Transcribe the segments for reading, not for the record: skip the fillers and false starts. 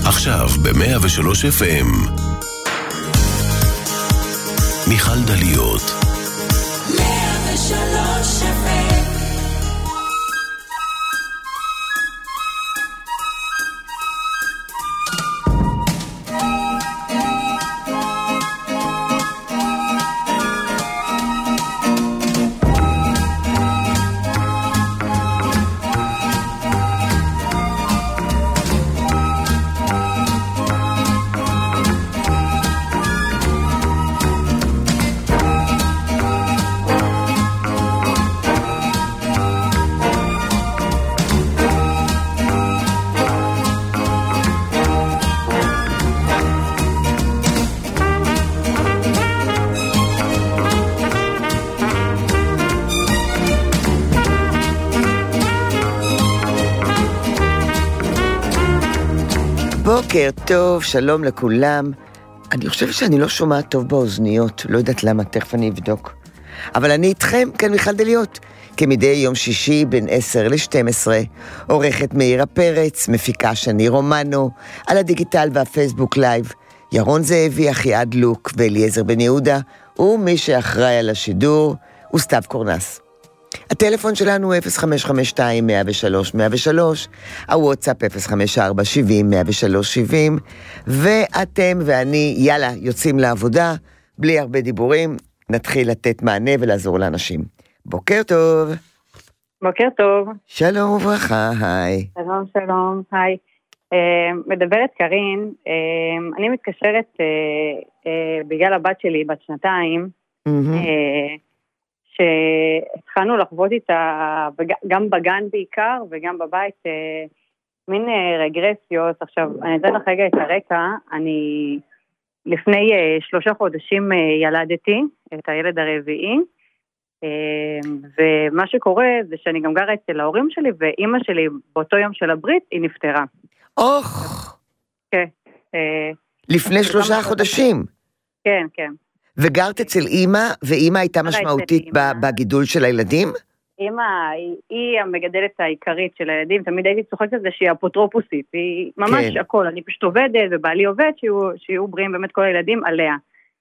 עכשיו ב-103 FM. מיכל דליות. 103 FM. בוקר טוב, שלום לכולם. אני חושבת שאני לא שומעת טוב באוזניות, לא יודעת למה, תכף אני אבדוק. אבל אני איתכם, כאן מיכל דליות, כמדי יום שישי בין 10 ל-12, עורכת מאירה פרץ, מפיקה שני רומנו, על הדיגיטל והפייסבוק לייב, ירון זאבי, אחיעד לוק ואליעזר בן יהודה, ומי שאחראי על השידור הוא סתיו קורנס. הטלפון שלנו הוא 0552-103-103, הוואטסאפ 054-70-103-70, ואתם ואני, יאללה, יוצאים לעבודה, בלי הרבה דיבורים, נתחיל לתת מענה ולעזור לאנשים. בוקר טוב. בוקר טוב. שלום וברכה, היי. שלום, שלום, היי. מדברת קרין, אני מתקשרת בגלל הבת שלי, בת 2, שהתחלנו לחוות איתה, גם בגן בעיקר, וגם בבית, מין רגרסיות. עכשיו, אני אתן לך רגע את הרקע. אני לפני 3 חודשים ילדתי את הילד הרביעי, ומה שקורה זה שאני גם גרה אצל ההורים שלי, ואימא שלי באותו יום של הברית, היא נפטרה. אוח! כן. לפני 3 חודשים? כן, כן. וגרת אצל אימא, ואימא הייתה משמעותית בגידול של הילדים? אימא היא המגדלת העיקרית של הילדים, תמיד הייתי צוחקת על זה שהיא אפוטרופוסית, היא ממש הכל, אני פשוט עובדת ובעלי עובד שיהיו בריאים באמת כל הילדים עליה.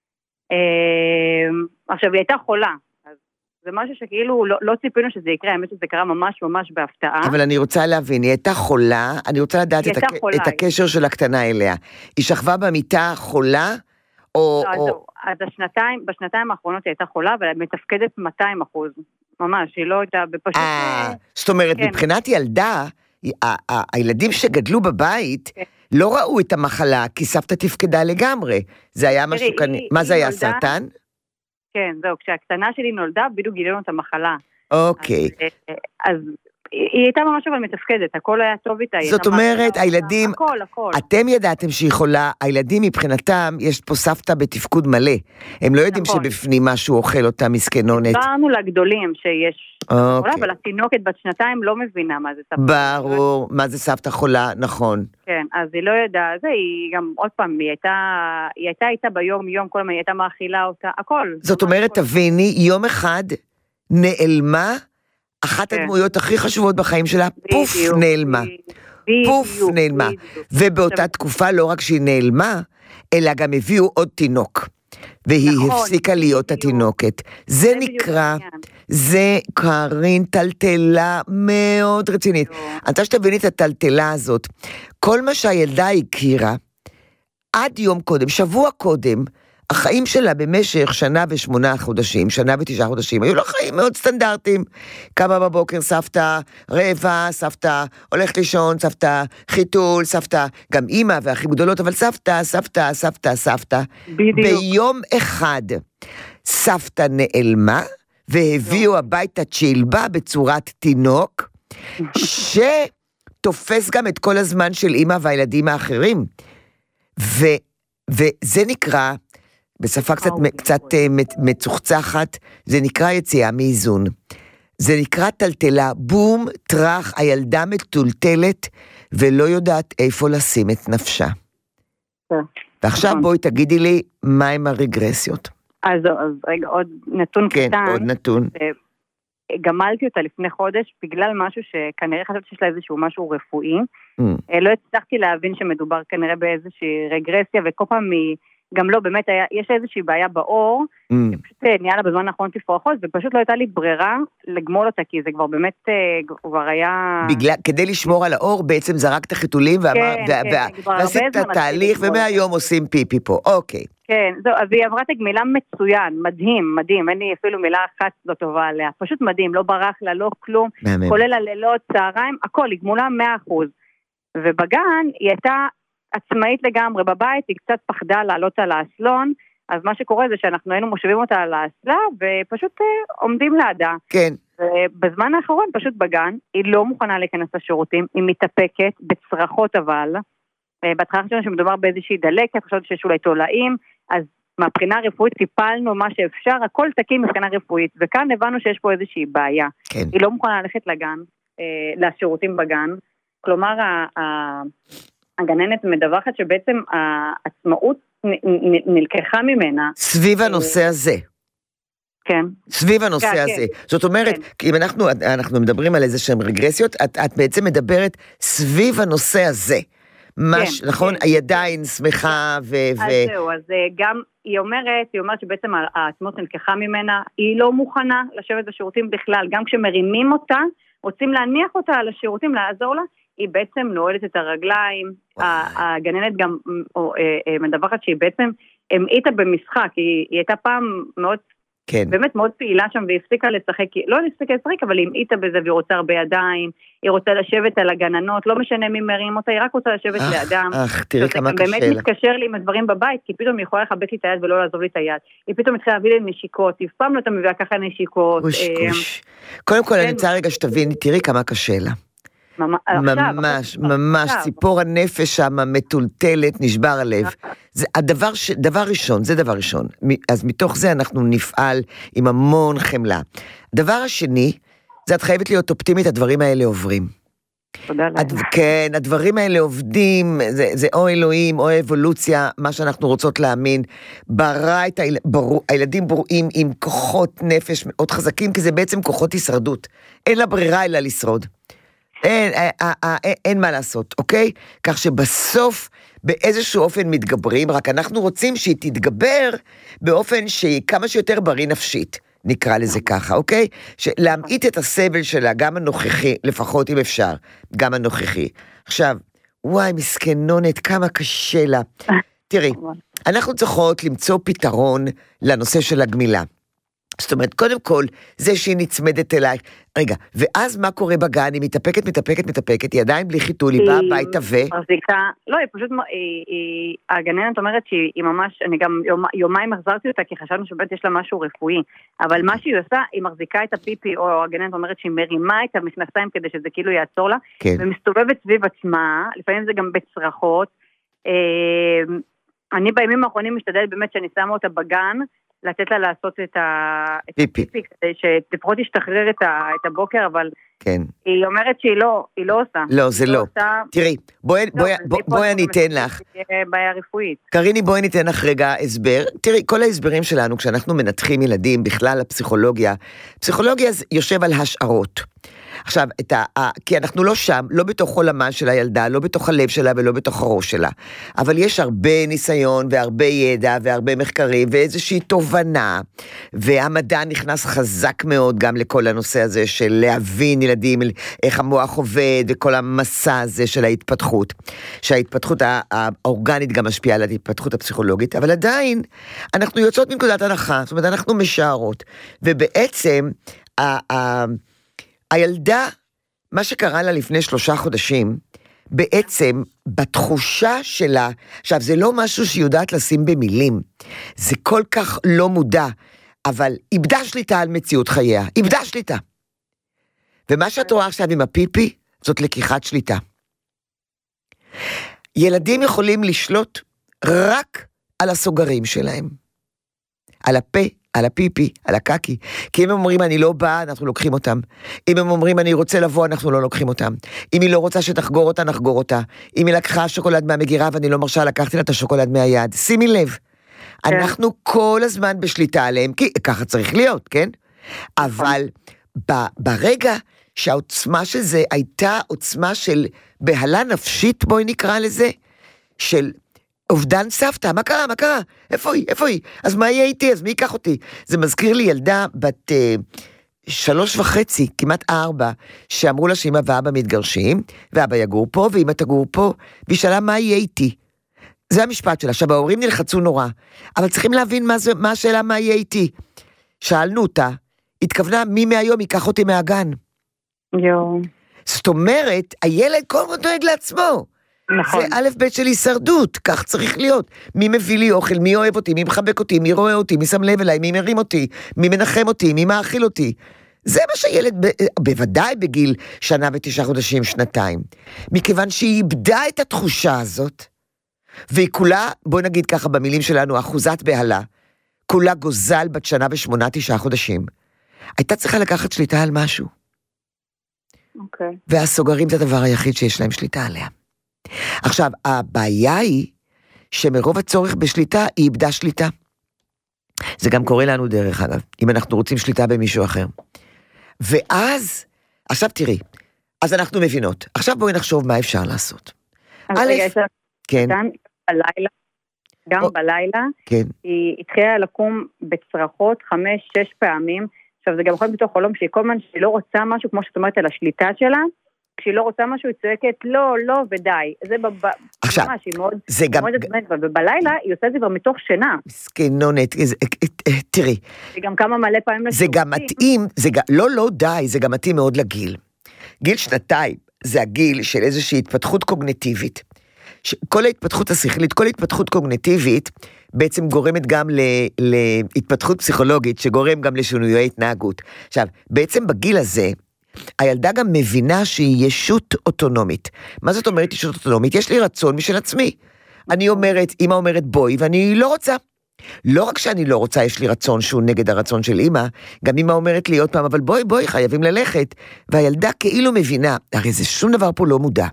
עכשיו היא הייתה חולה, אז זה משהו שכאילו לא ציפינו שזה יקרה, האמת שזה קרה ממש ממש בהפתעה. אבל אני רוצה להבין, היא הייתה חולה, אני רוצה לדעת את הקשר של הקטנה אליה. היא שכבה במיטה חולה, אז בשנתיים האחרונות היא הייתה חולה, אבל היא מתפקדת 200%, ממש, היא לא הייתה בפשוט... זאת אומרת, מבחינת ילדה, הילדים שגדלו בבית, לא ראו את המחלה, כי סבתא תפקדה לגמרי. זה היה משהו כאן... מה זה היה, סרטן? כן, זהו, כשהקטנה שלי נולדה, בדיוק גילינו את המחלה. אוקיי. אז... היא הייתה ממש אבל מתפקדת, הכל היה טוב איתה. זאת אומרת, הילדים, אתם ידעתם שהיא חולה, הילדים מבחינתם, יש פה סבתא בתפקוד מלא. הם לא יודעים שבפנים משהו אוכל אותה מסכנונת. באנו לגדולים שיש חולה, אבל התינוקת בת 2 לא מבינה מה זה סבתא. ברור, מה זה סבתא חולה, נכון. כן, אז היא לא ידעה, זה היא גם, עוד פעם, היא הייתה איתה ביום, כל הזמן, היא הייתה מאכילה אותה, הכל. זאת אומרת, תביני, יום אחד נעלמה, אחת הדמויות הכי חשובות בחיים שלה, פוף נעלמה. פוף נעלמה. ובאותה תקופה לא רק שהיא נעלמה, אלא גם הביאו עוד תינוק. והיא הפסיקה להיות התינוקת. זה נקרא, זה קרין טלטלה מאוד רצינית. אני רוצה שתביני את הטלטלה הזאת. כל מה שהילדה הכירה, עד יום קודם, שבוע קודם, החיים שלה במשך 1 ו8 חודשים, 1 ו9 חודשים, היו לה חיים מאוד סטנדרטיים. קמה בבוקר, סבתא רעבה, סבתא הולכת לישון, סבתא חיתול, סבתא גם אימא והכי גדולות, אבל סבתא. בדיוק. ביום אחד, סבתא נעלמה, והביאו הביתה צ'ילבה בצורת תינוק, שתופס גם את כל הזמן של אימא והילדים האחרים. וזה נקרא, בשפה קצת מצוחצחת, זה נקרא יציאה מאיזון. זה נקרא טלטלה, בום, טרח, הילדה מטולטלת, ולא יודעת איפה לשים את נפשה. ועכשיו בואי תגידי לי, מה עם הרגרסיות? אז רגע, עוד נתון קטן. כן, עוד נתון. גמלתי אותה לפני חודש, בגלל משהו שכנראה חשבתי שיש לה איזשהו משהו רפואי. לא הצלחתי להבין שמדובר כנראה באיזושהי רגרסיה, וכל פעם גם לא, באמת יש איזושהי בעיה באור, פשוט נהיה לה בזמן האחרון תפרחות, ופשוט לא הייתה לי ברירה לגמול אותה, כי זה כבר באמת, כבר היה... כדי לשמור על האור, בעצם זרקת חיתולים, ועשית את התהליך, ומהיום עושים פיפי פה, אוקיי. כן, זהו, אז היא עברה את הגמילה מצוין, מדהים, מדהים, אין לי אפילו מילה אחת לא טובה עליה, פשוט מדהים, לא ברח לה, לא כלום, כולל הלילות, צהריים, הכל, היא גמולה 100%. ובגן היא הייתה עצמאית לגמרי, בבית היא קצת פחדה לעלות על האסלון, אז מה שקורה זה שאנחנו היינו מושבים אותה על האסלה, ופשוט עומדים לידה. כן. ובזמן האחרון, פשוט בגן, היא לא מוכנה להיכנס לשירותים, היא מתאפקת בצרחות אבל, בהתחלה חשבנו שמדובר באיזושהי דלקת, חשבנו שיש אולי תולעים, אז מהבחינה הרפואית טיפלנו מה שאפשר, הכל תקין מבחינה רפואית, וכאן הבנו שיש פה איזושהי בעיה. כן. היא לא מוכנה ללכת לגן, לשירותים בגן, כלומר, הגננת מדווחת שבעצם העצמאות נלקחה ממנה. סביב הנושא הזה. כן. סביב הנושא הזה. זאת אומרת, אם אנחנו מדברים על איזה שהן רגרסיות, את בעצם מדברת סביב הנושא הזה. נכון? הידיים שמחה אז זהו, אז גם היא אומרת שבעצם העצמאות נלקחה ממנה, היא לא מוכנה לשבת בשירותים בכלל, גם כשמרימים אותה, רוצים להניח אותה על השירותים, לעזור לה, היא בעצם נועלת את הרגליים, הגננת גם מדווחת שהיא בעצם המעיטה במשחק, היא הייתה פעם מאוד, באמת מאוד פעילה שם, והיא הפסיקה לשחק, לא הפסיקה לשחק, אבל היא המעיטה בזה, והיא רוצה הרבה ידיים, היא רוצה לשבת על הגננות, לא משנה מי מרים אותה, היא רק רוצה לשבת לידם. תראי כמה קשה לה. באמת מתקשר לי עם הדברים בבית, כי פתאום היא יכולה לחבק לי את היד ולא לעזוב לי את היד. היא פתאום התחילה להביא לי נשיקות, היא פעם לא אתה מביאה ככה נשיקות. קודם כל אני רוצה רגע שתביני, תראי כמה קשה לה. ממש, ציפור הנפש שם מטולטלת, נשבר הלב. זה דבר ראשון. אז מתוך זה אנחנו נפעל עם המון חמלה. דבר השני, זה את חייבת להיות אופטימית, הדברים האלה עוברים. תודה לך. כן, הדברים האלה עובדים, זה או אלוהים, או אבולוציה, מה שאנחנו רוצות להאמין. ברא את הילדים ברואים עם כוחות נפש מאוד חזקים, כי זה בעצם כוחות הישרדות. אין לה ברירה אלא לשרוד. אין מה לעשות, אוקיי? כך שבסוף באיזשהו אופן מתגברים, רק אנחנו רוצים שהיא תתגבר באופן שהיא כמה שיותר בריא נפשית, נקרא לזה ככה, אוקיי? להמעיט את הסבל שלה, גם הנוכחי, לפחות אם אפשר, גם הנוכחי. עכשיו, וואי, מסכנונת, כמה קשה לה. תראי, אנחנו צריכות למצוא פתרון לנושא של הגמילה. זאת אומרת, קודם כל, זה שהיא נצמדת אלייך, רגע, ואז מה קורה בגן? היא מתאפקת, היא עדיין בלי חיתול, היא באה הביתה לא, היא פשוט, הגננת אומרת שהיא ממש, אני גם יומיים החזרתי אותה, כי חשבנו שבאמת יש לה משהו רפואי, אבל מה שהיא עושה, היא מחזיקה את הפיפי, או הגננת אומרת שהיא מרימה את המכנסיים, כדי שזה כאילו יעצור לה, ומסתובבת סביב עצמה, לפעמים זה גם בצרחות, אני בימים האחרונים משתדלת באמת שאני שמה אותה בגן, לתת לה לעשות את הפיפי, כדי שתפחות תשתחרר את הבוקר, אבל היא אומרת שהיא לא עושה. לא, זה לא. תראי, בואי אני אתן לך. בעיה רפואית. קריני, בואי ניתן לך רגע הסבר. תראי, כל ההסברים שלנו, כשאנחנו מנתחים ילדים, בכלל הפסיכולוגיה יושב על השערות. עכשיו, כי אנחנו לא שם, לא בתוך עולמה של הילדה, לא בתוך הלב שלה ולא בתוך הראש שלה, אבל יש הרבה ניסיון והרבה ידע והרבה מחקרים ואיזושהי תובנה, והמדע נכנס חזק מאוד גם לכל הנושא הזה של להבין ילדים, איך המוח עובד וכל המסע הזה של ההתפתחות, שההתפתחות האורגנית גם משפיעה על ההתפתחות הפסיכולוגית, אבל עדיין אנחנו יוצאות מנקודת הנחה, זאת אומרת אנחנו משערות, ובעצם הילדה, מה שקרה לה לפני 3 חודשים, בעצם בתחושה שלה, עכשיו זה לא משהו שהיא יודעת לשים במילים, זה כל כך לא מודע, אבל איבדה שליטה על מציאות חייה, איבדה שליטה. ומה שאת רואה עכשיו עם הפיפי, זאת לקיחת שליטה. ילדים יכולים לשלוט רק על הסוגרים שלהם, על הפה, על הפיפי, על הקקי, כי אם הם אומרים אני לא באה, אנחנו לוקחים אותם. אם הם אומרים אני רוצה לבוא, אנחנו לא לוקחים אותם. אם היא לא רוצה שתחגור אותה, נחגור אותה. אם היא לקחה שוקולד מהמגירה ואני לא מרשה, לקחתי לה את השוקולד מהיד. שימי לב, אנחנו כל הזמן בשליטה עליהם, כי ככה צריך להיות, כן? אבל ברגע שהעוצמה של זה הייתה עוצמה של בהלה נפשית, בואי נקרא לזה, של אובדן סבתא, מה קרה, מה קרה? איפה היא? אז מה יהיה איתי? אז מי ייקח אותי? זה מזכיר לי ילדה בת 3.5, כמעט 4, שאמרו לה שאמא ואבא מתגרשים, ואבא יגור פה, ואמא תגור פה, והיא שאלה מה יהיה איתי? זה המשפט שלה, שההורים נלחצו נורא, אבל צריכים להבין מה השאלה מה יהיה איתי. שאלנו אותה, התכוונה מי מהיום ייקח אותי מהגן. זאת אומרת, הילד כל הזמן דואג לעצמו. נכון. זה א' ב' של הישרדות, כך צריך להיות. מי מביא לי אוכל, מי אוהב אותי, מי מחבק אותי, מי רואה אותי, מי שם לב אליי, מי מרים אותי, מי מנחם אותי, מי מאכיל אותי. זה מה שהילד, בוודאי בגיל 1 ו9 חודשים, 2. מכיוון שהיא איבדה את התחושה הזאת, והיא כולה, בוא נגיד ככה במילים שלנו, אחוזת בהלה, כולה גוזל בת 1 ו8-9 חודשים, הייתה צריכה לקחת שליטה על משהו. אוקיי. והסוגרים זה הדבר היחיד שיש להם שליטה עליה. עכשיו, הבעיה היא שמרוב הצורך בשליטה, היא איבדה שליטה. זה גם קורה לנו דרך אגב, אם אנחנו רוצים שליטה במישהו אחר. ואז, עכשיו תראי, אז אנחנו מבינות. עכשיו בואי נחשוב מה אפשר לעשות. כן. בלילה, גם בלילה, כן. היא התחילה לקום בצרחות 5-6 פעמים. עכשיו זה גם יכול להיות בתוך חלום שהיא כל הזמן שהיא לא רוצה משהו, כמו שאת אומרת על השליטה שלה, כשהיא לא רוצה משהו היא צועקת לא ודי. זה עכשיו, ממש, היא מאוד גם... ובלילה היא עושה את זה כבר מתוך שינה. מסכנונת, תראי. היא גם כמה מלא פעמים זה גם מתאים, לא די, זה גם מתאים מאוד לגיל. גיל 2 זה הגיל של איזושהי התפתחות קוגניטיבית. כל ההתפתחות השכלית, כל ההתפתחות קוגניטיבית, בעצם גורמת גם להתפתחות פסיכולוגית, שגורם גם לשינויי התנהגות. עכשיו, בעצם בגיל הזה, הילדה גם מבינה שהיא ישות אוטונומית. מה זאת אומרת ישות אוטונומית? יש לי רצון משל עצמי. אני אומרת, אמא אומרת בואי, ואני לא רוצה. לא רק שאני לא רוצה, יש לי רצון שהוא נגד הרצון של אמא, גם אמא אומרת לי עוד פעם, אבל בואי, חייבים ללכת. והילדה כאילו מבינה, הרי זה שום דבר פה לא מודע.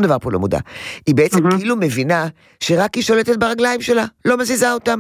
היא בעצם כאילו מבינה שרק היא שולטת ברגליים שלה, לא מזיזה אותם.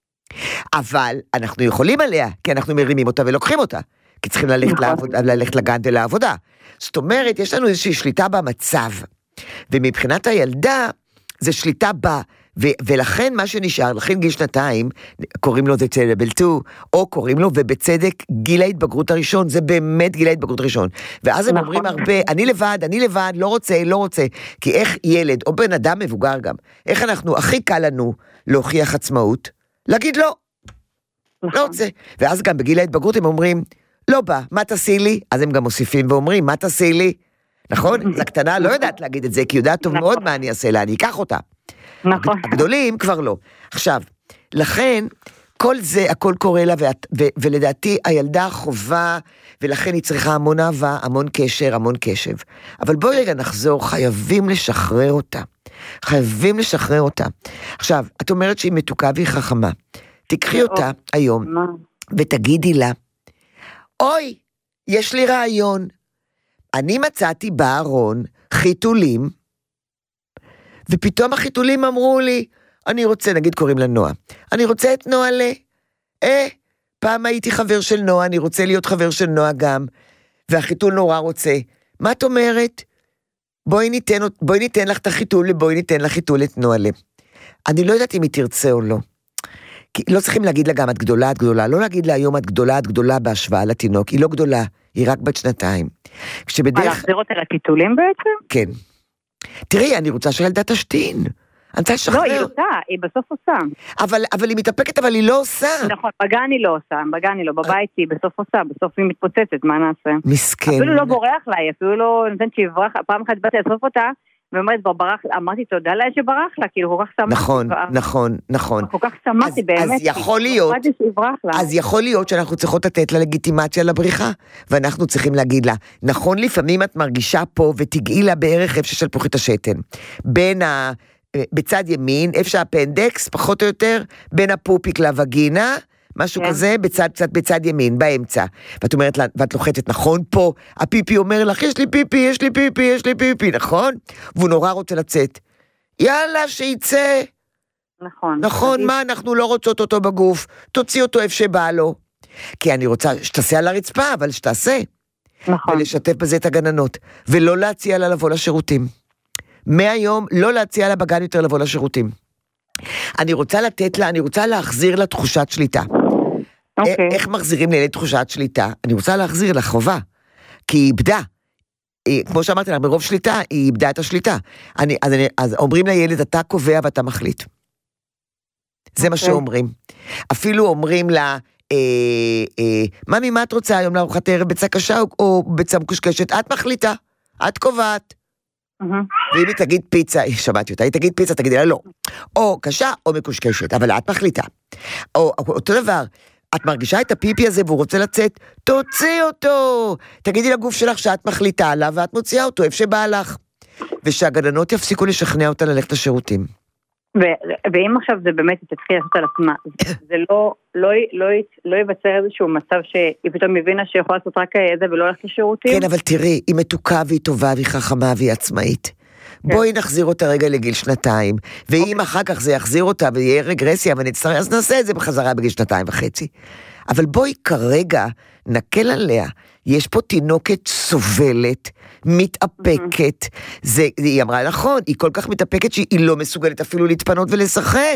אבל אנחנו יכולים עליה, כי אנחנו מרימים אותה ולוקחים אותה. כי צריכים ללכת לגן ולעבודה. זאת אומרת, יש לנו איזושהי שליטה במצב. ומבחינת הילדה, זה שליטה בה. ולכן מה שנשאר, לכן גיל 2, קוראים לו The Terrible 2, או קוראים לו, ובצדק, גיל ההתבגרות הראשון, זה באמת גיל ההתבגרות הראשון. ואז הם אומרים הרבה, אני לבד, לא רוצה, כי איך ילד, או בן אדם מבוגר גם, איך אנחנו, הכי קל לנו להוכיח עצמאות, להגיד לא רוצה. ואז גם בגיל ההתבגרות הם אומרים, לא בא, מה תעשי לי? אז הם גם מוסיפים ואומרים, מה תעשי לי? נכון? אז הקטנה לא יודעת להגיד את זה, כי יודעת טוב מאוד מה אני אעשה לה, אני אקח אותה. נכון. הגדולים כבר לא. עכשיו, לכן, כל זה, הכל קורה לה, ולדעתי הילדה חובה, ולכן היא צריכה המון אהבה, המון קשר, המון קשב. אבל בואי רגע נחזור, חייבים לשחרר אותה. עכשיו, את אומרת שהיא מתוקה והיא חכמה. תקחי אותה היום, ותגידי לה, אוי, יש לי רעיון. אני מצאתי בארון חיתולים, ופתאום החיתולים אמרו לי, אני רוצה, נגיד קוראים לה נועה, אני רוצה את נועה פעם הייתי חבר של נועה, אני רוצה להיות חבר של נועה גם, והחיתול נורא רוצה, מה את אומרת? בואי ניתן לך את החיתול, ובואי ניתן לך חיתול את נועה. אני לא יודעת אם היא תרצה או לא, כי לא צריכים להגיד לה גם את גדולה, לא להגיד לה היום את גדולה בהשוואה לתינוק, היא לא גדולה, היא רק בת 2. מה, להחזיר אותה לחיתולים בעצם? כן. תראי, אני רוצה שהילדה תשתין. אני רוצה לשחרר. לא, היא עושה, היא בסוף עושה. אבל היא מתאפקת, אבל היא לא עושה. נכון, בגן היא לא עושה, בבית היא בסוף עושה, בסוף היא מתפוצצת, מה נעשה? מסכן. אפילו לא בורח לה, אפילו לא נותן שיברח, פעם אחת באתי לאסוף אותה, ואומרת, אמרתי תודה לה שברח לה, כאילו כל כך שמחתי. נכון. כל כך שמחתי באמת. אז יכול להיות שאנחנו צריכות לתת לה לגיטימציה לבריחה, ואנחנו צריכים להגיד לה, נכון לפעמים את מרגישה פה, ותגעי לה בערך איפה של פוחית השתן, בצד ימין, איפה שהפנדקס, פחות או יותר, בין הפופיק לווגינה, משהו כזה, בצד ימין, באמצע. ואת אומרת לה, ואת לוחצת, נכון פה, הפיפי אומר לך, יש לי פיפי, נכון? והוא נורא רוצה לצאת. יאללה, שיצא. נכון, מה, אנחנו לא רוצות אותו בגוף, תוציא אותו איפה שבא לו. כי אני רוצה שתעשה על הרצפה, אבל שתעשה. נכון. ולשתף בזה את הגננות, ולא להציע לה לבוא לשירותים. מהיום לא להציע לה בגן יותר לבוא לשירותים. אני רוצה לתת לה, אני רוצה להחזיר לה תחושת שליטה. אוקיי. איך מחזירים לילד תחושת שליטה? אני רוצה להחזיר לה חובה, כי היא איבדה. כמו שאמרתי לה, מרוב שליטה, היא איבדה את השליטה. אז אומרים לילד, אתה קובע ואתה מחליט. זה מה שאומרים. אפילו אומרים לה, ממי, מה את רוצה היום לארוחת ערב, ביצה קשה או ביצה מקושקשת? את מחליטה, את קובעת. ואם היא תגיד פיצה, שמעתי אותה, היא תגיד פיצה, תגידי לה לא. או קשה או מקושקשת, אבל את מחליטה. או אותו דבר, את מרגישה את הפיפי הזה והוא רוצה לצאת, תוציא אותו. תגידי לגוף שלך שאת מחליטה עליו ואת מוציאה אותו, איפה שבא לך. ושהגננות יפסיקו לשכנע אותה ללכת לשירותים. ואם עכשיו זה באמת תתחיל לעשות על עצמה, זה לא ייווצר איזשהו מצב שהיא פתאום מבינה שיכולה לעשות רק זה ולא הולכת לשירותים? כן, אבל תראי, היא מתוקה והיא טובה והיא חכמה והיא עצמאית. בואי נחזיר אותה רגע לגיל 2, ואם אחר כך זה יחזיר אותה ויהיה רגרסיה ונצטרך, אז נעשה את זה בחזרה בגיל 2.5. אבל בואי כרגע נקל עליה, יש פה תינוקת סובלת, מתאפקת, היא אמרה נכון, היא כל כך מתאפקת שהיא לא מסוגלת אפילו להתפנות ולשחק.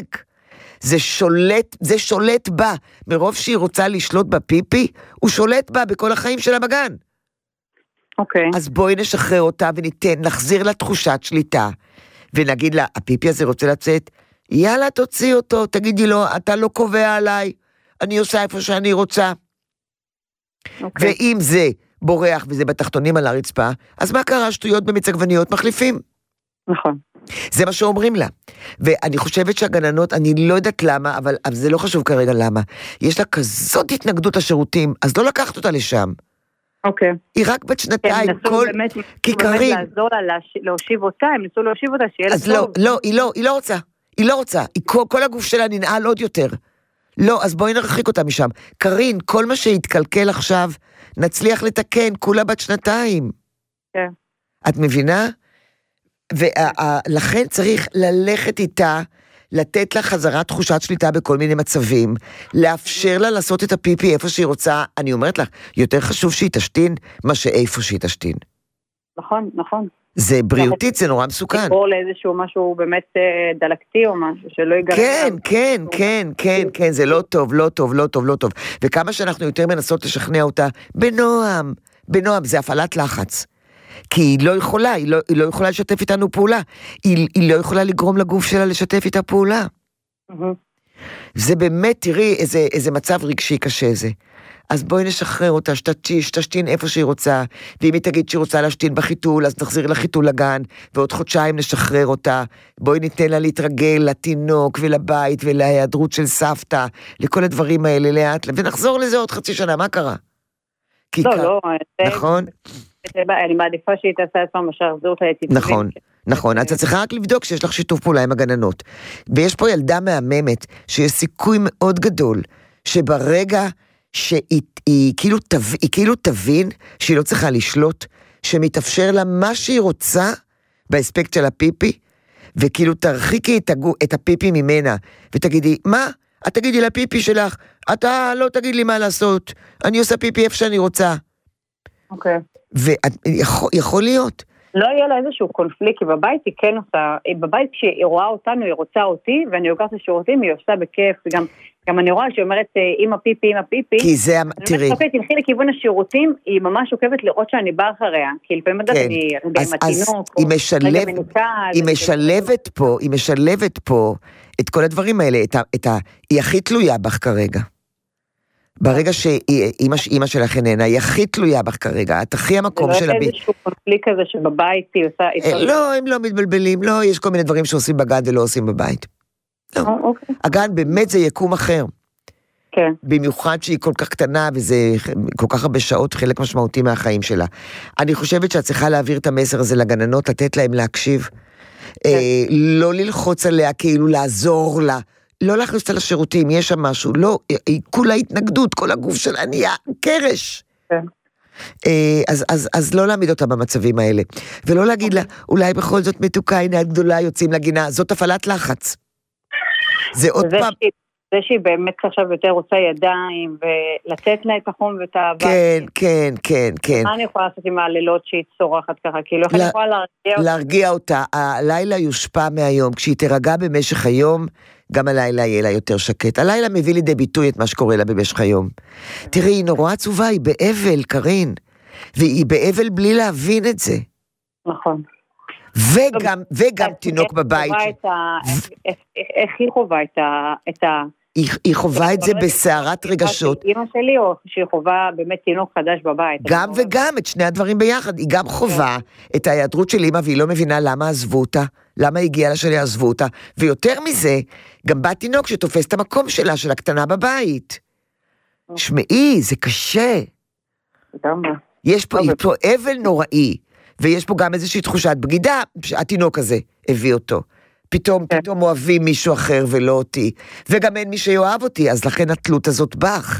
זה שולט בה, מרוב שהיא רוצה לשלוט בפיפי, הוא שולט בה בכל החיים שלה בגן. אוקיי. אז בואי נשחרר אותה נחזיר לה תחושת שליטה, ונגיד לה, הפיפי הזה רוצה לצאת, יאללה תוציא אותו, תגידי לו, אתה לא קובע עליי, אני עושה איפה שאני רוצה. ואם זה בורח וזה בתחתונים על הרצפה, אז מה קרה? שטויות במצגווניות מחליפים. נכון. זה מה שאומרים לה. ואני חושבת שהגננות, אני לא יודעת למה, אבל זה לא חשוב כרגע למה. יש לה כזאת התנגדות לשירותים, אז לא לקחת אותה לשם. אוקיי. היא רק בת 2, כל... כי קרין. לעזור לה להושיב אותה, הם ניסו להושיב אותה, שיהיה לה טוב. אז לא, היא לא רוצה. היא לא רוצה. כל הגוף שלה ננעל עוד יותר. לא, אז בואי נרחיק אותה משם. קרין, כל מה שהתקלקל עכשיו, נצליח לתקן, כולה בת 2. כן. את מבינה? ולכן צריך ללכת איתה, לתת לה חזרת תחושת שליטה בכל מיני מצבים, לאפשר לה לעשות את הפיפי איפה שהיא רוצה. אני אומרת לך, יותר חשוב שהיא תשתין, מה שאיפה שהיא תשתין. נכון, נכון. זה בריאותית, זה נורא מסוכן. תקבור לאיזשהו משהו באמת דלקתי או משהו, שלא ייגרם. כן, זה לא טוב. וכמה שאנחנו יותר מנסות לשכנע אותה, בנועם, זה הפעלת לחץ. כי היא לא יכולה לשתף איתנו פעולה. היא לא יכולה לגרום לגוף שלה לשתף איתה פעולה. זה באמת, תראי, איזה מצב רגשי קשה זה. אז בואי נשחרר אותה, שתשתין איפה שהיא רוצה, ואם היא תגיד שהיא רוצה להשתין בחיתול, אז נחזיר לחיתול לגן, ועוד חודשיים נשחרר אותה, בואי ניתן לה להתרגל לתינוק ולבית ולהיעדרות של סבתא, לכל הדברים האלה לאט, ונחזור לזה עוד חצי שנה, מה קרה? לא, נכון? אני מעדיפה שהיא תעשה עצמה מאשר להחזיר אותה לטיפולים. נכון, אז את צריכה רק לבדוק שיש לך שיתוף פעולה עם הגננות, ויש פה ילדה מהממת, שיש סיכוי מאוד גדול, שברגע שהיא כאילו תבין שהיא לא צריכה לשלוט, שמתאפשר לה מה שהיא רוצה באספקט של הפיפי, וכאילו תרחיקי את הפיפי ממנה, ותגידי, מה? את תגידי לפיפי שלך, אתה לא תגיד לי מה לעשות, אני עושה פיפי איפה שאני רוצה. אוקיי. ויכול להיות. לא יהיה לה איזשהו קונפליקט, כי בבית היא כן עושה, בבית כשהיא רואה אותנו, היא רוצה אותי, ואני לוקחת לשירותים, היא עושה בכיף, גם אני רואה שהיא אומרת, אמא פיפי, כי זה, תראי. אוקיי, תלכי לכיוון השירותים, היא ממש עוקבת לראות שאני באה אחריה, כי לפעמים עדיין אני עם התינוק, היא משלבת פה את כל הדברים האלה, היא הכי תלויה בך כרגע. ברגע שאימא שלך איננה, היא הכי תלויה בך כרגע, את הכי המקום של זה לא איזשהו קונפליקט כזה שבבית היא עושה... לא, הם לא מתבלבלים, לא, יש כל מיני דברים שעושים בגן ולא עושים בבית. לא, הגן באמת זה יקום אחר. כן. במיוחד שהיא כל כך קטנה, וזה כל כך הרבה שעות, חלק משמעותי מהחיים שלה. אני חושבת שאת צריכה להעביר את המסר הזה לגננות, לתת להם להקשיב, לא ללחוץ עליה, כאילו לעזור לה, לא להכניס אותה לשירותים, יש שם משהו, לא, היא כולה התנגדות, כל הגוף שלה נהיה קרש. כן. אז לא להעמיד אותה במצבים האלה, ולא להגיד לה, אולי בכל זאת מתוקה, הנה הגדולה, יוצאים לגינה, זאת הפעלת לחץ. זה עוד פעם... זה שהיא באמת עכשיו יותר רוצה ידיים, ולתת לה את החום ואת האהבה. כן. מה אני יכולה לעשות עם הלילות שהיא צורחת ככה? כאילו, איך אני יכולה להרגיע אותה? להרגיע אותה, הלילה יושפע מהיום, כשהיא תרגע במשך היום, גם הלילה יהיה לה יותר שקט. הלילה מביא לידי ביטוי את מה שקורה לה במשך היום. תראי, היא נורא עצובה, היא באבל, קרין, והיא באבל בלי להבין את זה. נכון. וגם תינוק בבית. איך היא חובה את ה... היא חובה את זה בסערת רגשות. אמא שלי, או שהיא חובה באמת תינוק חדש בבית? גם וגם, את שני הדברים ביחד. היא גם חובה את ההיעדרות של אמא, והיא לא מבינה למה עזבו אותה, למה הגיעה לה שלי עזבו אותה, ויותר מזה, גם בא תינוק שתופס את המקום שלה, של הקטנה בבית. שמעי, זה קשה. יש פה אבל נוראי, ויש פה גם איזושהי תחושת בגידה, שהתינוק הזה הביא אותו. פתאום אוהבים מישהו אחר ולא אותי, וגם אין מי שיואב אותי, אז לכן התלות הזאת בך.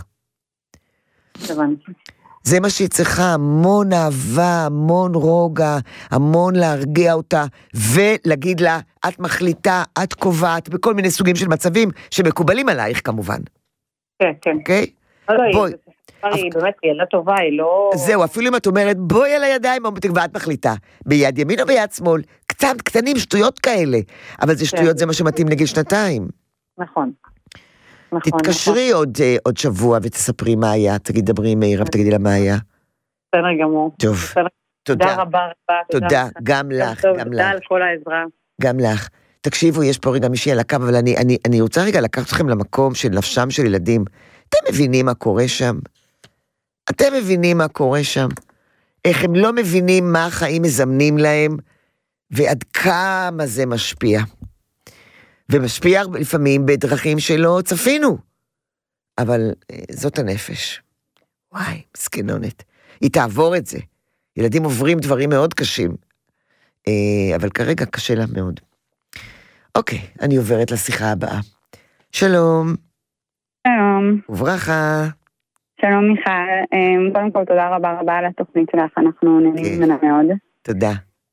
זה מה שהיא צריכה, המון אהבה, המון רוגע, המון להרגיע אותה, ולהגיד לה, את מחליטה, את קובעת, בכל מיני סוגים של מצבים, שמקובלים עלייך כמובן. כן. אוקיי? בואי. היא באמת ילדה טובה, היא לא... זהו, אפילו אם את אומרת, בואי על הידיים, ואת מחליטה, ביד ימין או ביד שמאל, קצת קטנים, שטויות כאלה, אבל זה שטויות, זה מה שמתאים לגיל 2. נכון. תתקשרי עוד שבוע ותספרי מה היה, דברי עם מאירה ותגידי לה מה היה. בסדר גמור. טוב, תודה רבה. תודה, גם לך. תודה על כל העזרה. גם לך. תקשיבו, יש פה רגע מישהי על הקו, אבל אני רוצה רגע לקחת אתכם למקום של נפשם של ילדים. אתם מבינים מה קורה שם? אתם מבינים מה קורה שם? איך הם לא מבינים מה החיים מזמנים להם, ועד כמה זה משפיע. ומשפיע לפעמים בדרכים שלא צפינו. אבל זאת הנפש. וואי, מסכנונת. היא תעבור את זה. ילדים עוברים דברים מאוד קשים. אבל כרגע קשה לה מאוד. אוקיי, אני עוברת לשיחה הבאה. שלום. שלום. וברכה. שלום מיכל, קודם כל תודה רבה על התוכנית שלך, אנחנו נהנים ממנה מאוד. תודה.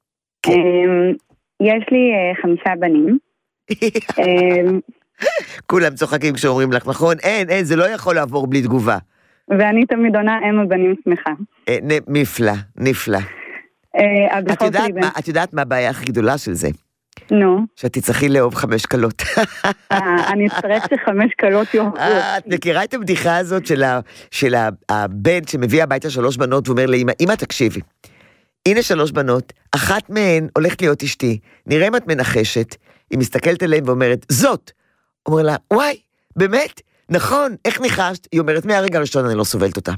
יש לי 5 בנים. כולם צוחקים כשאומרים לך, נכון? אין, זה לא יכול לעבור בלי תגובה. ואני תמיד עונה, הבנים שמחה. נפלא. את יודעת מה הבעיה הכי גדולה של זה? נו. שאת תצטרכי לאהוב 5 קלות. אני אצטרך ש5 קלות יאהבו. את מכירה את הבדיחה הזאת של הבן שמביא הביתה 3 בנות ואומר לאמא, אמא תקשיבי, הנה 3 בנות, אחת מהן הולכת להיות אשתי, נראה אם את מנחשת, היא מסתכלת עליהם ואומרת, זאת. אומר לה, וואי, באמת? נכון, איך ניחשת? היא אומרת, מהרגע הראשון אני לא סובלת אותה.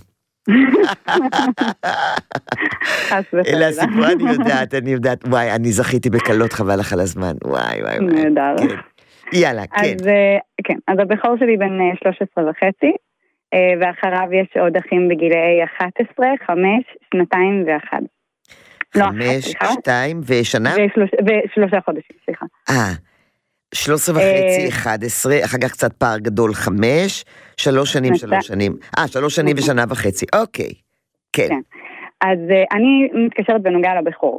אלא הסיפור, אני יודעת, וואי, אני זכיתי בקלות, חבל לך על הזמן, וואי. נהדר. יאללה, כן. אז הבכור שלי בן 13 וחצי, ואחריו יש עוד אחים בגילאי 11, 5, 2 ו1. 5, 2 ושנה? ו3 חודשים, סליחה. 13 וחצי, 11, אחר כך קצת פער גדול, 5, 3 שנים, 3 שנים. 3 שנים ושנה וחצי, אוקיי. כן. אז אני מתקשרת בנוגע לבכור.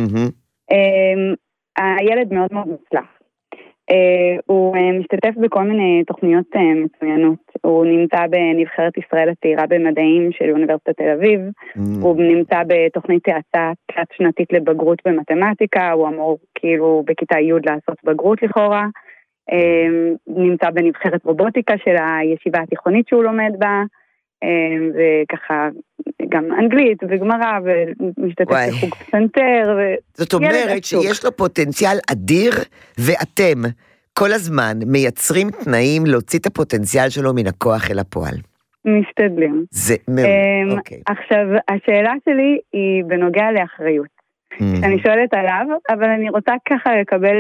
הילד מאוד מאוד מוצלח. הוא משתתף בכל מיני תוכניות מצוינות. הוא נמצא בנבחרת ישראל הצעירה במדעים של אוניברסיטת תל אביב. הוא נמצא בתוכנית האצה תלת שנתית לבגרות במתמטיקה. הוא אמור כאילו בכיתה י' לעשות בגרות לכאורה. נמצא בנבחרת רובוטיקה של הישיבה התיכונית שהוא לומד בה. וככה גם אנגלית וגמרא ומשתתף בחוג פסנתר. זאת אומרת שיש לו פוטנציאל אדיר, ואתם כל הזמן מייצרים תנאים להוציא את הפוטנציאל שלו מן הכוח אל הפועל. משתדלים. זה מאוד, אוקיי. עכשיו, השאלה שלי היא בנוגע לאחריות. אני שואלת עליו, אבל אני רוצה ככה לקבל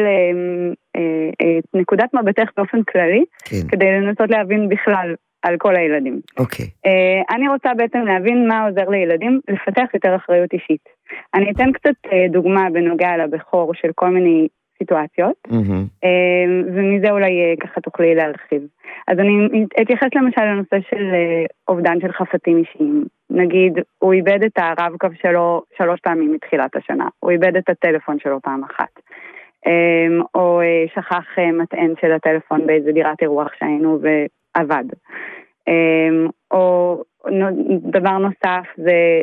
נקודת מבטך באופן כללי, כדי לנסות להבין בכלל על כל הילדים. אוקיי. אני רוצה בעצם להבין מה עוזר לילדים לפתח יותר אחריות אישית. אני אתן קצת דוגמה בנוגע לבכור של כל מיני סיטואציות, ומזה אולי ככה תוכלי להרחיב. אז אני אתייחס למשל לנושא של אובדן של חפצים אישיים. נגיד, הוא איבד את הרב-קו שלו 3 פעמים מתחילת השנה. הוא איבד את הטלפון שלו פעם אחת. או שכח מטען של הטלפון באיזה דירת אירוח שהיינו ועבד. או דבר נוסף זה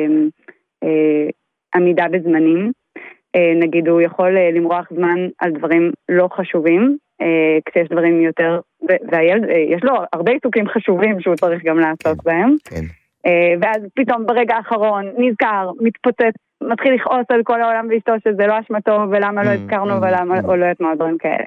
עמידה בזמנים, נגיד הוא יכול למרוח זמן על דברים לא חשובים, כשיש דברים יותר, והילד, יש לו הרבה עיסוקים חשובים שהוא צריך גם לעשות בהם, ואז פתאום ברגע האחרון נזכר, מתפוצץ, מתחיל לכעוס על כל העולם ואשתו שזה לא אשמתו ולמה לא הזכרנו ולמה או לא יודעת מה דברים כאלה.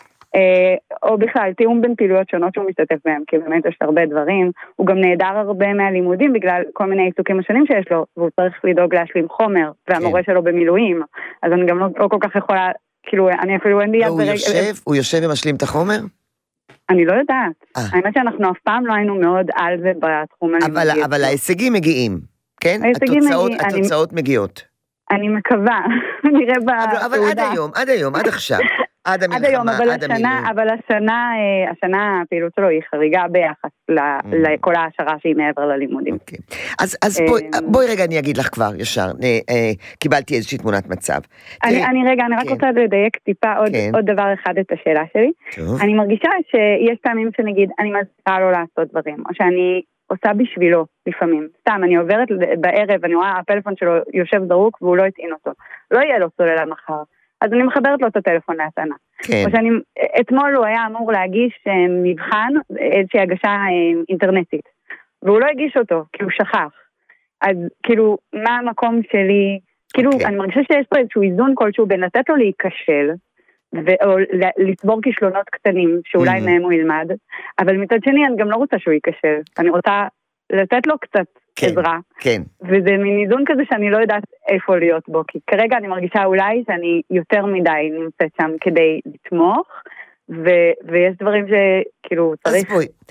או בכלל, תיאום בין פעילויות שונות שהוא משתתף בהם, כי באמת יש הרבה דברים, הוא גם נהדר הרבה מהלימודים בגלל כל מיני עיסוקים השונים שיש לו, והוא צריך לדאוג להשלים חומר, והמורה שלו במילואים, אז אני גם לא כל כך יכולה, כאילו, אני אפילו אין לי יד ברגע... הוא יושב ומשלים את החומר? אני לא יודעת. האמת שאנחנו אף פעם לא היינו מאוד על זה בתחום הלימודי. אבל ההישגים מגיעים, כן? התוצאות מגיעות. אני מקווה, נראה בתעודה. אבל עד היום, עד עכשיו. עד המלחמה, עד המילואים. אבל השנה הפעילות שלו היא חריגה ביחס לכל ההשערה שהיא מעבר ללימודים. אז בואי רגע אני אגיד לך כבר ישר, קיבלתי איזושהי תמונת מצב. אני רק רוצה לדייק טיפה עוד דבר אחד את השאלה שלי. אני מרגישה שיש פעמים שנגיד אני מזכירה לו לעשות דברים, או שאני עושה בשבילו לפעמים. סתם, אני עוברת בערב, אני רואה הפלאפון שלו יושב זרוק והוא לא יטעין אותו. לא יהיה לו סוללה מחר. אז אני מחברת לו את הטלפון להתנה. כן. אתמול הוא היה אמור להגיש מבחן, איזושהי הגשה אינטרנטית. והוא לא הגיש אותו, כי הוא שכח. אז כאילו, מה המקום שלי? כאילו, אני מרגישה שיש פה איזשהו איזון כלשהו בין לתת לו להיכשל, או לצבור כישלונות קטנים, שאולי מהם הוא ילמד, אבל מצד שני אני גם לא רוצה שהוא ייכשל. אני רוצה לתת לו קצת עזרה. כן. וזה מין איזון כזה שאני לא יודעת איפה להיות בו, כי כרגע אני מרגישה אולי שאני יותר מדי נמצאת שם כדי לתמוך, ויש דברים שכאילו צריך...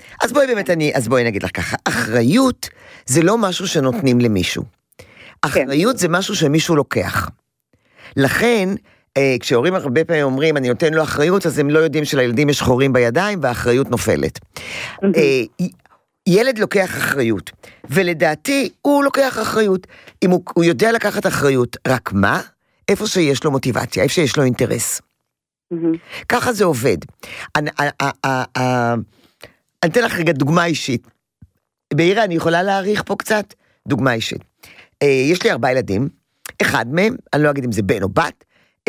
אז בואי נגיד לך ככה, אחריות זה לא משהו שנותנים למישהו. אחריות זה משהו שמישהו לוקח. לכן, כשהורים הרבה פעמים אומרים, אני נותן לו אחריות, אז הם לא יודעים שלילדים יש חורים בידיים, והאחריות נופלת. ילד לוקח אחריות, ולדעתי הוא לוקח אחריות, אם הוא יודע לקחת אחריות, רק מה? איפה שיש לו מוטיבציה, איפה שיש לו אינטרס. ככה זה עובד. אני אתן לך רגע דוגמה אישית. בעירה אני יכולה להעריך פה קצת דוגמה אישית. יש לי 4 ילדים, אחד מהם, אני לא אגיד אם זה בן או בת,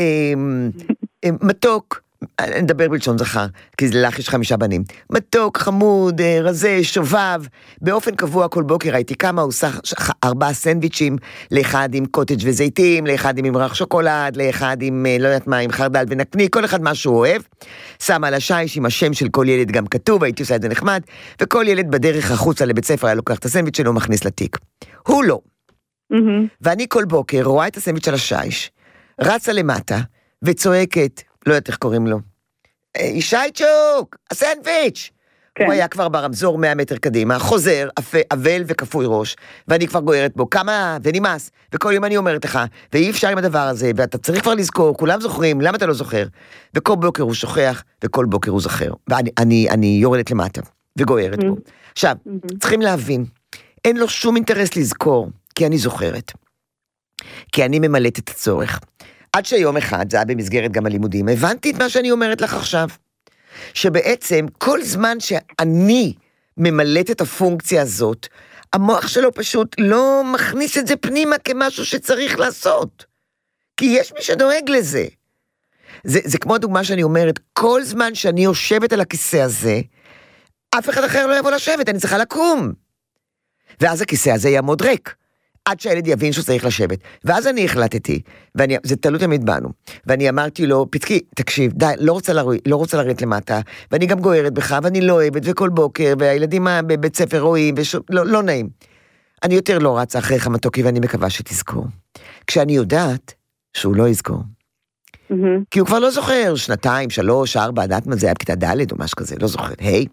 מתוק, אני מדבר בלשון זכר, כי לך יש 5 בנים, מתוק, חמוד, רזה, שובב, באופן קבוע כל בוקר הייתי כמה, הוא עושה 4 סנדוויצ'ים, לאחד עם קוטג' וזיתים, לאחד עם ממרח שוקולד, לאחד עם, לא יודעת מה, עם חרדל ונקניק, כל אחד מה שהוא אוהב, שם על השיש עם השם של כל ילד גם כתוב, הייתי עושה את זה נחמד, וכל ילד בדרך החוצה לבית ספר היה לוקח את הסנדוויץ' שלו, מכניס לתיק. הוא לא. ואני כל בוקר רואה את הסנדוויץ' של השיש, רצה למטה, וצועקת, לא יודעת איך קוראים לו, ישייצ'וק, הסנדוויץ'. הוא היה כבר ברמזור 100 מטר קדימה, חוזר, אבל וכפוי ראש, ואני כבר גוערת בו, כמה ונמאס, וכל יום אני אומרת לך, ואי אפשר עם הדבר הזה, ואתה צריך כבר לזכור, כולם זוכרים, למה אתה לא זוכר? וכל בוקר הוא שוכח, וכל בוקר הוא זוכר. ואני יורדת למטה, וגוערת בו. עכשיו, צריכים להבין, אין לו שום אינטרס לזכור, כי אני זוכרת. כי אני ממלאת את הצורך. עד שיום אחד, זה היה במסגרת גם הלימודים, הבנתי את מה שאני אומרת לך עכשיו, שבעצם כל זמן שאני ממלאת את הפונקציה הזאת, המוח שלו פשוט לא מכניס את זה פנימה כמשהו שצריך לעשות. כי יש מי שדואג לזה. זה כמו הדוגמה שאני אומרת, כל זמן שאני יושבת על הכיסא הזה, אף אחד אחר לא יבוא לשבת, אני צריכה לקום. ואז הכיסא הזה יעמוד ריק. עד שהילד יבין שהוא צריך לשבת. ואז אני החלטתי, זה תלוי תמיד בנו, ואני אמרתי לו, פתקי, תקשיב, די, לא רוצה לרדת למטה, ואני גם גוערת בך, ואני לא אוהבת, וכל בוקר, והילדים בבית ספר רואים, לא נעים. אני יותר לא רצה אחריך מתוקי, ואני מקווה שתזכור. כשאני יודעת שהוא לא יזכור. כי הוא כבר לא זוכר, 2, 3, 4, עדת מה זה היה בכיתה ד' או משהו כזה, לא זוכר, היי.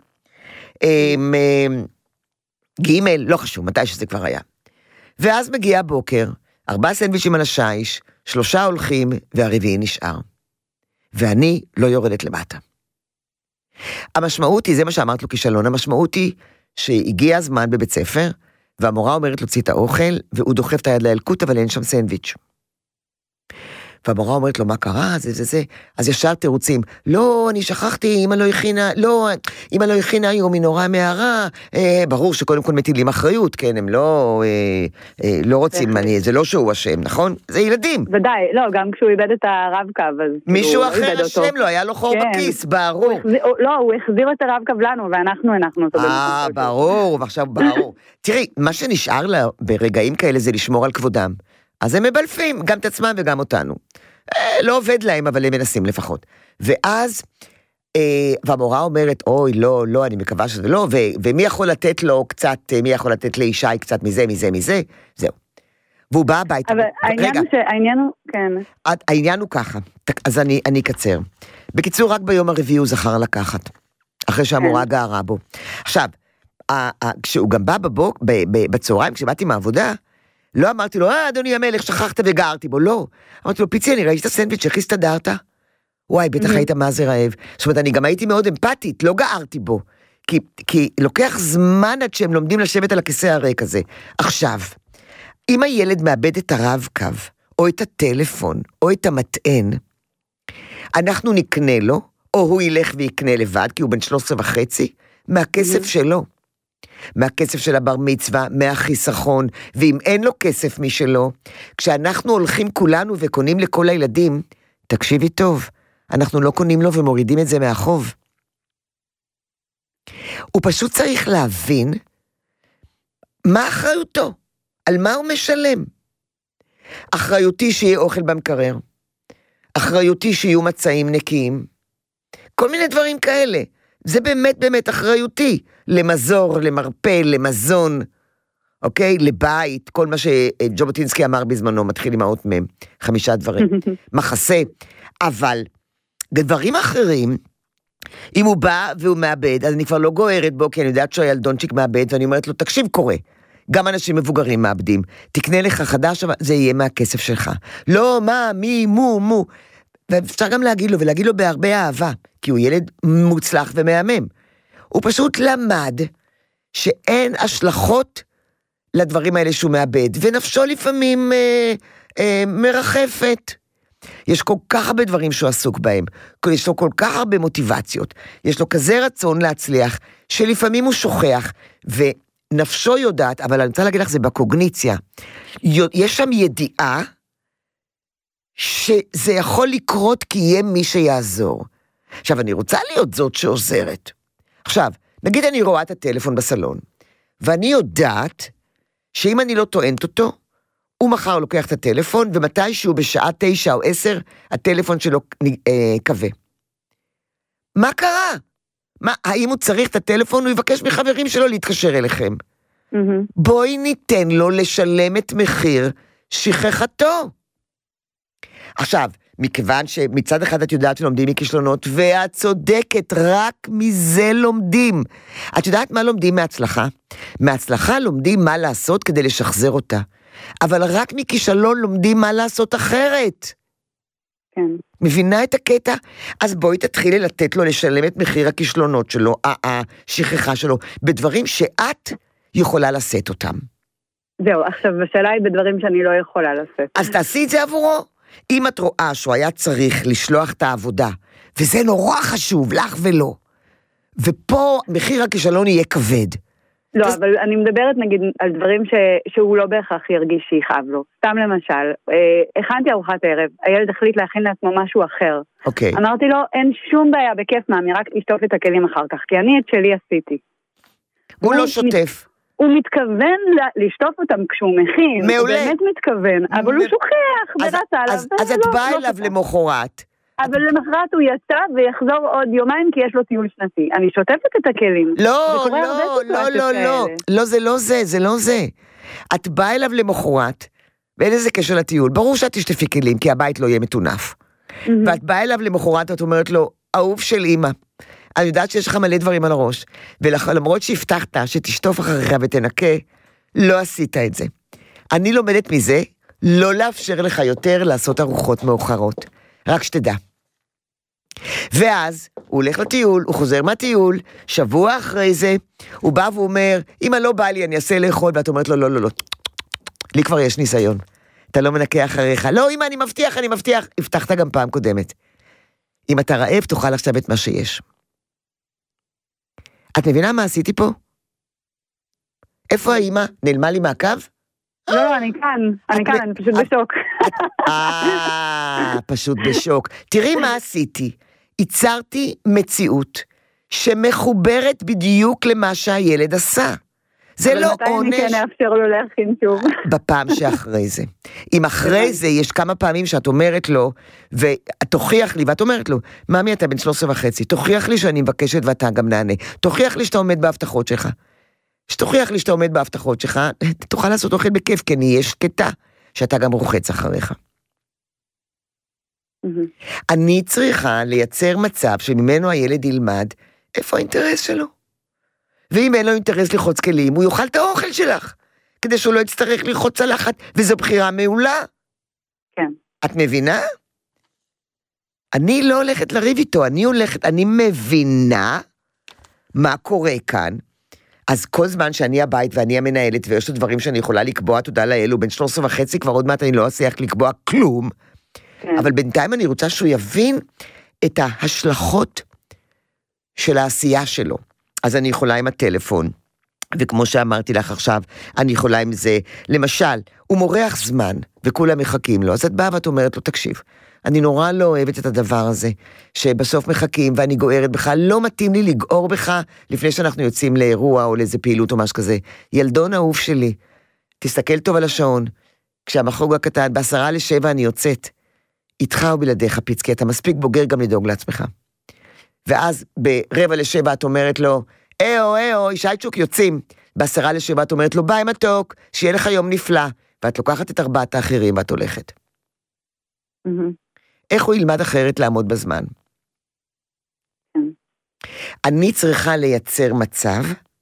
ג' לא חשוב, מתי שזה כבר היה. ואז מגיע הבוקר, 4 סנדוויצ'ים על השיש, 3 הולכים, והרביעי נשאר. ואני לא יורדת למטה. המשמעות היא, זה מה שאמרת לו כישלון, המשמעות היא שהגיע הזמן בבית ספר, והמורה אומרת להוציא את האוכל, והוא דוחף את היד לילקוט, אבל אין שם סנדוויץ'. והמורה אומרת לו, מה קרה? זה. אז ישר תירוצים, לא, אני שכחתי, אמא לא הכינה היום, היא נורא מהרה, ברור שקודם כל מטילים אחריות, כן, הם לא רוצים, זה לא שהוא אשם, נכון? זה ילדים. ודאי, לא, גם כשהוא איבד את הרב-קו, אז מישהו אחר אשם לו, היה לו חור בכיס, ברור. לא, הוא החזיר את הרב-קו לנו, ואנחנו הנחנו אותו. ברור, ועכשיו ברור. תראי, מה שנשאר לה ברגעים כאלה זה לשמור על כבודם. אז הם מבלפים, גם את עצמם וגם אותנו. לא עובד להם, אבל הם מנסים לפחות. ואז, והמורה אומרת, אוי, לא, אני מקווה שזה לא, ומי יכול לתת לו קצת, מי יכול לתת לישי קצת מזה, זהו. והוא בא הביתה. אבל העניין הוא, כן. העניין הוא ככה, אז אני אקצר. בקיצור, רק ביום הרביעי הוא זכר לקחת, אחרי שהמורה גערה בו. עכשיו, כשהוא גם בא בצהריים, כשבאתי מהעבודה, לא אמרתי לו, אדוני המלך, שכחת וגערתי בו, לא. אמרתי לו, פיצי, אני ראיתי את הסנדוויץ', איך הסתדרת? וואי, בטח היית מה זה רעב. זאת אומרת, אני גם הייתי מאוד אמפתית, לא גערתי בו. כי לוקח זמן עד שהם לומדים לשבת על הכיסא הריק הזה. עכשיו, אם הילד מאבד את הרב-קו, או את הטלפון, או את המטען, אנחנו נקנה לו, או הוא ילך ויקנה לבד, כי הוא בן 13.5, מהכסף שלו. מהכסף של הבר מצווה, מהחיסכון, ואם אין לו כסף משלו, כשאנחנו הולכים כולנו וקונים לכל הילדים, תקשיבי טוב, אנחנו לא קונים לו ומורידים את זה מהחוב. הוא פשוט צריך להבין מה אחריותו, על מה הוא משלם. אחריותי שיהיה אוכל במקרר, אחריותי שיהיו מצעים נקיים, כל מיני דברים כאלה. זה באמת באמת אחריותי, למזור, למרפא, למזון, אוקיי? לבית, כל מה שג'ובוטינסקי אמר בזמנו, מתחיל עם האות מהם, 5 דברים, מחסה, אבל דברים אחרים, אם הוא בא והוא מאבד, אז אני כבר לא גוערת בו, כי אני יודעת שהילדונצ'יק מאבד, ואני אומרת לו, תקשיב קורא, גם אנשים מבוגרים מאבדים, תקנה לך חדש, אבל זה יהיה מהכסף שלך. לא, מה, מי, מו, ואפשר גם להגיד לו, ולהגיד לו בהרבה אהבה, כי הוא ילד מוצלח ומאמם. הוא פשוט למד שאין השלכות לדברים האלה שהוא מאבד, ונפשו לפעמים מרחפת. יש כל כך הרבה דברים שהוא עסוק בהם, יש לו כל כך הרבה מוטיבציות, יש לו כזה רצון להצליח, שלפעמים הוא שוכח, ונפשו יודעת, אבל אני רוצה להגיד לך, זה בקוגניציה, יש שם ידיעה, שזה יכול לקרות כי יהיה מי שיעזור. עכשיו, אני רוצה להיות זאת שעוזרת. עכשיו, נגיד אני רואה את הטלפון בסלון, ואני יודעת שאם אני לא טוענת אותו, הוא מחר לוקח את הטלפון, ומתישהו בשעה 9 או 10, הטלפון שלו קווה. מה קרה? האם הוא צריך את הטלפון? הוא יבקש מחברים שלו להתקשר אליכם. בואי ניתן לו לשלם את מחיר שכחתו. עכשיו, מכיוון שמצד אחד את יודעת שלומדים מכישלונות, ואת צודקת, רק מזה לומדים. את יודעת מה לומדים מהצלחה? מהצלחה לומדים מה לעשות כדי לשחזר אותה. אבל רק מכישלון לומדים מה לעשות אחרת. כן. מבינה את הקטע? אז בואי תתחילי לתת לו לשלם את מחיר הכישלונות שלו, השכחה שלו, בדברים שאת יכולה לשאת אותם. זהו, עכשיו השאלה היא בדברים שאני לא יכולה לשאת. אז תעשי את זה עבורו. אם את רואה שהוא היה צריך לשלוח את העבודה, וזה נורא חשוב, לך ולא, ופה מחיר הכישלון יהיה כבד. לא, אבל אני מדברת נגיד על דברים שהוא לא בהכרח ירגיש שיחב לו. סתם למשל, הכנתי ארוחת ערב, הילד החליט להכין לעצמו משהו אחר. אוקיי. אמרתי לו, אין שום בעיה בכיף מאמי, רק תשטוף את הכלים אחר כך, כי אני את שלי עשיתי. הוא לא שוטף. הוא מתכוון לשטוף אותם כשהוא מכין. מעולה. הוא באמת מתכוון, אבל הוא שוכח, ורצה עליו. אז את באה אליו למחרת. אבל למחרת הוא יצא ויחזור עוד יומיים כי יש לו טיול שנתי. אני שוטפת את הכלים. לא, זה לא זה. את באה אליו למחרת, ואין איזה קשר לטיול. ברור שאת תשטפי כלים, כי הבית לא יהיה מטונף. ואת באה אליו למחרת, ואת אומרת לו, אהוב של אמא, אני יודעת שיש לך מלא דברים על הראש, ולמרות שהבטחת שתשטוף אחריך ותנקה, לא עשית את זה. אני לומדת מזה, לא לאפשר לך יותר לעשות ארוחות מאוחרות. רק שתדע. ואז הוא הולך לטיול, הוא חוזר מהטיול, שבוע אחרי זה, הוא בא ואומר, אמא לא בא לי, אני אעשה לאכול, ואת אומרת לו, לא, לי כבר יש ניסיון. אתה לא מנקה אחריך. לא, אמא, אני מבטיח. הבטחת גם פעם קודמת. אם אתה רעב, תאכל עכשיו את מה שיש. את מבינה מה עשיתי פה? איפה האמא? נעלמה לי מהקו? לא, אני כאן, אני פשוט בשוק. פשוט בשוק. תראי מה עשיתי. ייצרתי מציאות שמחוברת בדיוק למה שהילד עשה. זה לא עונש. אבל מתי אני כן אאפשר לו להכין שוב? בפעם שאחרי זה. אם אחרי זה יש כמה פעמים שאת אומרת לו, ותוכיח לי, ואת אומרת לו, מאמי אתה בן 13.5, תוכיח לי שאני מבקשת ואתה גם נענה. תוכיח לי שאתה עומד בהבטחות שלך. שתוכיח לי שאתה עומד בהבטחות שלך, תוכל לעשות אוכל בכיף, כי אני אהיה שקטה, שאתה גם רוחץ אחריך. אני צריכה לייצר מצב שממנו הילד ילמד איפה האינטרס שלו. ואם אין לו אינטרס לחוץ כלים, הוא יאכל את האוכל שלך, כדי שהוא לא יצטרך ללחוץ צלחת, וזו בחירה מעולה. כן. את מבינה? אני לא הולכת לריב איתו, אני מבינה מה קורה כאן, אז כל זמן שאני הבית ואני המנהלת, ויש לו דברים שאני יכולה לקבוע, תודה לאלו, בין 13.5 כבר עוד מעט אני לא אצליח לקבוע כלום, כן. אבל בינתיים אני רוצה שהוא יבין את ההשלכות של העשייה שלו. אז אני יכולה עם הטלפון, וכמו שאמרתי לך עכשיו, אני יכולה עם זה, למשל, הוא מורח זמן, וכולם מחכים לו, אז את באה ואת אומרת לו, תקשיב, אני נורא לא אוהבת את הדבר הזה, שבסוף מחכים ואני גוערת בך, לא מתאים לי לגעור בך, לפני שאנחנו יוצאים לאירוע או לאיזה פעילות או משהו כזה. ילדון אהוב שלי, תסתכל טוב על השעון, כשהמחוג הקטן, ב6:50 אני יוצאת, איתך או בלעדיך פיצקי, אתה מספיק בוגר גם לדאוג לעצמך. ואז ב6:45 את אומרת לו, ישייצ'וק יוצאים, ב6:50 את אומרת לו, ביי מתוק, שיהיה לך יום נפלא, ואת לוקחת את 4 האחרים ואת הולכת. איך הוא ילמד אחרת לעמוד בזמן? אני צריכה לייצר מצב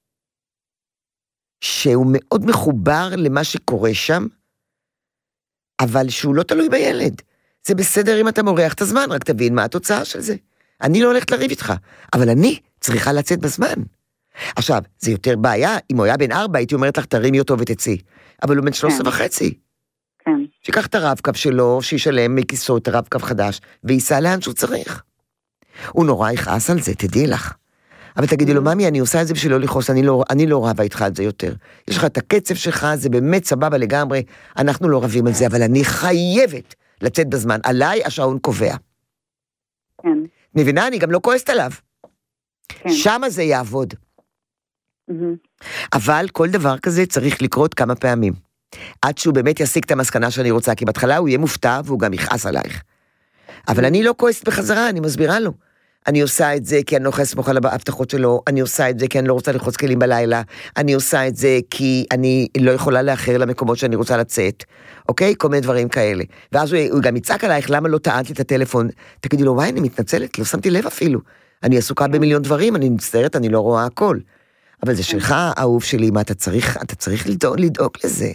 שהוא מאוד מחובר למה שקורה שם, אבל שהוא לא תלוי בילד. זה בסדר אם אתה מורח את הזמן, רק תבין מה התוצאה של זה. אני לא הולכת לריב איתך, אבל אני צריכה לצאת בזמן. עכשיו, זה יותר בעיה, אם הוא היה בן 4, הייתי אומרת לך, תרימי אותו ותצאי. אבל הוא בן 13.5. כן. שיקח את הרב-קו שלו, שישלם מכיסו את הרב-קו חדש, וייסע לאן שהוא צריך. הוא נורא יכעס על זה, תדעי לך. אבל תגידי לו, ממי, אני עושה את זה בשביל לא לכעוס, אני לא רבה איתך על זה יותר. יש לך את הקצב שלך, זה באמת סבבה לגמרי, אנחנו לא רבים על זה, אבל אני חייבת לצאת בזמן. עליי השעון קובע. כן. מבינה? אני גם לא כועסת עליו. כן. שמה זה יעבוד. אבל כל דבר כזה צריך לקרות כמה פעמים. עד שהוא באמת יסיק את המסקנה שאני רוצה, כי בהתחלה הוא יהיה מופתע והוא גם יכעס עלייך. אבל אני לא כועסת בחזרה, אני מסבירה לו. אני עושה את זה כי אני לא יכולה לסמוך על ההבטחות שלו, אני עושה את זה כי אני לא רוצה לחוץ כלים בלילה, אני עושה את זה כי אני לא יכולה לאחר למקומות שאני רוצה לצאת, אוקיי? כל מיני דברים כאלה. ואז הוא גם יצעק עלייך, למה לא טענת לי את הטלפון? תגידי לו, וואי, אני מתנצלת, לא שמתי לב אפילו. אני עסוקה במיליון דברים, אני מצטערת, אני לא רואה הכל. אבל זה שלך, אהוב שלי, מה אתה צריך לדאוג לזה.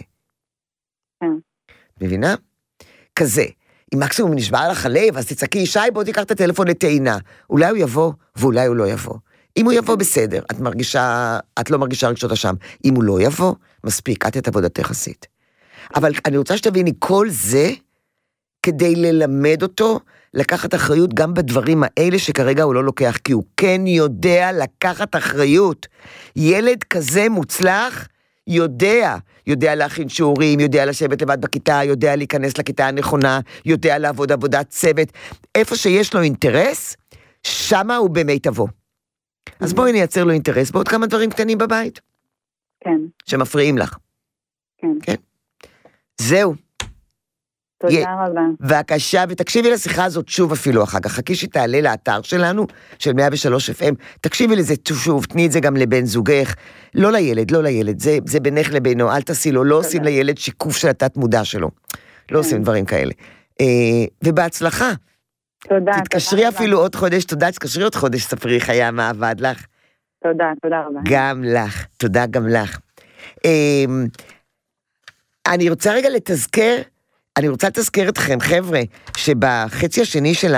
מבינה? כזה. אם מקסימום נשבר לך הלב, אז תצעקי, שי, בוא תיקח את הטלפון לטעינה. אולי הוא יבוא, ואולי הוא לא יבוא. אם הוא יבוא בסדר, את לא מרגישה רגשות אשם. אם הוא לא יבוא, מספיק, את עבודתך עשית. אבל אני רוצה שתביני, כל זה, כדי ללמד אותו, לקחת אחריות גם בדברים האלה שכרגע הוא לא לוקח, כי הוא כן יודע לקחת אחריות. ילד כזה מוצלח, יודע להכין שיעורים, יודע לשבת לבד בכיתה, יודע להיכנס לכיתה הנכונה, יודע לעבוד עבודת צוות. איפה שיש לו אינטרס, שמה הוא במיטבו. אז בואי נייצר לו אינטרס בעוד כמה דברים קטנים בבית. כן. שמפריעים לך. כן. זהו. תודה רבה. בבקשה, ותקשיבי לשיחה הזאת שוב אפילו אחר כך, חכי שתעלה לאתר שלנו, של 103 FM, תקשיבי לזה שוב, תני את זה גם לבן זוגך, לא לילד, זה בינך לבינו, אל תעשי לו, לא עושים לילד שיקוף של התת מודע שלו, לא עושים דברים כאלה. ובהצלחה. תודה. תתקשרי אפילו עוד חודש, תתקשרי עוד חודש, ספרי חיה מה עבד לך. תודה רבה. גם לך, תודה גם לך. אני רוצה רגע לתזכר, אני רוצה לתזכר אתכם, חבר'ה, שבחצי השני של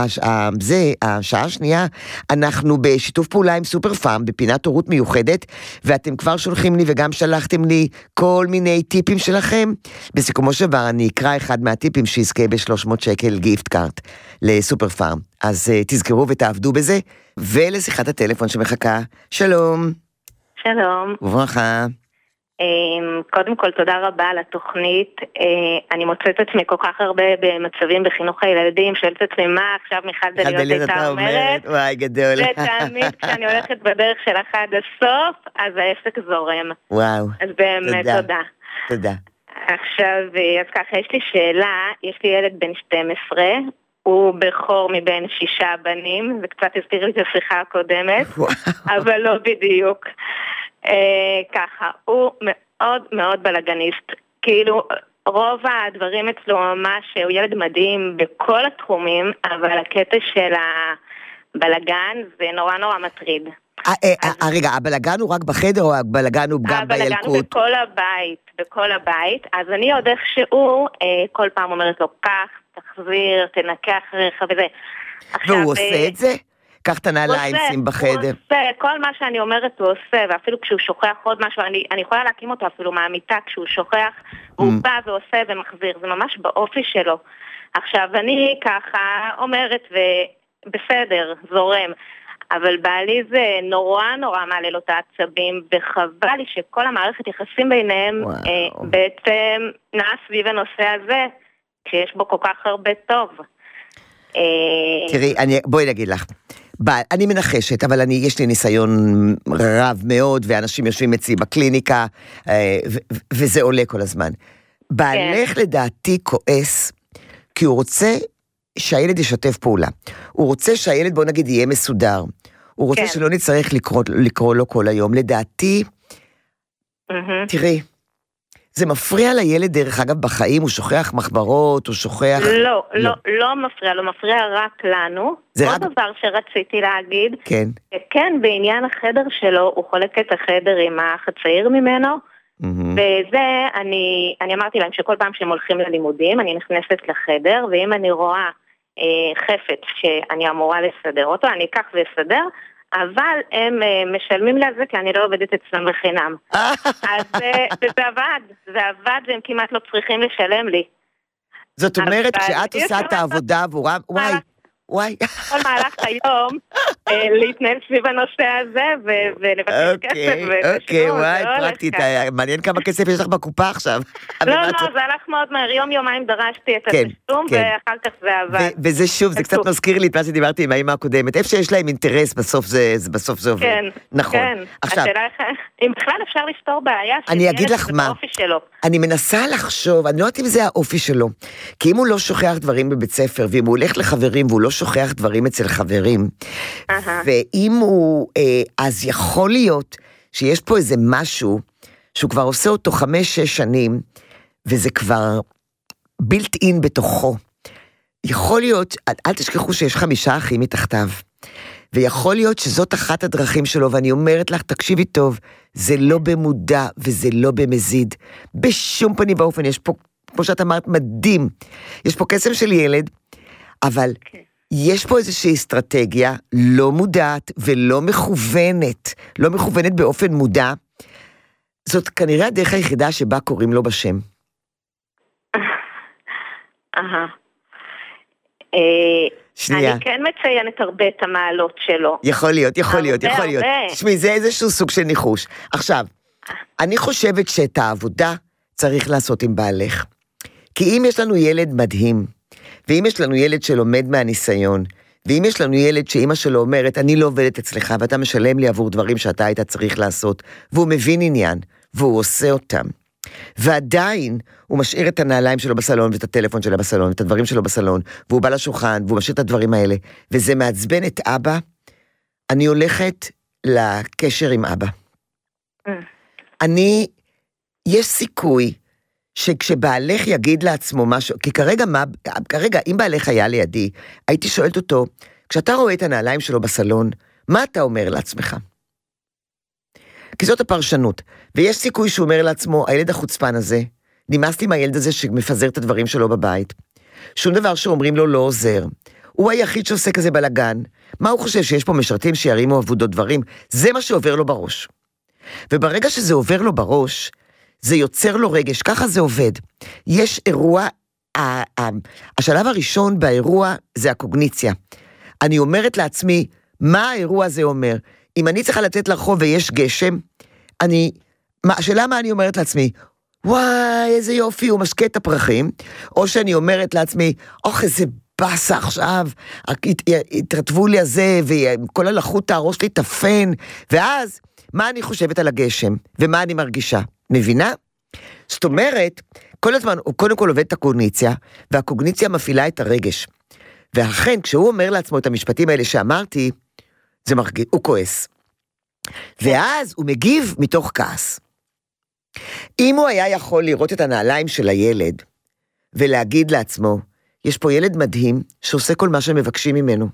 השעה השנייה, אנחנו בשיתוף פעולה עם סופר פארם, בפינת הורות מיוחדת, ואתם כבר שולחים לי וגם שלחתם לי כל מיני טיפים שלכם. בסיכומו של דבר, אני אקרא אחד מהטיפים שיזכה ב-300 שקל גיפט קארט לסופר פארם. אז תזכרו ותעבדו בזה, ולשיחת הטלפון שמחכה. שלום. שלום. וברכה. קודם כל, תודה רבה על התוכנית. אני מוצאת עצמי כל כך הרבה במצבים בחינוך הילדים, שואלת עצמי מה עכשיו מיכל דליות הייתה אומרת. וואי, גדול. ותמיד כשאני הולכת בדרך שלך עד הסוף, אז העסק זורם. וואו. אז באמת, תודה. תודה. עכשיו, אז ככה, יש לי שאלה, יש לי ילד בן 12, הוא בכור מבין 6 בנים, וקצת הזכיר לי את השיחה הקודמת, אבל לא בדיוק. ככה, הוא מאוד מאוד בלגניסט, כאילו רוב הדברים אצלו ממש, הוא ילד מדהים בכל התחומים, אבל הקטע של הבלגן זה נורא נורא מטריד. רגע, הבלגן הוא רק בחדר או הבלגן הוא גם בילקוט? הבלגן הוא בכל הבית, אז אני עוד איכשהו כל פעם אומרת לו, כך, תחזיר, תנקה אחריך וזה. והוא עושה את זה? קח את הנעליים, שים בחדר. הוא עושה, כל מה שאני אומרת הוא עושה, ואפילו כשהוא שוכח עוד משהו, אני יכולה להקים אותו אפילו מהמיטה, כשהוא שוכח, הוא בא ועושה ומחזיר, זה ממש באופי שלו. עכשיו, אני ככה אומרת, ובסדר, זורם, אבל בעלי זה נורא נורא מעלה לו את העצבים, וחבל לי שכל המערכת יחסים ביניהם בעצם נעה סביב הנושא הזה, שיש בו כל כך הרבה טוב. תראי, בואי נגיד לך, אני מנחשת, אבל יש לי ניסיון רב מאוד, ואנשים יושבים אצלי בקליניקה, וזה עולה כל הזמן. בעלך לדעתי כועס, כי הוא רוצה שהילד ישתף פעולה. הוא רוצה שהילד, בוא נגיד, יהיה מסודר. הוא רוצה שלא נצטרך לקרוא לו כל היום. לדעתי, תראי, זה מפריע לילד דרך אגב בחיים, הוא שוכח מחברות, הוא שוכח... לא מפריע, לא מפריע רק לנו. עוד דבר שרציתי להגיד, כן, בעניין החדר שלו, הוא חולק את החדר עם האח הצעיר ממנו, וזה, אני אמרתי להם שכל פעם שהם הולכים ללימודים, אני נכנסת לחדר, ואם אני רואה חפץ שאני אמורה לסדר אותו, אני אקח ואסדר, אבל הם משלמים לזה כי אני לא עובדת אצלם בחינם. אז זה עבד והם כמעט לא צריכים לשלם לי. זאת אומרת, כשאת עושה את העבודה עבורם, וואי. כל מהלך היום להתנהל סביב הנושא הזה ולבקש כסף. אוקיי, וואי, פרקטית, מעניין כמה כסף יש לך בקופה עכשיו. לא, זה הלך מאוד מהר, יום-יומיים דרשתי את התשלום ואחר כך זה עבד. וזה שוב, זה קצת מזכיר לי את מה שדיברתי עם האמא הקודמת, איפה שיש להם אינטרס, בסוף זה עובד. נכון. השאלה אם בכלל אפשר לפתור בעיה, אני אגיד לך מה, אני מנסה לחשוב, אני לא יודעת אם זה האופי שלו, כי אם הוא לא שוכח דברים בבית ספר, ואם הוא הולך לחברים והוא לא שוכח דברים אצל חברים, ואם הוא, אז יכול להיות שיש פה איזה משהו, שהוא כבר עושה אותו 5-6 שנים, וזה כבר בילט אין בתוכו. יכול להיות, אל תשכחו שיש 5 אחים מתחתיו, ויכול להיות שזאת אחת הדרכים שלו, ואני אומרת לך, תקשיבי טוב, זה לא במודע, וזה לא במזיד, בשום פנים באופן, יש פה, כמו שאת אמרת, מדהים, יש פה קסם של ילד, אבל יש פה איזושהי אסטרטגיה לא מודעת ולא מכוונת, לא מכוונת באופן מודע, זאת כנראה הדרך היחידה שבה קוראים לו בשם. שנייה. אני כן מציינת הרבה את המעלות שלו. יכול להיות. תשמעי, זה איזשהו סוג של ניחוש. עכשיו, אני חושבת שאת העבודה צריך לעשות עם בעלך. כי אם יש לנו ילד מדהים, ואם יש לנו ילד שלומד מהניסיון, ואם יש לנו ילד שאמא שלו אומרת, אני לא עובדת אצלך, ואתה משלם לי עבור דברים שאתה היית צריך לעשות, והוא מבין עניין, והוא עושה אותם, ועדיין הוא משאיר את הנעליים שלו בסלון, ואת הטלפון שלו בסלון, ואת הדברים שלו בסלון, והוא בא לשולחן, והוא משאיר את הדברים האלה, וזה מעצבן את אבא, אני הולכת לקשר עם אבא. יש סיכוי, שכשבעלך יגיד לעצמו משהו, כי כרגע, אם בעלך היה לידי, הייתי שואלת אותו, כשאתה רואה את הנעליים שלו בסלון, מה אתה אומר לעצמך? כי זאת הפרשנות, ויש סיכוי שהוא אומר לעצמו, הילד החוצפן הזה, נמאסתי מהילד הזה שמפזר את הדברים שלו בבית. שום דבר שאומרים לו לא עוזר. הוא היחיד שעושה כזה בלגן. מה הוא חושב, שיש פה משרתים שירימו עבודות דברים? זה מה שעובר לו בראש. וברגע שזה עובר לו בראש, זה יוצר לו רגש, ככה זה עובד. יש אירוע, השלב הראשון באירוע זה הקוגניציה. אני אומרת לעצמי, מה האירוע הזה אומר? אם אני צריכה לצאת לרחוב ויש גשם, השאלה מה אני אומרת לעצמי? וואי, איזה יופי, הוא משקה את הפרחים, או שאני אומרת לעצמי, איזה בסה עכשיו, התרטבו לי הזה, וכל הלחות הראש לי תפן, ואז, מה אני חושבת על הגשם, ומה אני מרגישה? מבינה? זאת אומרת, כל הזמן, הוא קודם כל עובד את הקוגניציה, והקוגניציה מפעילה את הרגש. ואכן, כשהוא אומר לעצמו את המשפטים האלה שאמרתי, זה מרגיש, הוא כועס. ואז הוא מגיב מתוך כעס. אם הוא היה יכול לראות את הנעליים של הילד, ולהגיד לעצמו, יש פה ילד מדהים, שעושה כל מה שמבקשים ממנו.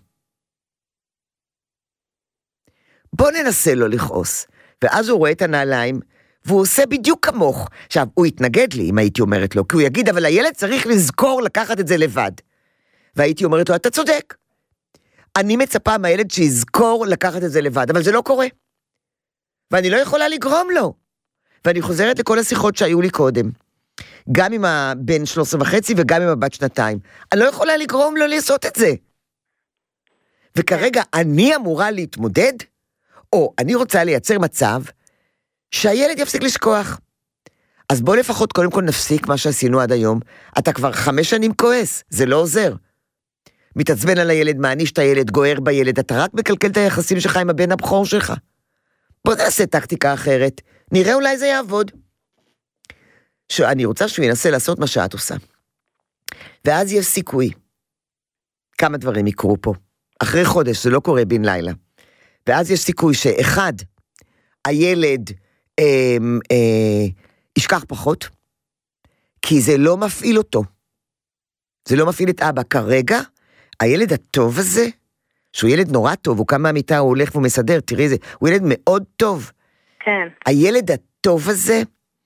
בוא ננסה לו לכעוס. ואז הוא רואה את הנעליים, והוא עושה בדיוק כמוך. עכשיו, הוא יתנגד לי, אם הייתי אומרת לו, כי הוא יגיד, אבל הילד צריך לזכור לקחת את זה לבד. והייתי אומרת לו, אתה צודק. אני מצפה מהילד שיזכור לקחת את זה לבד, אבל זה לא קורה. ואני לא יכולה לגרום לו. ואני חוזרת לכל השיחות שהיו לי קודם. גם עם הבן 13.5 וגם עם הבת 2. אני לא יכולה לגרום לו לעשות את זה. וכרגע אני אמורה להתמודד, או אני רוצה לייצר מצב, שהילד יפסיק לשכוח. אז בוא לפחות קודם כל נפסיק מה שעשינו עד היום. אתה כבר 5 שנים כועס, זה לא עוזר. מתעצבן על הילד, מעניש את הילד, גוער בילד, אתה רק מקלקל את היחסים שלך עם הבן הבכור שלך. בוא נעשה טקטיקה אחרת, נראה אולי זה יעבוד. אני רוצה שהוא ינסה לעשות מה שאת עושה. ואז יש סיכוי. כמה דברים יקרו פה. אחרי חודש, זה לא קורה בן לילה. ואז יש סיכוי שאחד, הילד ישכח פחות, כי זה לא מפעיל אותו. זה לא מפעיל את אבא. כרגע, הילד הטוב הזה, שהוא ילד נורא טוב, הוא קם מהמיטה, הוא הולך ומסדר, תראי זה, הוא ילד מאוד טוב. כן. הילד הטוב הזה,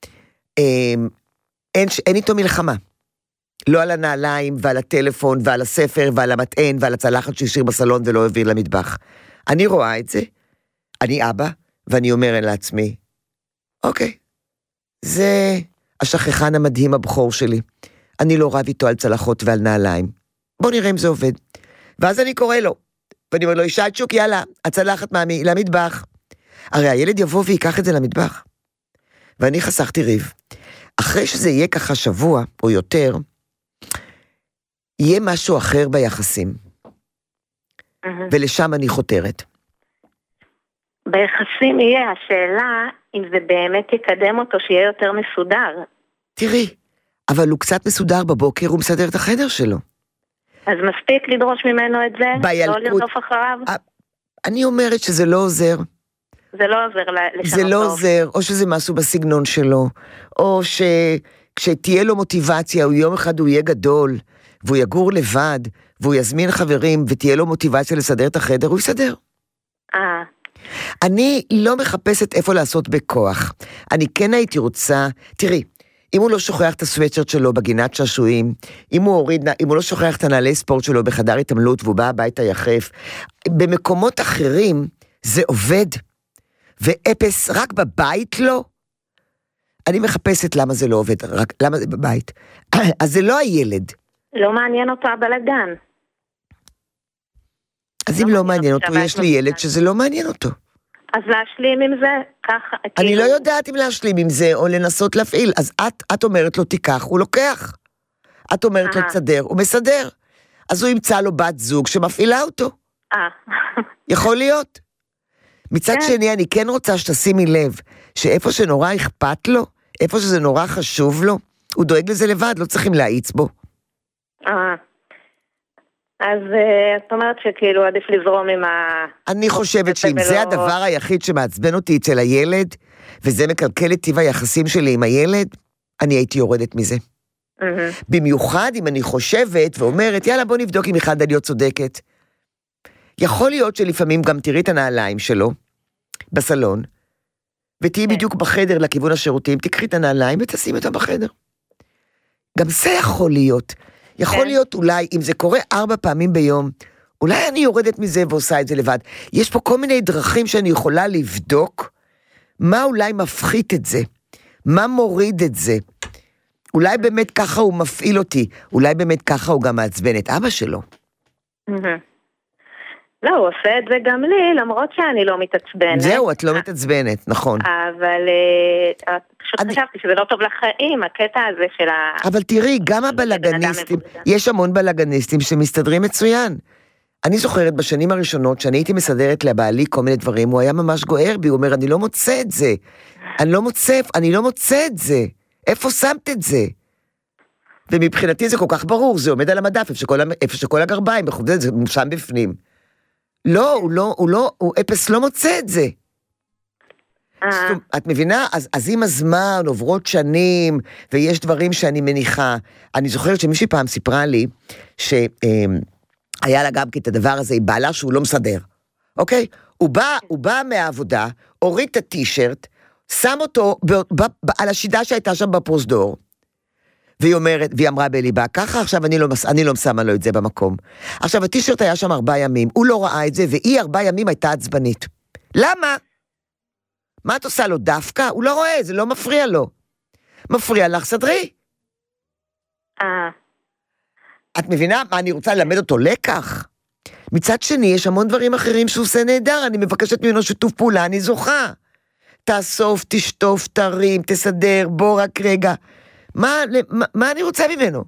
אין איתו מלחמה. לא על הנעליים ועל הטלפון ועל הספר ועל המטען ועל הצלחת שהשאיר בסלון ולא העביר למטבח. אני רואה את זה, אני אבא, ואני אומר לעצמי, אוקיי, זה השכחן המדהים הבכור שלי. אני לא רב איתו על צלחות ועל נעליים. בוא נראה אם זה עובד. ואז אני קורא לו, ואני אומר לו, אישה צ'וק, יאללה, הצלחת למטבח. הרי הילד יבוא ויקח את זה למטבח. ואני חסכתי ריב. אחרי שזה יהיה ככה שבוע או יותר, יהיה משהו אחר ביחסים. ולשם אני חותרת. ביחסים יהיה השאלה אם זה באמת יקדם אותו שיהיה יותר מסודר. תראי, אבל הוא קצת מסודר בבוקר, הוא מסדר את החדר שלו. אז מספיק לדרוש ממנו את זה? לא לרדוף אחריו? אני אומרת שזה לא עוזר. זה לא עוזר לשנות. זה לא עוזר, או שזה משהו בסגנון שלו, או שכשתהיה לו מוטיבציה, יום אחד הוא יהיה גדול, והוא יגור לבד, והוא יזמין חברים, ותהיה לו מוטיבציה לסדר את החדר, הוא יסדר. אני לא מחפשת איפה לעשות בכוח. אני כן הייתי רוצה, תראי, אם הוא לא שוכח את הסוויצ'רט שלו בגינת שעשועים, אם הוא לא שוכח את הנעלי ספורט שלו בחדר התעמלות, והוא בא הביתה יחף, במקומות אחרים זה עובד, ואפס רק בבית לא. אני מחפשת למה זה לא עובד, למה זה בבית. אז זה לא הילד. לא מעניין אותו הבלגן. אז אם לא מעניין אותו, יש לי ילד שזה לא מעניין אותו. אז להשלים עם זה, ככה... אני לא יודעת אם להשלים עם זה, או לנסות להפעיל. אז את אומרת לו תיקח, הוא לוקח. את אומרת לו תסדר, הוא מסדר. אז הוא ימצא לו בת זוג שמפעילה אותו. יכול להיות. מצד שני, אני כן רוצה שתשימי לב, שאיפה שנורא אכפת לו, איפה שזה נורא חשוב לו, הוא דואג לזה לבד, לא צריכים להאיץ בו. אז את אומרת שכאילו עדיף לזרום עם אני חושבת שאם זה הדבר היחיד שמעצבן אותי אצל הילד, וזה מקלקל את טיב היחסים שלי עם הילד, אני הייתי יורדת מזה. במיוחד אם אני חושבת ואומרת, יאללה בוא נבדוק אם אחד דליות צודקת. יכול להיות שלפעמים גם תראי את הנעליים שלו, בסלון, ותהי בדיוק בחדר לכיוון השירותים, תקחי את הנעליים ותשים אותה בחדר. גם זה יכול להיות. יכול להיות אולי, אם זה קורה 4 פעמים ביום, אולי אני יורדת מזה ועושה את זה לבד. יש פה כל מיני דרכים שאני יכולה לבדוק, מה אולי מפחית את זה, מה מוריד את זה. אולי באמת ככה הוא מפעיל אותי, אולי באמת ככה הוא גם מעצבן את אבא שלו. לא, הוא עושה את זה גם לי, למרות שאני לא מתעצבנת. זהו, את לא מתעצבנת, נכון. אבל פשוט חשבתי שזה לא טוב לחיים, הקטע הזה של אבל תראי, גם הבלגניסטים, יש המון בלגניסטים שמסתדרים מצוין. אני זוכרת בשנים הראשונות, שאני הייתי מסדרת לבעלי כל מיני דברים, הוא היה ממש גוער בי, הוא אומר, אני לא מוצא את זה. אני לא מוצא את זה. איפה שמת את זה? ומבחינתי זה כל כך ברור, זה עומד על המדף, איפה שכל הגרביים, זה שם בפנים. לא, הוא אפס לא מוצא את זה. את מבינה? אז עם הזמן עוברות שנים, ויש דברים שאני מניחה. אני זוכרת שמישהי פעם סיפרה לי, שהיה לה גם את הדבר הזה, היא בעלה שהוא לא מסדר. אוקיי? הוא בא מהעבודה, הוריד את הטישרט, שם אותו על השידה שהייתה שם בפרוזדור, והיא אמרה בליבה, ככה עכשיו אני לא שמה לו את זה במקום. עכשיו הטישרט היה שם 4 ימים, הוא לא ראה את זה, והיא 4 ימים הייתה עצבנית. למה? מה את עושה לו דווקא? הוא לא רואה, זה לא מפריע לו. מפריע לך, סדרי. את מבינה מה אני רוצה ללמד אותו לקח? מצד שני, יש המון דברים אחרים שהוא עושה נהדר, אני מבקשת ממנו שיתוף פעולה, אני זוכה. תאסוף, תשטוף, תרים, תסדר, בוא רק רגע. מה אני רוצה ממנו?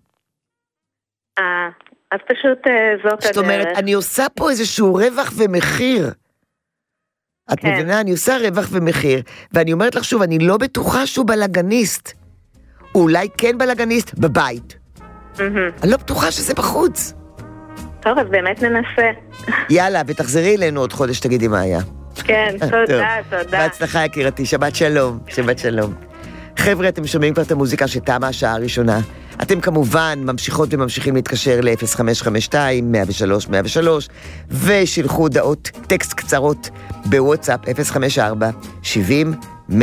אז פשוט זאת הדרך. זאת אומרת, אני עושה פה איזשהו רווח ומחיר. את מבינה, אני עושה רווח ומחיר, ואני אומרת לך שוב, אני לא בטוחה שהוא בלגניסט. הוא אולי כן בלגניסט בבית. אני לא בטוחה שזה בחוץ. טוב, אז באמת ננסה. יאללה, ותחזרי אלינו עוד חודש, תגידי מה היה. כן, תודה. בהצלחה יקירתי, שבת שלום, שבת שלום. חבר'ה, אתם שומעים כבר את המוזיקה שתמה השעה הראשונה. אתם כמובן ממשיכות וממשיכים להתקשר ל-0552-103-103, ושילחו הודעות טקסט קצרות בוואטסאפ 054-70-103-70.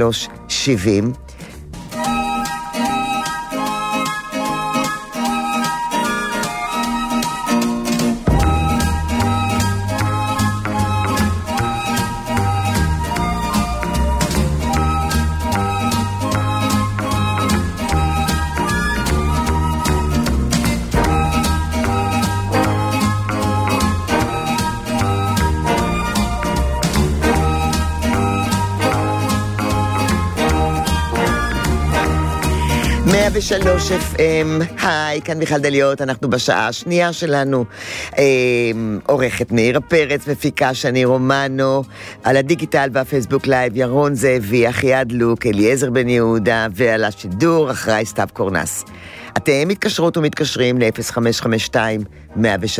ושלוש FM, היי, כאן מיכל דליות, אנחנו בשעה השנייה שלנו, עורכת מאירה פרץ, מפיקה שני רומנו, על הדיגיטל והפייסבוק לייב, ירון זאבי, אחי אדלוק, אליעזר בן יהודה, ועל השידור, אחראי סתיו קורנס. אתם מתקשרות ומתקשרים ל-0552-103-103,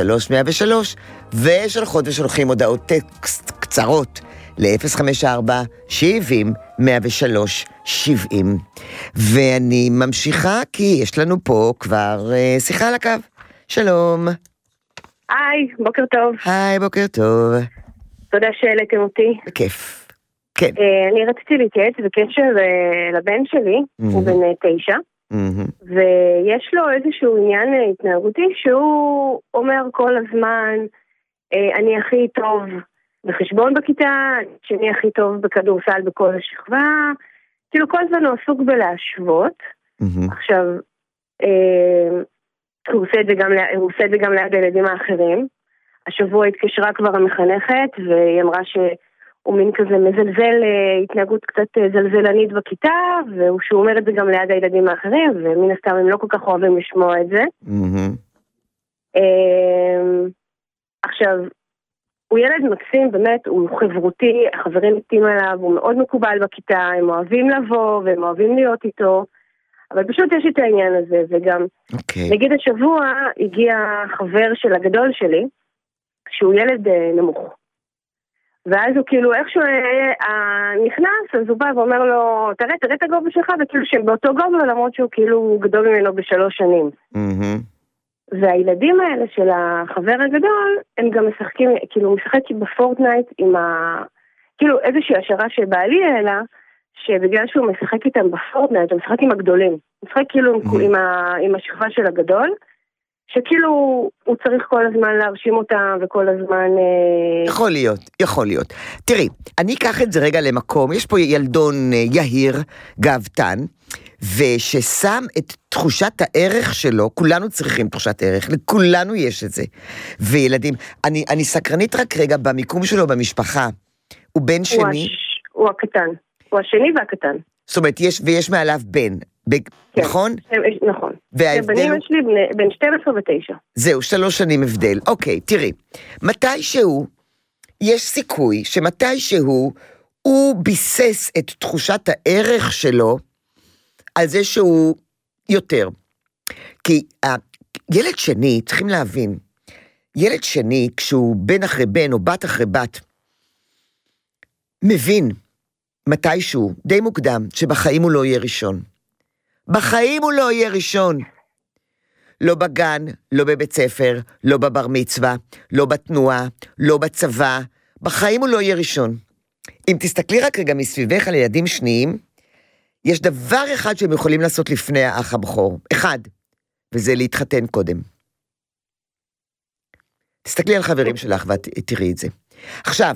ושולחות ושולחים הודעות טקסט קצרות, ל-054-70-103-70. ואני ממשיכה כי יש לנו פה כבר שיחה על הקו. שלום. היי, בוקר טוב. היי, בוקר טוב. תודה שהעליתם אותי. בכיף. כן. אני רציתי להתייעץ בקשר לבן שלי, הוא בן 9, ויש לו איזשהו עניין התנהגותי שהוא אומר כל הזמן, אני הכי טוב בחשבון בכיתה, שאני הכי טוב בכדורסל בכל השכבה, כאילו כל הזמן הוא עסוק בלהשוות. עכשיו, הוא עושה את זה גם ליד הילדים האחרים. השבוע התקשרה כבר המחנכת, והיא אמרה שהוא מין כזה מזלזל, התנהגות קצת זלזלנית בכיתה, ושהוא אומר את זה גם ליד הילדים האחרים, ומן הסתם הם לא כל כך אוהבים לשמוע את זה. עכשיו, הוא ילד מקסים, באמת, הוא חברותי, החברים מתים עליו, הוא מאוד מקובל בכיתה, הם אוהבים לבוא, והם אוהבים להיות איתו, אבל פשוט יש את העניין הזה, וגם, נגיד השבוע, הגיע חבר של הגדול שלי, שהוא ילד נמוך, ואז הוא כאילו, איכשהו נכנס, אז הוא בא ואומר לו, תראה את הגובה שלך, וכאילו שהם באותו גובה, למרות שהוא כאילו גדול ממנו ב3 שנים. והילדים האלה של החבר הגדול, הם גם משחקים, כאילו משחק בפורטנייט עם כאילו איזושהי השערה שבעלי העלה, שבגלל שהוא משחק איתם בפורטנייט, הוא משחק עם הגדולים. הוא משחק כאילו עם השכבה של הגדול, שכאילו הוא צריך כל הזמן להרשים אותם, וכל הזמן... יכול להיות. תראי, אני אקח את זה רגע למקום, יש פה ילדון יהיר, גאוותן, וששם את תחושת הערך שלו, כולנו צריכים תחושת ערך, לכולנו יש את זה. וילדים, אני סקרנית רק רגע במיקום שלו במשפחה, הוא בן שני... הוא הקטן, הוא השני והקטן. זאת אומרת, יש מעליו בן, נכון? נכון. הבנים שלי בין 12 ו-9. זהו, 3 שנים הבדל. אוקיי, תראי, מתישהו, יש סיכוי שמתישהו הוא ביסס את תחושת הערך שלו, על זה שהוא יותר. כי ילד שני, צריכים להבין, ילד שני, כשהוא בן אחרי בן או בת אחרי בת, מבין מתישהו, די מוקדם, שבחיים הוא לא יהיה ראשון. בחיים הוא לא יהיה ראשון. לא בגן, לא בבית ספר, לא בבר מצווה, לא בתנועה, לא בצבא. בחיים הוא לא יהיה ראשון. אם תסתכלי רק רגע מסביבך על ילדים שניים, יש דבר אחד שהם יכולים לעשות לפני האח הבכור. אחד, וזה להתחתן קודם. תסתכלי על חברים שלך ותראי את זה. עכשיו,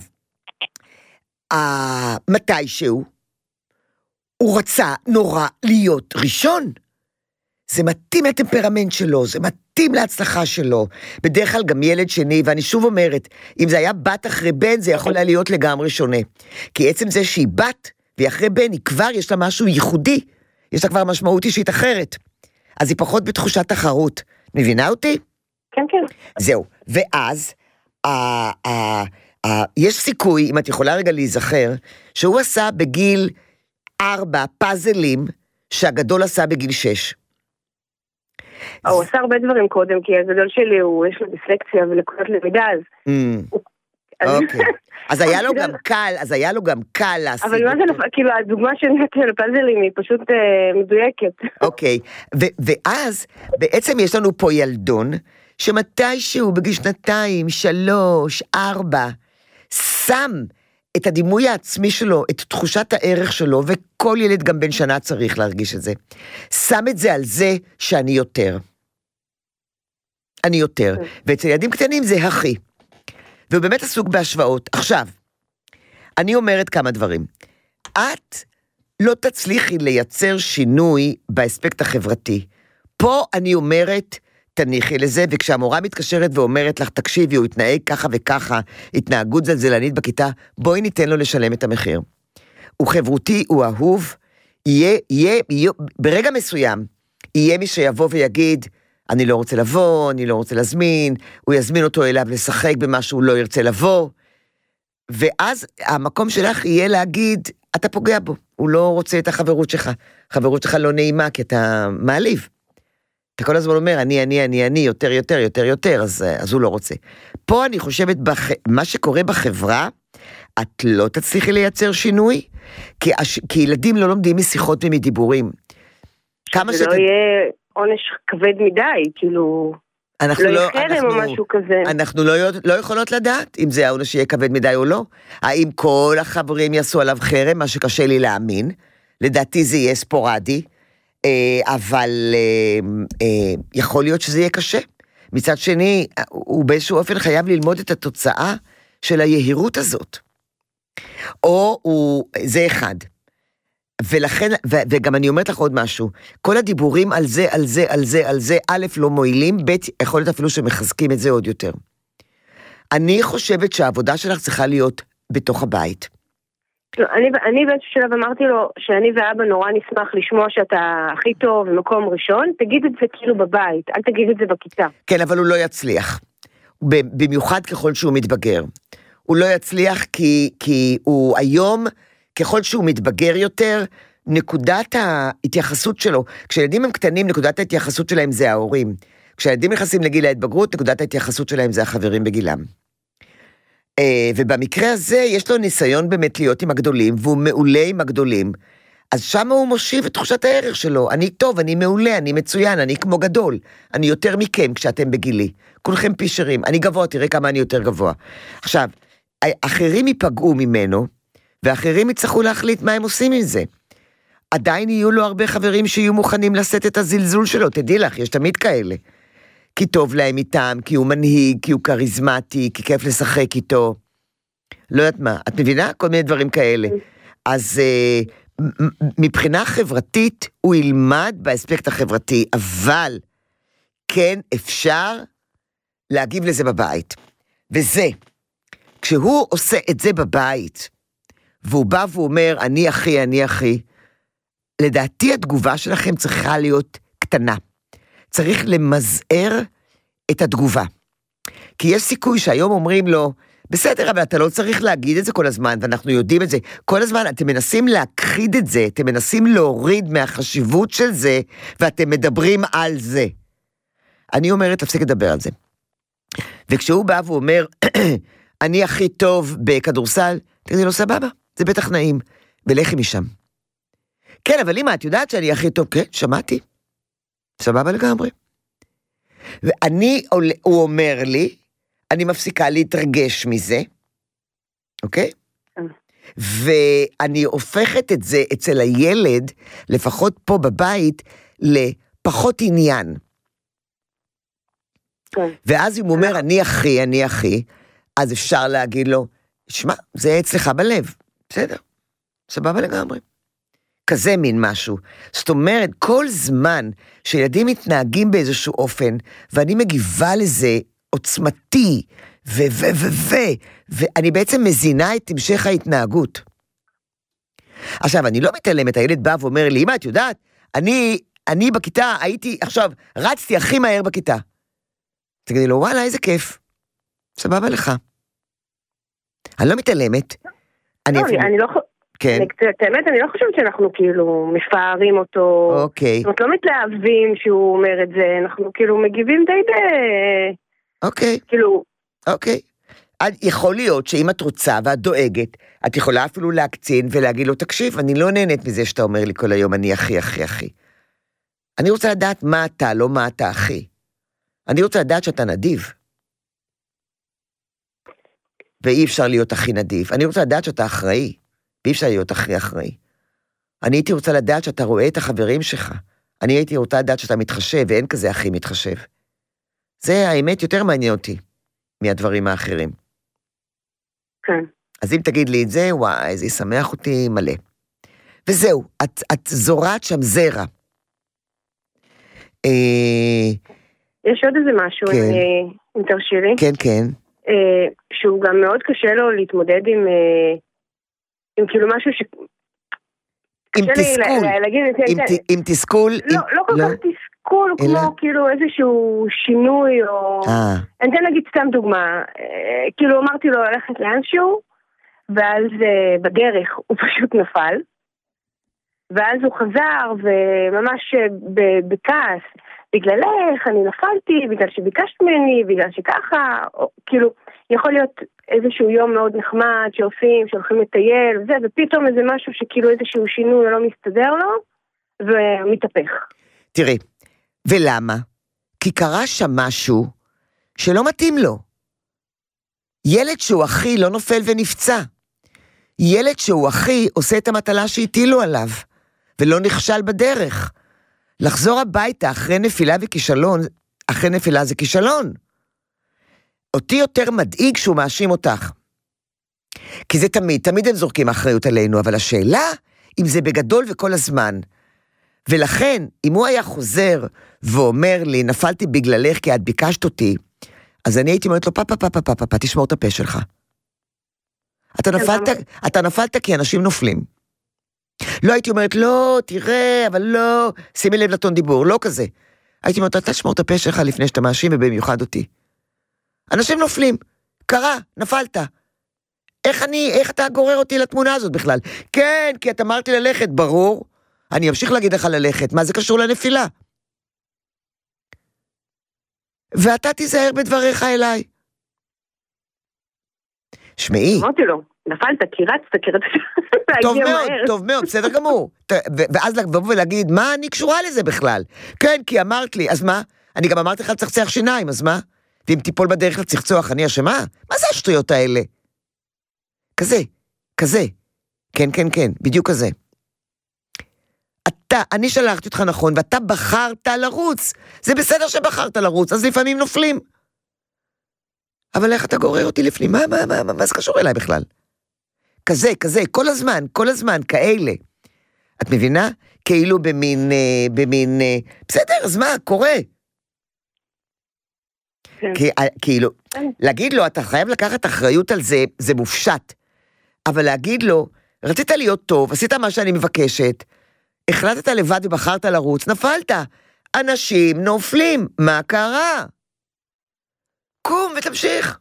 מתישהו, הוא רצה נורא להיות ראשון. זה מתאים לטמפרמנט שלו, זה מתאים להצלחה שלו. בדרך כלל גם ילד שני, ואני שוב אומרת, אם זה היה בת אחרי בן, זה יכול להיות לגמרי שונה. כי עצם זה שהיא בת, והיא אחרי בן, היא כבר יש לה משהו ייחודי. יש לה כבר משמעות אישית אחרת. אז היא פחות בתחושת תחרות. מבינה אותי? כן, כן. זהו. ואז, יש סיכוי, אם את יכולה רגע להיזכר, שהוא עשה בגיל 4 פאזלים, שהגדול עשה בגיל 6. הוא עשה הרבה דברים קודם, כי הגדול שלי, יש לו דיסלקציה ולקויות למידה, אז... אוקיי. אז היה לו גם קל להשיג. אבל מה זה, כאילו, הדוגמה שנתתי על הפאזלים היא פשוט מדויקת. אוקיי, ואז בעצם יש לנו פה ילדון, שמתישהו בגיל 2, 3, 4, שם את הדימוי העצמי שלו, את תחושת הערך שלו, וכל ילד גם בן שנה צריך להרגיש את זה. שם את זה על זה שאני יותר. אני יותר. ואצל ילדים קטנים זה הכי. והוא באמת עסוק בהשוואות. עכשיו, אני אומרת כמה דברים. את לא תצליחי לייצר שינוי באספקט החברתי. פה אני אומרת, תניחי לזה, וכשהמורה מתקשרת ואומרת לך, תקשיבי, הוא התנהג ככה וככה, התנהגות זלזלנית בכיתה, בואי ניתן לו לשלם את המחיר. הוא חברותי, הוא אהוב, ברגע מסוים, יהיה מי שיבוא ויגיד, אני לא רוצה לבוא, אני לא רוצה להזמין, הוא יזמין אותו אליו לשחק במה שהוא לא ירצה לבוא, ואז המקום שלך יהיה להגיד, אתה פוגע בו, הוא לא רוצה את החברות שלך, החברות שלך לא נעימה, כי אתה מעליב. אתה כל הזמן אומר, אני, יותר, אז הוא לא רוצה. פה אני חושבת, מה שקורה בחברה, את לא תצליחי לייצר שינוי, כי ילדים לא לומדים משיחות ומדיבורים. זה לא יהיה עונש כבד מדי, כאילו, לא יחרם או משהו כזה. אנחנו לא יכולות לדעת אם זה העונש יהיה כבד מדי או לא. האם כל החברים יעשו עליו חרם, מה שקשה לי להאמין, לדעתי זה יהיה ספורדי, אבל יכול להיות שזה יהיה קשה. מצד שני, הוא באיזשהו אופן חייב ללמוד את התוצאה של היהירות הזאת. זה אחד. ולכן, וגם אני אומרת לך עוד משהו, כל הדיבורים על זה, א' לא מועילים, ב' יכול להיות אפילו שמחזקים את זה עוד יותר. אני חושבת שהעבודה שלך צריכה להיות בתוך הבית. לא, אני באיזשהו שלב אמרתי לו שאני ואבא נורא נשמח לשמוע שאתה הכי טוב במקום ראשון, תגיד את זה כאילו בבית, אל תגיד את זה בכיתה. כן, אבל הוא לא יצליח, במיוחד ככל שהוא מתבגר. הוא לא יצליח כי הוא היום, ככל שהוא מתבגר יותר, נקודת ההתייחסות שלו, כשילדים הם קטנים, נקודת ההתייחסות שלהם זה ההורים. כשילדים נכנסים לגיל ההתבגרות, נקודת ההתייחסות שלהם זה החברים בגילם. ובמקרה הזה יש לו ניסיון באמת להיות עם הגדולים, והוא מעולה עם הגדולים, אז שם הוא מושיב את תחושת הערך שלו, אני טוב, אני מעולה, אני מצוין, אני כמו גדול, אני יותר מכם כשאתם בגילי, כולכם פישרים, אני גבוה, תראה כמה אני יותר גבוה. עכשיו, אחרים ייפגעו ממנו, ואחרים יצטרכו להחליט מה הם עושים עם זה. עדיין יהיו לו הרבה חברים שיהיו מוכנים לשאת את הזלזול שלו, תדעי לך, יש תמיד כאלה. כי טוב להם איתם, כי הוא מנהיג, כי הוא קריזמטי, כי כיף לשחק איתו. לא יודעת מה, את מבינה? כל מיני דברים כאלה. אז מבחינה חברתית, הוא ילמד באספקט החברתי, אבל כן אפשר להגיב לזה בבית. וזה, כשהוא עושה את זה בבית, והוא בא ואומר, אני אחי, לדעתי התגובה שלכם צריכה להיות קטנה. צריך למזער את התגובה. כי יש סיכוי שהיום אומרים לו, בסדר, אבל אתה לא צריך להגיד את זה כל הזמן, ואנחנו יודעים את זה. כל הזמן אתם מנסים להכחיד את זה, אתם מנסים להוריד מהחשיבות של זה, ואתם מדברים על זה. אני אומרת, תפסיק לדבר על זה. וכשהוא בא ואומר, אני הכי טוב בכדורסל, תגידי לו, סבבה, זה בטח נעים, ולכי משם. כן, אבל אמא, את יודעת שאני הכי טוב? כן, שמעתי. סבבה לגמרי. הוא אומר לי, אני מפסיקה להתרגש מזה, אוקיי? ואני הופכת את זה אצל הילד, לפחות פה בבית, לפחות עניין. ואז אם הוא אומר, אני אחי, אז אפשר להגיד לו, שמע, זה אצלך בלב, בסדר, סבבה לגמרי. כזה מין משהו. זאת אומרת, כל זמן שילדים מתנהגים באיזשהו אופן, ואני מגיבה לזה עוצמתי, ואני בעצם מזינה את המשך ההתנהגות. עכשיו, אני לא מתעלמת, הילד בא ואומר לי, אמא, את יודעת, אני בכיתה רצתי הכי מהר בכיתה. תגידי לו, וואלה, איזה כיף. סבבה לך. אני לא מתעלמת. אני לא כן. האמת, אני לא חושבת שאנחנו כאילו מפארים אותו. אוקיי. זאת אומרת, לא מתלהבים שהוא אומר את זה, אנחנו כאילו מגיבים די אוקיי. כאילו... אוקיי. יכול להיות שאם את רוצה ואת דואגת, את יכולה אפילו להקצין ולהגיד לו, תקשיב, אני לא נהנית מזה שאתה אומר לי כל היום, אני אחי. אני רוצה לדעת מה אתה, לא מה אתה אחי. אני רוצה לדעת שאתה נדיב. ואי אפשר להיות הכי נדיב. אני רוצה לדעת שאתה אחראי. ואי אפשר להיות הכי אחראי. אני הייתי רוצה לדעת שאתה רואה את החברים שלך. אני הייתי רוצה לדעת שאתה מתחשב, ואין כזה הכי מתחשב. זה האמת יותר מעניין אותי, מהדברים האחרים. כן. אז אם תגיד לי את זה, וואי, זה ישמח אותי מלא. וזהו, את זורעת שם זרע. יש עוד איזה משהו, אם תרשי לי. כן. שהוא גם מאוד קשה לו להתמודד עם כאילו משהו ש... עם תסכול. עם תסכול. לא כל כך תסכול, כמו כאילו איזשהו שינוי, או... אני אתן להגיד סתם דוגמה. כאילו אמרתי לו ללכת לאנשהו, ואז בדרך הוא פשוט נפל, ואז הוא חזר, וממש בכעס, בגללך, אני נפלתי, בגלל שביקשת ממני, בגלל שככה, כאילו, יכול להיות איזשהו יום מאוד נחמד, שהולכים לטייל, ופתאום איזה משהו שכאילו איזשהו שינוי לא מסתדר לו, ומתהפך. תראי, ולמה? כי קרה שם משהו שלא מתאים לו. ילד שהוא אחי לא נופל ונפצע. ילד שהוא אחי עושה את המטלה שהטילו עליו, ולא נכשל בדרך. לחזור הביתה אחרי נפילה וכישלון, אחרי נפילה זה כישלון. אותי יותר מדאיג שהוא מאשים אותך. כי זה תמיד הם זורקים אחריות עלינו, אבל השאלה, אם זה בגדול וכל הזמן. ולכן, אם הוא היה חוזר ואומר לי, נפלתי בגללך כי את ביקשת אותי, אז אני הייתי אומרת לו, פאפה, תשמור את הפה שלך. אתה נפלת כי אנשים נופלים. לא הייתי אומרת, לא, תראה, אבל לא, שימי לב לטון דיבור, לא כזה. הייתי אומרת, אתה תשמור את הפה שלך לפני שאתה מאשים, ובמיוחד אותי. אנשים נופלים, קרה, נפלת. איך אתה גורר אותי לתמונה הזאת בכלל? כן, כי את אמרתי ללכת, ברור. אני אמשיך להגיד לך ללכת, מה זה קשור לנפילה? ואתה תיזהר בדבריך אליי. שמעי. אמרתי לו, נפלת, כי רצת. טוב מאוד, בסדר גמור. ואז לבוא ולהגיד, מה אני קשורה לזה בכלל? כן, כי אמרת לי, אז מה? אני גם אמרתי לך לצחצח שיניים, אז מה? ואם תיפול בדרך לצחצוח, אני אשמה? מה זה השטויות האלה? כזה. כן, כן, כן, בדיוק כזה. אני שלחתי אותך נכון, ואתה בחרת לרוץ. זה בסדר שבחרת לרוץ, אז לפעמים נופלים. אבל איך אתה גורר אותי לפנים? מה זה קשור אליי בכלל? כזה, כל הזמן, כאלה. את מבינה? כאילו במין, בסדר, אז מה, קורה. כן. כאילו, להגיד לו, אתה חייב לקחת אחריות על זה, זה מופשט. אבל להגיד לו, רצית להיות טוב, עשית מה שאני מבקשת, החלטת לבד ובחרת לרוץ, נפלת. אנשים נופלים, מה קרה? קום ותמשיך.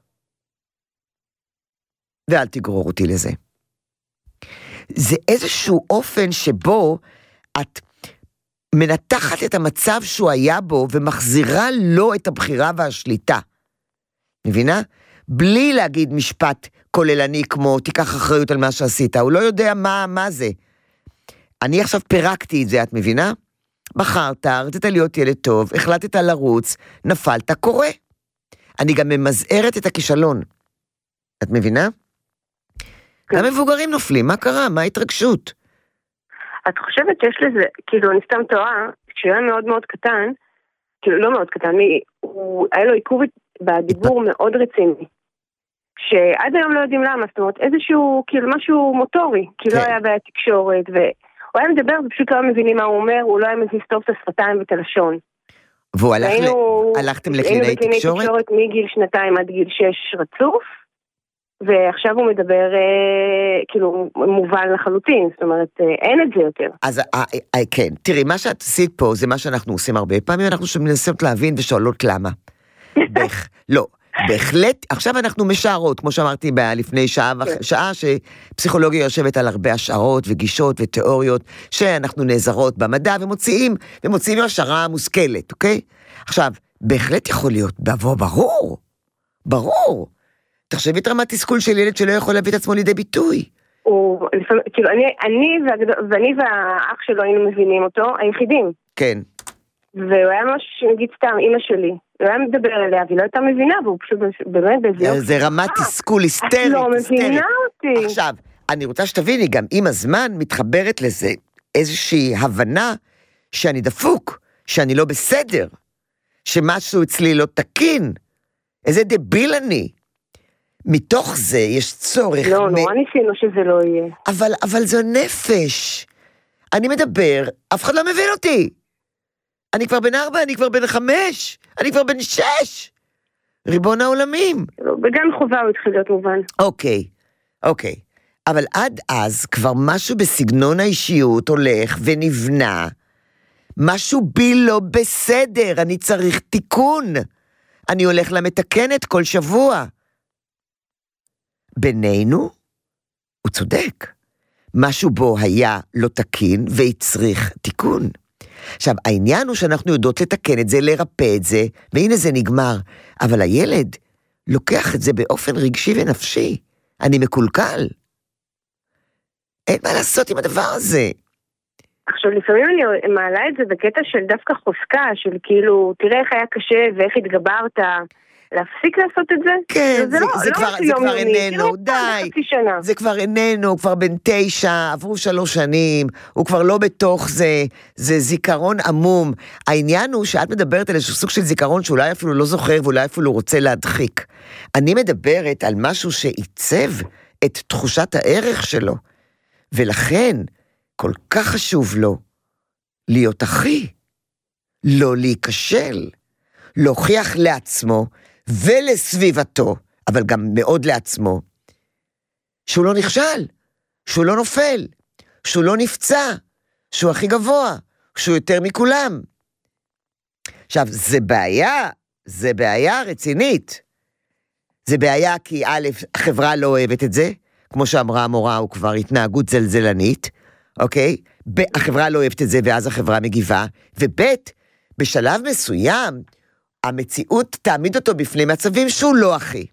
ואל תגרור אותי לזה. זה איזשהו אופן שבו את מנתחת את המצב שהוא היה בו, ומחזירה לו את הבחירה והשליטה. מבינה? בלי להגיד משפט כוללני כמו, תיקח אחריות על מה שעשית, הוא לא יודע מה זה. אני עכשיו פירקתי את זה, את מבינה? בחרת, רצית להיות ילד טוב, החלטת לרוץ, נפלת, קורה. אני גם ממזערת את הכישלון. את מבינה? גם מבוגרים נופלים, מה קרה? מה ההתרגשות? את חושבת שיש לזה, כאילו אני סתם טועה, כשהוא היה מאוד מאוד קטן, כאילו לא מאוד קטן, היה לו עיכוב בדיבור מאוד רציני, שעד היום לא יודעים למה, זאת אומרת איזשהו, כאילו משהו מוטורי, כי לא היה בעיה תקשורת, והוא היה מדבר ופשוט לא מבינים מה הוא אומר, הוא לא היה מזיז טוב את השפתיים ואת הלשון. והוא הלכתם לקלינאי תקשורת? תקשורת מגיל 2 עד גיל 6 רצוף, ועכשיו הוא מדבר, כאילו, מובן לחלוטין, זאת אומרת, אין את זה יותר. אז, כן, תראי, מה שאת עשית פה, זה מה שאנחנו עושים הרבה פעמים, אנחנו מנסות להבין ושואלות למה. לא, בהחלט, עכשיו אנחנו משערות, כמו שאמרתי לפני שעה, שפסיכולוגיה יושבת על הרבה השערות וגישות ותיאוריות, שאנחנו נעזרות במדע ומוציאים השערה מושכלת, אוקיי? עכשיו, בהחלט יכול להיות, ברור. תחשבי את רמת תסכול של ילד שלא יכול להביא את עצמו לידי ביטוי. כאילו, אני והאח שלו היינו מבינים אותו, היחידים. כן. והוא היה ממש, נגיד סתם, אמא שלי. הוא היה מדבר אליה, והיא לא הייתה מבינה, והוא פשוט באמת בזיוק. זה רמת תסכול היסטרית. את לא מבינה אותי. עכשיו, אני רוצה שתביני, גם עם הזמן מתחברת לזה איזושהי הבנה שאני דפוק, שאני לא בסדר, שמשהו אצלי לא תקין, איזה דביל אני. מתוך זה יש צורך... לא, נורא ניסינו שזה לא יהיה. אבל זו נפש. אני מדבר, אף אחד לא מבין אותי. אני כבר בן 4, אני כבר בן 5, אני כבר בן 6. ריבון העולמים. בגן חובה הוא התחיל להיות מובן. אוקיי. אבל עד אז כבר משהו בסגנון האישיות הולך ונבנה. משהו בי לא בסדר, אני צריך תיקון. אני הולך למתקנת כל שבוע. בינינו, הוא צודק. משהו בו היה לא תקין והצריך תיקון. עכשיו, העניין הוא שאנחנו יודעות לתקן את זה, לרפא את זה, והנה זה נגמר. אבל הילד לוקח את זה באופן רגשי ונפשי. אני מקולקל. אין מה לעשות עם הדבר הזה. עכשיו, לפעמים אני מעלה את זה בקטע של דווקא חוסקה, של כאילו, תראה איך היה קשה ואיך התגברת, להפסיק לעשות את זה? כן, זה כבר איננו, די. זה כבר איננו, הוא כבר בן 9, עברו 3 שנים, הוא כבר לא בתוך זה, זה זיכרון עמום. העניין הוא שאת מדברת על איזשהו סוג של זיכרון שאולי אפילו לא זוכר ואולי אפילו רוצה להדחיק. אני מדברת על משהו שעיצב את תחושת הערך שלו, ולכן כל כך חשוב לו להיות אחי, לא להיכשל, להוכיח לעצמו ולסביבתו, אבל גם מאוד לעצמו, שהוא לא נכשל, שהוא לא נופל, שהוא לא נפצע, שהוא הכי גבוה, שהוא יותר מכולם. עכשיו, זה בעיה רצינית. זה בעיה כי א', החברה לא אוהבת את זה, כמו שאמרה המורה, הוא כבר התנהגות זלזלנית, אוקיי? החברה לא אוהבת את זה, ואז החברה מגיבה, וב', בשלב מסוים, המציאות תעמיד אותו בפני מצבים שהוא לא אחי.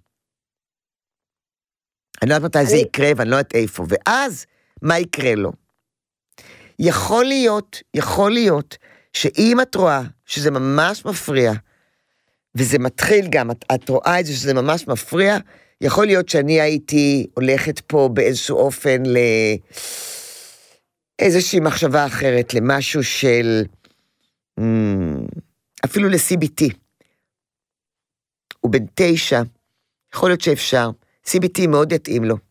אני לא יודעת מתי זה יקרה, ואני לא יודעת איפה, ואז, מה יקרה לו? יכול להיות, שאם את רואה שזה ממש מפריע, וזה מתחיל גם, את רואה את זה שזה ממש מפריע, יכול להיות שאני הייתי הולכת פה באיזשהו אופן לאיזושהי מחשבה אחרת, למשהו של, אפילו ל-CBT. הוא בן 9, יכול להיות שאפשר. CBT מאוד יתאים לו.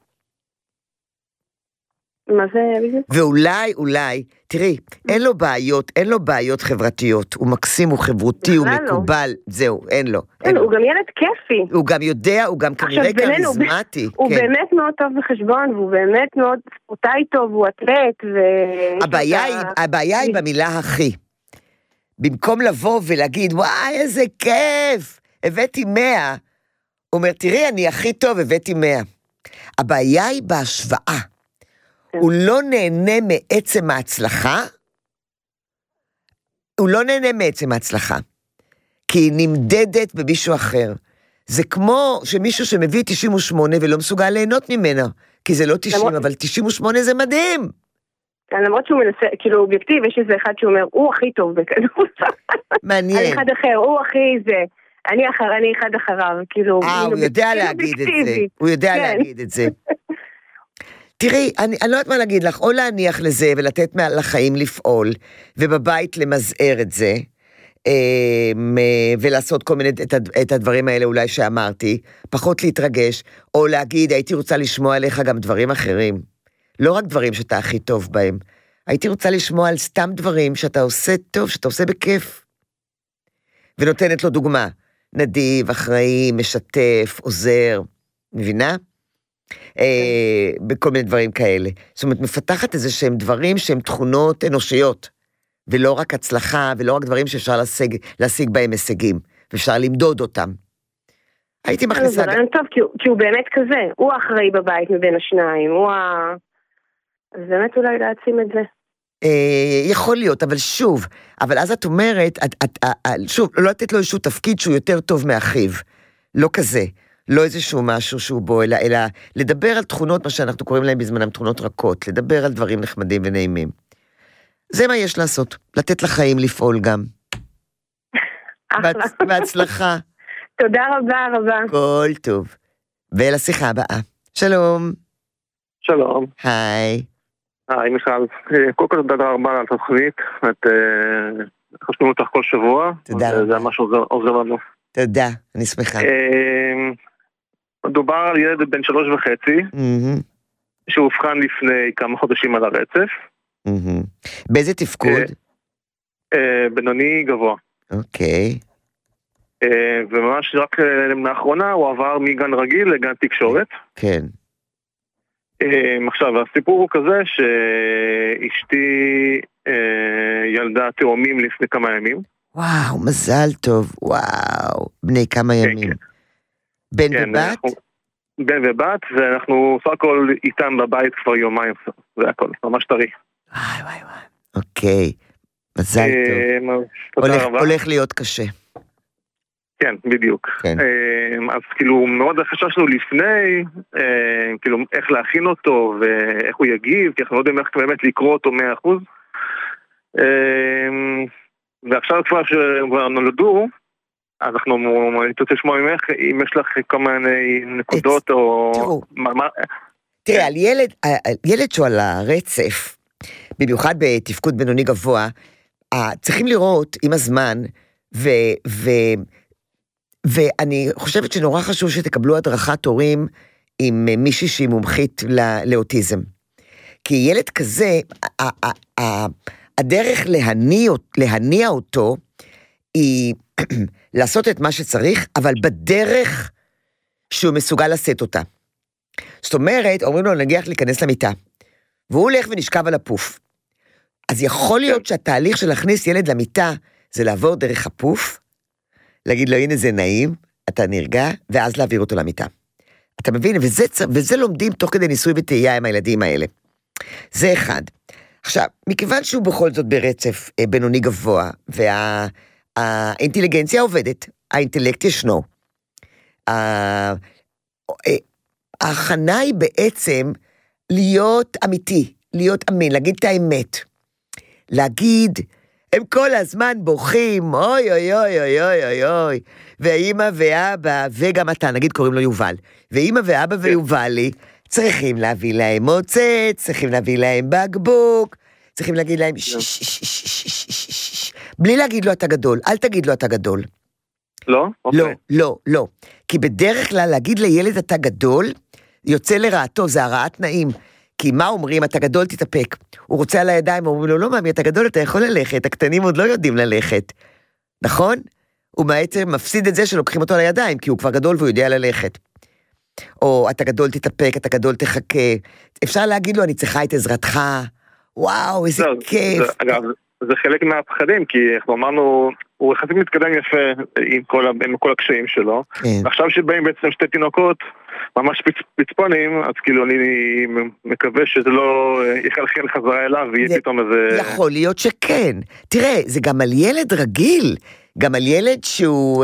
מה זה בדיוק? ואולי, תראי, אין לו בעיות חברתיות, הוא מקסים, הוא חברותי, הוא מקובל, זהו, אין לו. הוא גם ילד כיפי. הוא גם יודע, הוא גם כנראה כריזמטי. הוא באמת מאוד טוב בחשבון, והוא באמת מאוד ספורטאי טוב, הוא אתלט, הבעיה היא במילה הכי. במקום לבוא ולהגיד, וואי, איזה כיף, הבאתי 100. הוא אומר, תראי, אני הכי טוב, הבאתי 100. הבעיה היא בהשוואה. הוא לא נהנה מעצם ההצלחה, כי היא נמדדת במישהו אחר. זה כמו שמישהו שמביא 98 ולא מסוגל ליהנות ממנה, כי זה לא 90, אבל 98 זה מדהים. למרות שהוא מנסה, כאילו אובייקטיב, יש איזה אחד שאומר, הוא הכי טוב בכדורסל. מעניין. על אחד אחר, הוא הכי זה. אני אחד אחריו, כאילו... הוא יודע להגיד את זה. תראי, אני לא יודעת מה להגיד לך, או להניח לזה ולתת לחיים לפעול, ובבית למזער את זה, ולעשות כל מיני, את הדברים האלה אולי שאמרתי, פחות להתרגש, או להגיד, הייתי רוצה לשמוע עליך גם דברים אחרים, לא רק דברים שאתה הכי טוב בהם, הייתי רוצה לשמוע על סתם דברים שאתה עושה טוב, שאתה עושה בכיף, ונותנת לו דוגמה, נדיב, אחראי, משתף, עוזר, מבינה? בכל מיני דברים כאלה. זאת אומרת, מפתחת איזה שהם דברים שהם תכונות אנושיות, ולא רק הצלחה, ולא רק דברים שאפשר להשיג בהם הישגים, ואפשר למדוד אותם. הייתי מכניסה... זה רעיון טוב, כי הוא באמת כזה, הוא האחראי בבית מבין השניים, אז באמת אולי להעצים את זה. יכול להיות, אבל אז את אומרת, שוב, לא לתת לו איזשהו תפקיד שהוא יותר טוב מאחיו, לא כזה. לא איזשהו משהו שהוא בו, אלא לדבר על תכונות, מה שאנחנו קוראים להם בזמנם תכונות רכות, לדבר על דברים נחמדים ונעימים. זה מה יש לעשות, לתת לחיים לפעול גם. בהצלחה. תודה רבה. כל טוב. ולשיחה הבאה. שלום. שלום. היי. היי מיכל. קודם כל תודה רבה על התוכנית. חשבנו אותך כל שבוע. תודה רבה. זה מה שעוזר לנו. תודה, אני שמחה. מדובר על ילד בן 3.5, שהובחן לפני כמה חודשים על הרצף. באיזה תפקוד? בינוני גבוה. אוקיי. וממש רק לאחרונה הוא עבר מגן רגיל לגן תקשורת. כן. עכשיו, הסיפור הוא כזה שאשתי ילדה תאומים לפני כמה ימים. וואו, מזל טוב, וואו, בני כמה ימים. בן ובת? בן ובת, ואנחנו סך הכל איתם בבית כבר יומיים, זה הכל, ממש טרי. וואי. אוקיי, מזל טוב. הולך להיות קשה. כן, בדיוק. אז כאילו מאוד חששנו לפני, כאילו איך להכין אותו ואיך הוא יגיב, כי אנחנו לא יודעים איך באמת לקרוא אותו 100%. ועכשיו כבר שכבר נולדו, אנחנו נתוצא לשמוע ממך, אם יש לך כמה נקודות או... תראה, על ילד שהוא על הרצף, במיוחד בתפקוד בינוני גבוה, צריכים לראות עם הזמן, ואני חושבת שנורא חשוב שתקבלו הדרכת הורים עם מישהי שהיא מומחית לאוטיזם. כי ילד כזה, הדרך להניע אותו היא לעשות את מה שצריך, אבל בדרך שהוא מסוגל לשאת אותה. זאת אומרת, אומרים לו נגיח להיכנס למיטה, והוא הולך ונשכב על הפוף. אז יכול להיות שהתהליך של להכניס ילד למיטה, זה לעבור דרך הפוף, להגיד לו הנה זה נעים, אתה נרגע, ואז להעביר אותו למיטה. אתה מבין? וזה לומדים תוך כדי ניסוי וטעייה עם הילדים האלה. זה אחד. עכשיו, מכיוון שהוא בכל זאת ברצף בינוני גבוה, והאינטליגנציה עובדת, האינטלקט ישנו, ההכנה היא בעצם להיות אמיתי, להיות אמין, להגיד את האמת, להגיד, הם כל הזמן בוכים, אוי אוי אוי אוי אוי אוי אוי, ואמא ואבא, וגם אתה, נגיד קוראים לו יובל, ואמא ואבא ויובלי, צריכים להביא להם מוצץ, צריכים להביא להם בקבוק, צריכים להגיד להם בלי להגיד לו אתה גדול, אל תגיד לו אתה גדול. לא? לא, לא, לא. כי בדרך כלל להגיד לילד אתה גדול, יוצא לרעתו, זה הרעת נעים. כי מה אומרים, אתה גדול תתאפק. הוא רוצה על הידיים, אומרים לו, לא מאמי, אתה גדול, אתה יכול ללכת, הקטנים עוד לא יודעים ללכת. נכון? הוא בעצם מפסיד את זה שלוקחים אותו לידיים, כי הוא כבר גדול והוא יודע ללכת. או אתה גדול תתאפק, אתה גדול תחכה. אפשר להגיד לו, אני צריכה את עזרתך. וואו, איזה כיף. אגב, זה חלק מהפחדים, כי אנחנו אמרנו, הוא יחסית מתקדם יפה עם כל הקשיים שלו. ועכשיו שבאים בעצם שתי תינוקות, ממש פצפונים, אז כאילו אני מקווה שזה לא יחלחל חזרה אליו, ויהיה פתאום איזה... יכול להיות שכן. תראה, זה גם על ילד רגיל, גם על ילד שהוא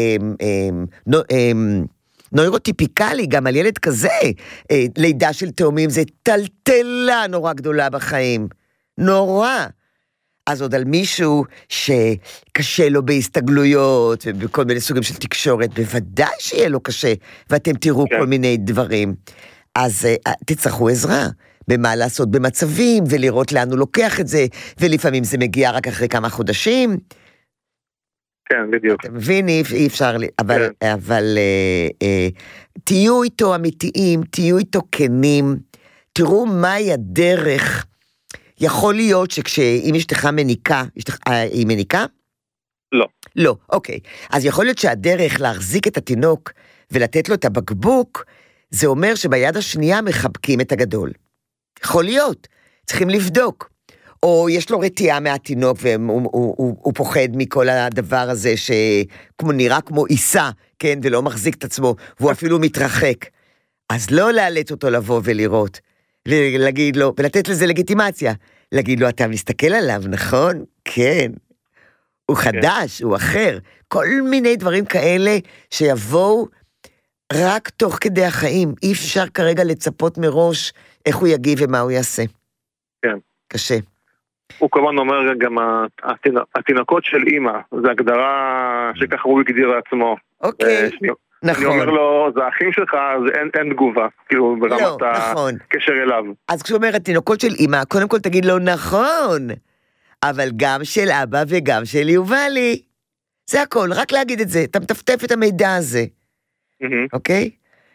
נוירוטיפיקלי, גם על ילד כזה. לידה של תאומים זה טלטלה נורא גדולה בחיים. נורא. אז עוד על מישהו שקשה לו בהסתגלויות ובכל מיני סוגים של תקשורת, בוודאי שיהיה לו קשה, ואתם תראו כל מיני דברים. אז תצטרכו עזרה במה לעשות במצבים, ולראות לאן הוא לוקח את זה, ולפעמים זה מגיע רק אחרי כמה חודשים. כן, בדיוק. אתה מבין, אי אפשר, אבל תהיו איתו אמיתיים, תהיו איתו כנים, תראו מהי הדרך. יכול להיות שכשאם אשתך מניקה, היא מניקה? לא. לא, אוקיי. אז יכול להיות שהדרך להחזיק את התינוק ולתת לו את הבקבוק, זה אומר שביד השנייה מחבקים את הגדול. יכול להיות, צריכים לבדוק. או יש לו רתיעה מהתינוק, והוא פוחד מכל הדבר הזה, שנראה כמו עיסה, כן, ולא מחזיק את עצמו, והוא אפילו מתרחק. אז לא להעלת אותו לבוא ולראות. להגיד לו, ולתת לזה לגיטימציה, להגיד לו, אתה מסתכל עליו, נכון? כן. הוא חדש, הוא אחר. כל מיני דברים כאלה שיבואו רק תוך כדי החיים. אי אפשר כרגע לצפות מראש איך הוא יגיב ומה הוא יעשה. כן. קשה. הוא כמובן אומר גם התינוקות של אמא, זו הגדרה שככה הוא הגדיר לעצמו. אוקיי. נכון. אני אומר לו, זה האחים שלך, אז אין תגובה, כאילו ברמת הקשר אליו. אז כשהוא אומר, התינוקות של אמא, קודם כל תגיד לו, נכון, אבל גם של אבא וגם של יובלי. זה הכל, רק להגיד את זה, אתה מטפטף את המידע הזה. אוקיי?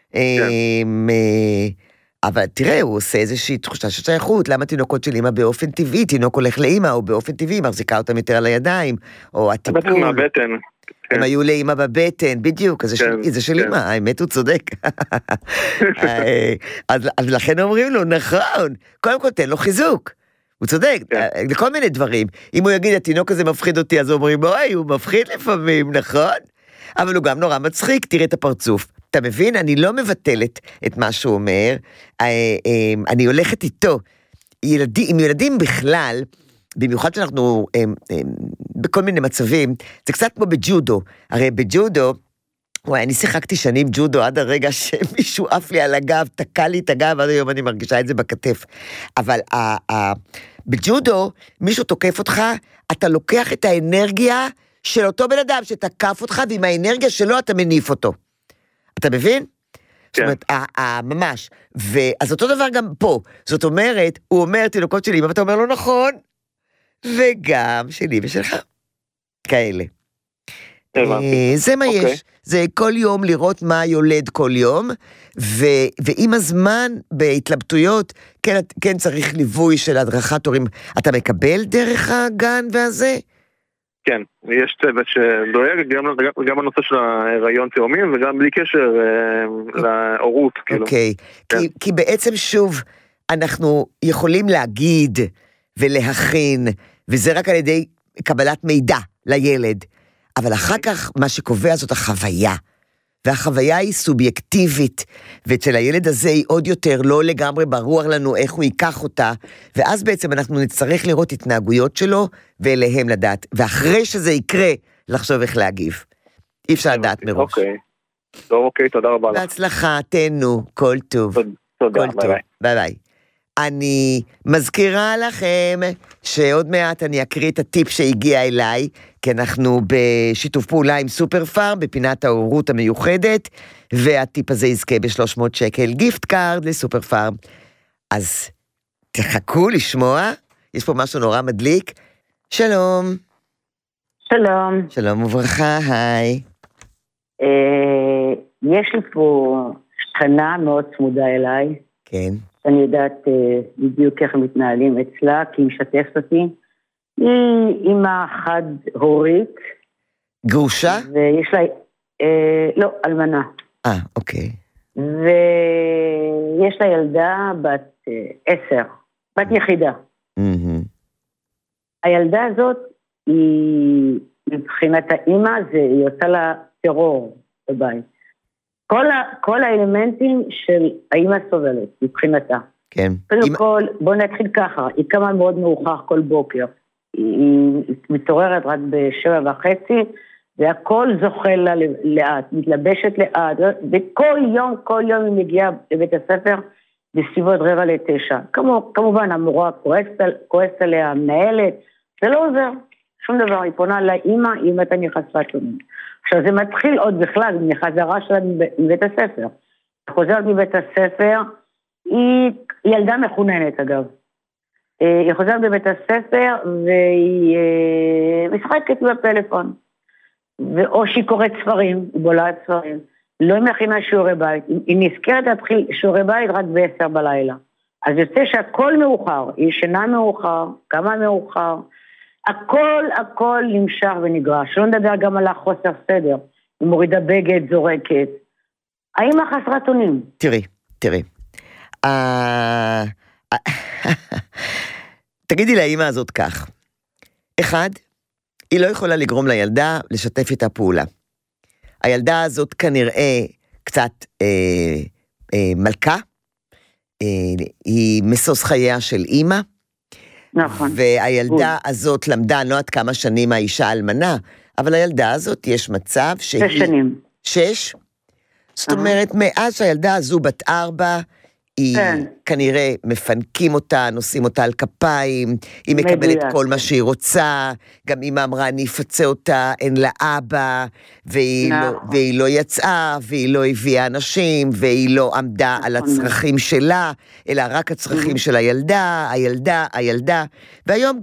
אבל תראה, הוא עושה איזושהי תחושה של שייכות, למה תינוקות של אמא באופן טבעי, תינוק הולך לאמא, או באופן טבעי, מחזיקה אותם יותר על הידיים, או הטיפול. בטח מהבטן. הם היו לאמא בבטן, בדיוק, זה של אמא, האמת הוא צודק. אז לכן אומרים לו, נכון, קודם כל תן לו חיזוק, הוא צודק, לכל מיני דברים. אם הוא יגיד, התינוק הזה מפחיד אותי, אז אומרים, אוי, הוא מפחיד לפעמים, נכון? אבל הוא גם נורא מצחיק, תראה את הפרצוף. אתה מבין? אני לא מבטלת את מה שהוא אומר, אני הולכת איתו. עם ילדים בכלל, במיוחד שאנחנו בכל מיני מצבים, זה קצת כמו בג'ודו. הרי בג'ודו, אני שיחקתי שנים ג'ודו עד הרגע שמישהו עף לי על הגב, תקע לי את הגב, עד היום אני מרגישה את זה בכתף. אבל בג'ודו, מישהו תוקף אותך, אתה לוקח את האנרגיה של אותו בן אדם שתקף אותך, ועם האנרגיה שלו אתה מניף אותו. אתה מבין? זאת אומרת, ממש. אז אותו דבר גם פה. זאת אומרת, הוא אומר, תינוקות שלי, ואתה אומר לו, נכון, וגם שלי ושלך. כאלה. זה מה יש. זה כל יום לראות מה יולד כל יום, ועם הזמן, בהתלבטויות, כן צריך ליווי של הדרכת הורים. אתה מקבל דרך הגן והזה? כן, יש צוות שדואג גם הנושא של ההיריון תאומים, וגם בלי קשר להורות. אוקיי, כי בעצם שוב, אנחנו יכולים להגיד ולהכין, וזה רק על ידי קבלת מידע לילד, אבל אחר כך מה שקובע זאת החוויה, והחוויה היא סובייקטיבית, ואצל הילד הזה היא עוד יותר לא לגמרי ברור לנו איך הוא ייקח אותה, ואז בעצם אנחנו נצטרך לראות התנהגויות שלו, ואליהם לדעת, ואחרי שזה יקרה, לחשוב איך להגיב. אי אפשר לדעת מראש. אוקיי, תודה רבה לך. בהצלחה, תנו, כל טוב. תודה, ביי ביי. ביי ביי. אני מזכירה לכם שעוד מעט אני אקריא את הטיפ שהגיע אליי, כי אנחנו בשיתוף פעולה עם סופר פארם, בפינת ההורות המיוחדת, והטיפ הזה יזכה ב300 שקל גיפט קארד לסופר פארם. אז תחכו לשמוע, יש פה משהו נורא מדליק. שלום. שלום. שלום וברכה, היי. יש לי פה שכנה מאוד צמודה אליי. כן. אני יודעת בדיוק איך הם מתנהלים אצלה, כי היא משתפת אותי. היא אימא חד-הורית. גרושה? ויש לה, לא, אלמנה. אוקיי. ויש לה ילדה בת 10, בת יחידה. הילדה הזאת, היא מבחינת האימא, היא עושה לה טרור בבית. כל האלמנטים של האימא סובלת, מבחינתה. כן. קודם כל, בוא נתחיל ככה, היא קמה מאוד מאוחר כל בוקר. היא מתעוררת רק ב7:30, והכל זוכה לה לאט, מתלבשת לאט, וכל יום היא מגיעה לבית הספר, בסביבות 8:45. כמובן, המורה כועסת עליה, מנהלת, זה לא עוזר, שום דבר, היא פונה לאמא, אמא אתה חסרת אונים. עכשיו זה מתחיל עוד בכלל, מחזרה שלה מבית הספר. היא חוזרת מבית הספר, היא ילדה מחוננת אגב. היא חוזרת בבית הספר והיא משחקת בפלאפון. או שהיא קוראת ספרים, היא בולעת ספרים. לא היא מכינה שיעורי בית. היא נזכרת להתחיל שיעורי בית רק ב10 בלילה. אז יוצא שהכל מאוחר, היא ישנה מאוחר, כמה מאוחר. הכל נמשך ונגרש. שלא נדבר גם על החוסר סדר. היא מורידה בגד, זורקת. האמא חסרת אונים. תראי. תגידי לאמא הזאת כך. 1, היא לא יכולה לגרום לילדה לשתף איתה פעולה. הילדה הזאת כנראה קצת מלכה. היא מסוס חייה של אמא. נכון. והילדה הזאת למדה, לא עד כמה שנים האישה אלמנה, אבל הילדה הזאת יש מצב שהיא... 6 שנים. 6? זאת אומרת, מאז שהילדה הזו בת 4, היא כנראה מפנקים אותה, נושאים אותה על כפיים, היא מקבלת כל מה שהיא רוצה, גם אמא אמרה, אני אפצה אותה, אין לה אבא, והיא לא יצאה, והיא לא הביאה אנשים, והיא לא עמדה על הצרכים שלה, אלא רק הצרכים של הילדה, והיום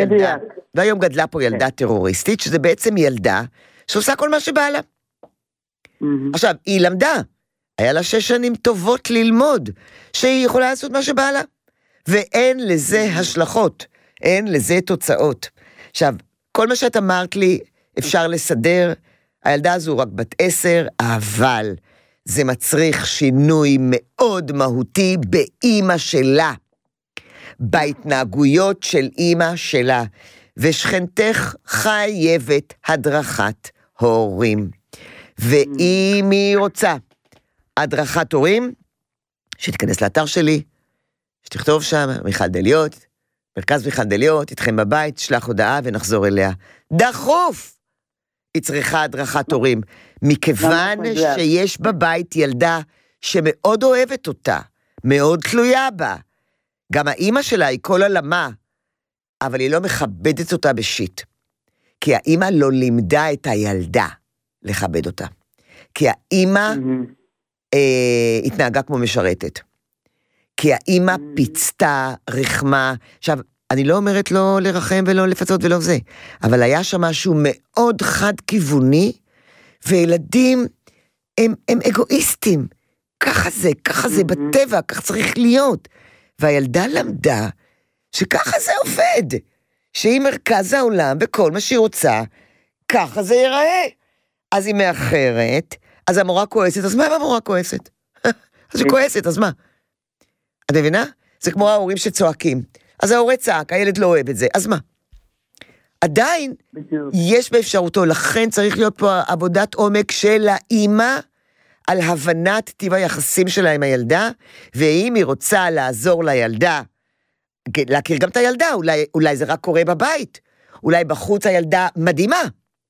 גדלה פה ילדה טרוריסטית, שזה בעצם ילדה שעושה כל מה שבא לה. עכשיו, היא למדה, היה לה 6 שנים טובות ללמוד, שהיא יכולה לעשות מה שבא לה, ואין לזה השלכות, אין לזה תוצאות. עכשיו, כל מה שאת אמרת לי, אפשר לסדר, הילדה הזו רק בת 10, אבל זה מצריך שינוי מאוד מהותי באמא שלה, בהתנהגויות של אמא שלה, ושכנתך חייבת הדרכת הורים. ואם היא רוצה הדרכת הורים, שתיכנס לאתר שלי, שתכתוב שם, מיכל דליות, מרכז מיכל דליות, איתכם בבית, שלח הודעה ונחזור אליה. דחוף! היא צריכה הדרכת הורים, מכיוון שיש בבית ילדה שמאוד אוהבת אותה, מאוד תלויה בה. גם האמא שלה היא כל עלמה, אבל היא לא מכבדת אותה בשיט. כי האמא לא לימדה את הילדה לכבד אותה. כי האמא התנהגה כמו משרתת. כי האמא פיצתה, רחמה. עכשיו, אני לא אומרת לא לרחם ולא לפצות ולא זה, אבל היה שם משהו מאוד חד-כיווני, וילדים הם אגואיסטים. ככה זה בטבע, כך צריך להיות. והילדה למדה שככה זה עובד. שהיא מרכז העולם וכל מה שהיא רוצה, ככה זה ייראה. אז היא מאחרת, אז המורה כועסת, אז מה אם המורה כועסת? אז היא כועסת, אז מה? את מבינה? זה כמו ההורים שצועקים. אז ההורה צעק, הילד לא אוהב את זה, אז מה? עדיין יש באפשרותו, לכן צריך להיות פה עבודת עומק של האמא, על הבנת טיב היחסים שלה עם הילדה, ואם היא רוצה לעזור לילדה, להכיר גם את הילדה, אולי זה רק קורה בבית, אולי בחוץ הילדה מדהימה.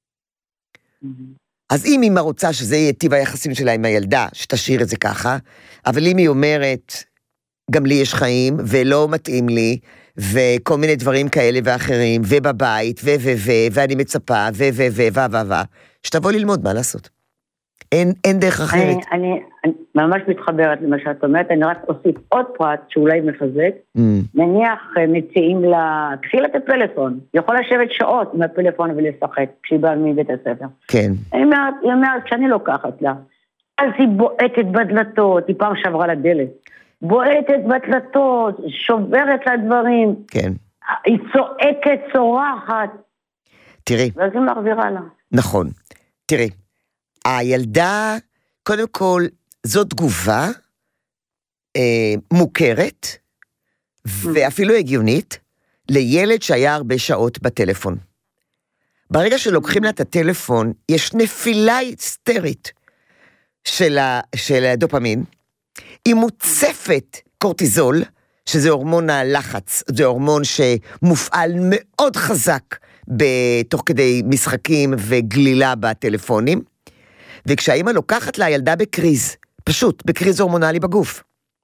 אז אם אמא רוצה שזה יהיה טיב היחסים שלה עם הילדה, שתשאיר את זה ככה, אבל אם היא אומרת, גם לי יש חיים, ולא מתאים לי, וכל מיני דברים כאלה ואחרים, ובבית, ואני מצפה, שתבוא ללמוד מה לעשות. אין דרך אחרת. אני ממש מתחברת למה שאת אומרת, אני רק אוסיף עוד פרט שאולי מחזק, נניח מציעים לה, קחי לה את הפלאפון, יכול לשבת שעות עם הפלאפון ולשחק, כשהיא באה מבית הספר. כן. היא אומרת, כשאני לוקחת לה, אז היא בועטת בדלתות, היא פעם שברה לדלת, בועטת בדלתות, שוברת לה דברים, כן. היא צועקת, צורחת. תראי. ואז היא מחזירה לה. נכון. תראי. הילדה, קודם כל, זו תגובה מוכרת, ואפילו הגיונית, לילד שהיה הרבה שעות בטלפון. ברגע שלוקחים לה את הטלפון, יש נפילה היסטרית של הדופמין, היא מוצפת קורטיזול, שזה הורמון הלחץ, זה הורמון שמופעל מאוד חזק, תוך כדי משחקים וגלילה בטלפונים, וכשהאמא לוקחת לה ילדה בקריז, פשוט בקריז הורמונלי בגוף.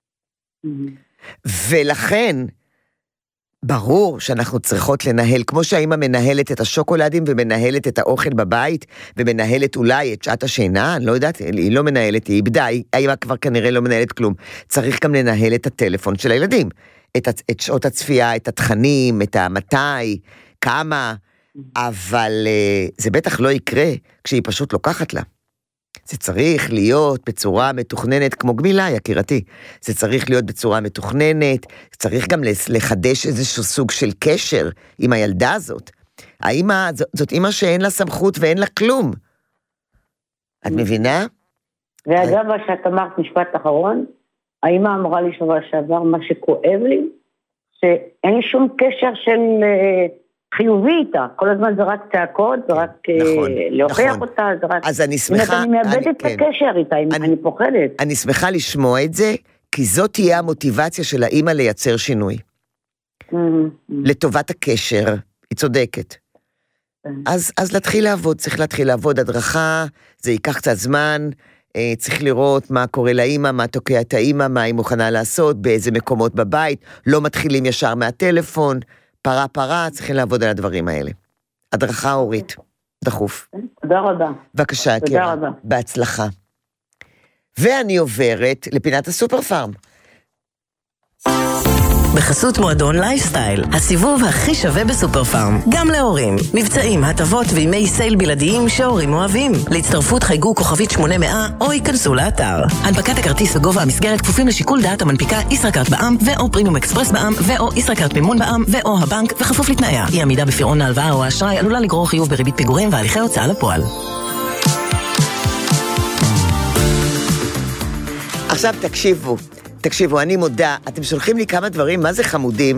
ולכן, ברור שאנחנו צריכות לנהל, כמו שהאמא מנהלת את השוקולדים, ומנהלת את האוכל בבית, ומנהלת אולי את שעת השינה, אני לא יודעת, היא לא מנהלת, היא איבדה, האמא כבר כנראה לא מנהלת כלום. צריך גם לנהל את הטלפון של הילדים, את שעות הצפייה, את התכנים, את המתי, כמה, אבל זה בטח לא יקרה, כשהיא פשוט לוקחת לה. זה צריך להיות בצורה מתוכננת, כמו גמילה, יקירתי. זה צריך להיות בצורה מתוכננת, צריך גם לחדש איזשהו סוג של קשר עם הילדה הזאת. האמא, זאת אמא שאין לה סמכות ואין לה כלום. את מבינה? ואגב, שאת אמרת משפט אחרון, האמא אמרה לי שבוע שעבר, מה שכואב לי, שאין לי שום קשר של חיובי איתה, כל הזמן זה רק צעקות, זה רק להוכיח אותה, זה רק... אז אני שמחה... אני מאבדת את הקשר איתה, אני פוחדת. אני שמחה לשמוע את זה, כי זאת תהיה המוטיבציה של האמא לייצר שינוי. לטובת הקשר, היא צודקת. אז להתחיל לעבוד, צריך להתחיל לעבוד, הדרכה, זה ייקח קצת זמן, צריך לראות מה קורה לאמא, מה תוקע את האמא, מה היא מוכנה לעשות, באיזה מקומות בבית, לא מתחילים ישר מהטלפון, פרה, צריכים לעבוד על הדברים האלה. הדרכה הורית, דחוף. תודה רבה. בבקשה, תודה רבה. בהצלחה. ואני עוברת לפינת הסופר פארם. בחסות מועדון לייפסטייל, הסיבוב הכי שווה בסופר פארם, גם להורים. מבצעים, הטבות וימי סייל בלעדיים שהורים אוהבים. להצטרפות חייגו כוכבית 800 או ייכנסו לאתר. הנפקת הכרטיס וגובה המסגרת כפופים לשיקול דעת המנפיקה ישראכרט בע"מ ואו פרימיום אקספרס בע"מ ואו ישראכרט מימון בע"מ ואו הבנק וכפוף לתנאיה. אי עמידה בפירעון ההלוואה או האשראי עלולה לגרור חיוב בריבית פיגורים והליכי הוצאה לפועל. עכשיו תקשיבו, אני מודה, אתם שולחים לי כמה דברים, מה זה חמודים,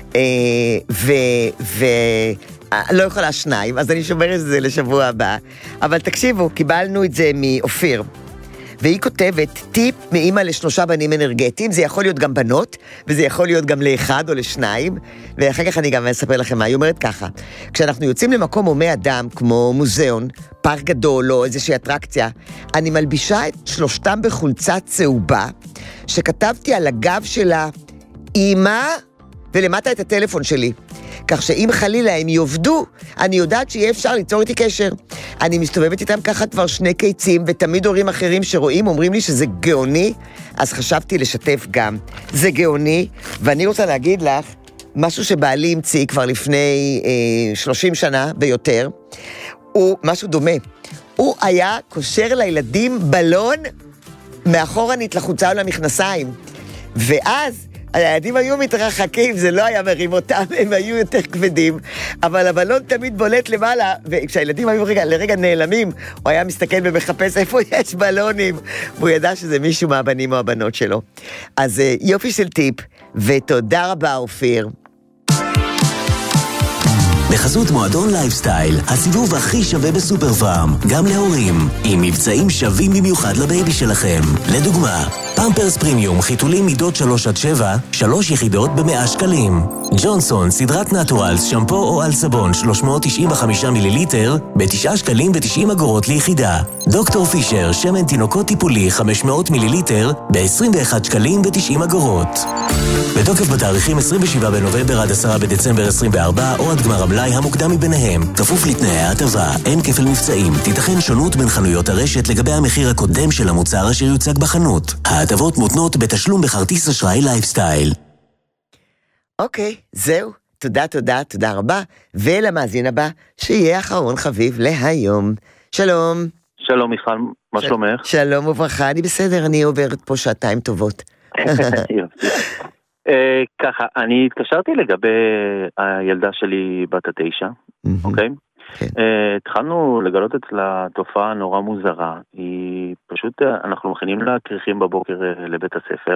לא יכולה 2, אז אני שומרת את זה לשבוע הבא, אבל תקשיבו, קיבלנו את זה מאופיר, והיא כותבת, טיפ מאמא ל3 בנים אנרגטיים, זה יכול להיות גם בנות, וזה יכול להיות גם ל1 או ל2, ואחר כך אני גם אספר לכם מה, היא אומרת ככה, כשאנחנו יוצאים למקום הומי אדם, כמו מוזיאון, פארק גדול או איזושהי אטרקציה, אני מלבישה את 3 בחולצה צהובה, שכתבתי על הגב שלה, אמא, ולמטה את הטלפון שלי. כך שאם חלילה הם יובדו, אני יודעת שיהיה אפשר ליצור איתי קשר. אני מסתובבת איתם ככה כבר 2 קיצים, ותמיד הורים אחרים שרואים אומרים לי שזה גאוני, אז חשבתי לשתף גם. זה גאוני, ואני רוצה להגיד לך, משהו שבעלי המציא כבר לפני 30 שנה ויותר, הוא משהו דומה. הוא היה קושר לילדים בלון מאחורנית לחוצה או למכנסיים. ואז הילדים היו מתרחקים, זה לא היה מרים אותם, הם היו יותר כבדים, אבל הבלון תמיד בולט למעלה, וכשהילדים היו לרגע נעלמים, הוא היה מסתכל ומחפש איפה יש בלונים, והוא ידע שזה מישהו מהבנים או הבנות שלו. אז יופי של טיפ, ותודה רבה אופיר. בחסות מועדון לייפסטייל, הסיבוב הכי שווה בסופר פארם, גם להורים, עם מבצעים שווים במיוחד לבייבי שלכם. לדוגמה, פמפרס פרימיום חיתולים מידות 3-7, 3 יחידות ב100 שקלים. ג'ונסון סדרת נטורלס שמפו או על סבון 395 מיליליטר ב9 שקלים ו90 אגורות ליחידה. דוקטור פישר שמן תינוקות טיפולי 500 מיליליטר ב21 שקלים ו90 אגורות. בתוקף בתאריכים 27 בנובמבר עד 10 בדצמבר 24 או עד גמר המלאי המוקדם מביניהם. כפוף לתנאי ההטבה, אין כפל מבצעים, תיתכן שונות בין חנויות הרשת לגבי המחיר הקודם של המוצר אשר יוצג בחנות. ההטבות מותנות בתשלום בכרטיס אשראי לייפסטייל. אוקיי, זהו. תודה רבה. ולמאזין הבא, שיהיה אחרון חביב להיום. שלום. שלום מיכל, מה שלומך? שלום וברכה, אני בסדר, אני עוברת פה שעתיים טובות. ככה, אני התקשרתי לגבי הילדה שלי בת 9, אוקיי? התחלנו לגלות אצלה תופעה נורא מוזרה, היא פשוט, אנחנו מכינים לה כריכים בבוקר לבית הספר,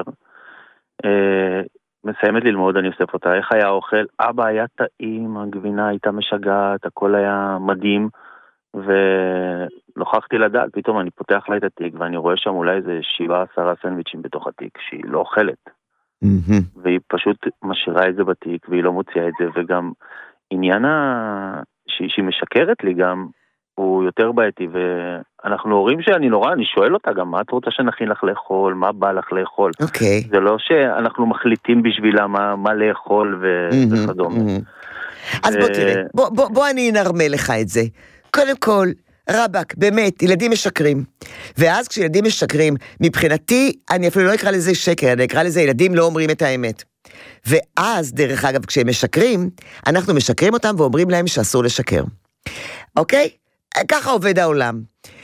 מסיימת ללמוד, אני אוסף אותה, איך היה האוכל? אבא היה טעים, הגבינה הייתה משגעת, הכל היה מדהים, ולוכחתי לדעת, פתאום אני פותח לה את התיק, ואני רואה שם אולי איזה 7-10 סנדוויצ'ים בתוך התיק, שהיא לא אוכלת. והיא פשוט משאירה את זה בתיק, והיא לא מוציאה את זה, וגם עניין שהיא משקרת לי גם, הוא יותר בעייתי, ואנחנו הורים שאני שואל אותה גם, מה את רוצה שנכין לך לאכול, מה בא לך לאכול? זה לא שאנחנו מחליטים בשבילה מה לאכול וכדומה. אז בוא תראה, בוא אני אנרמל לך את זה. קודם כל, רבק, באמת, ילדים משקרים. ואז כשילדים משקרים, מבחינתי, אני אפילו לא אקרא לזה שקר, אני אקרא לזה ילדים לא אומרים את האמת. ואז, דרך אגב, כשהם משקרים, אנחנו משקרים אותם ואומרים להם שאסור לשקר. אוקיי? ככה עובד העולם.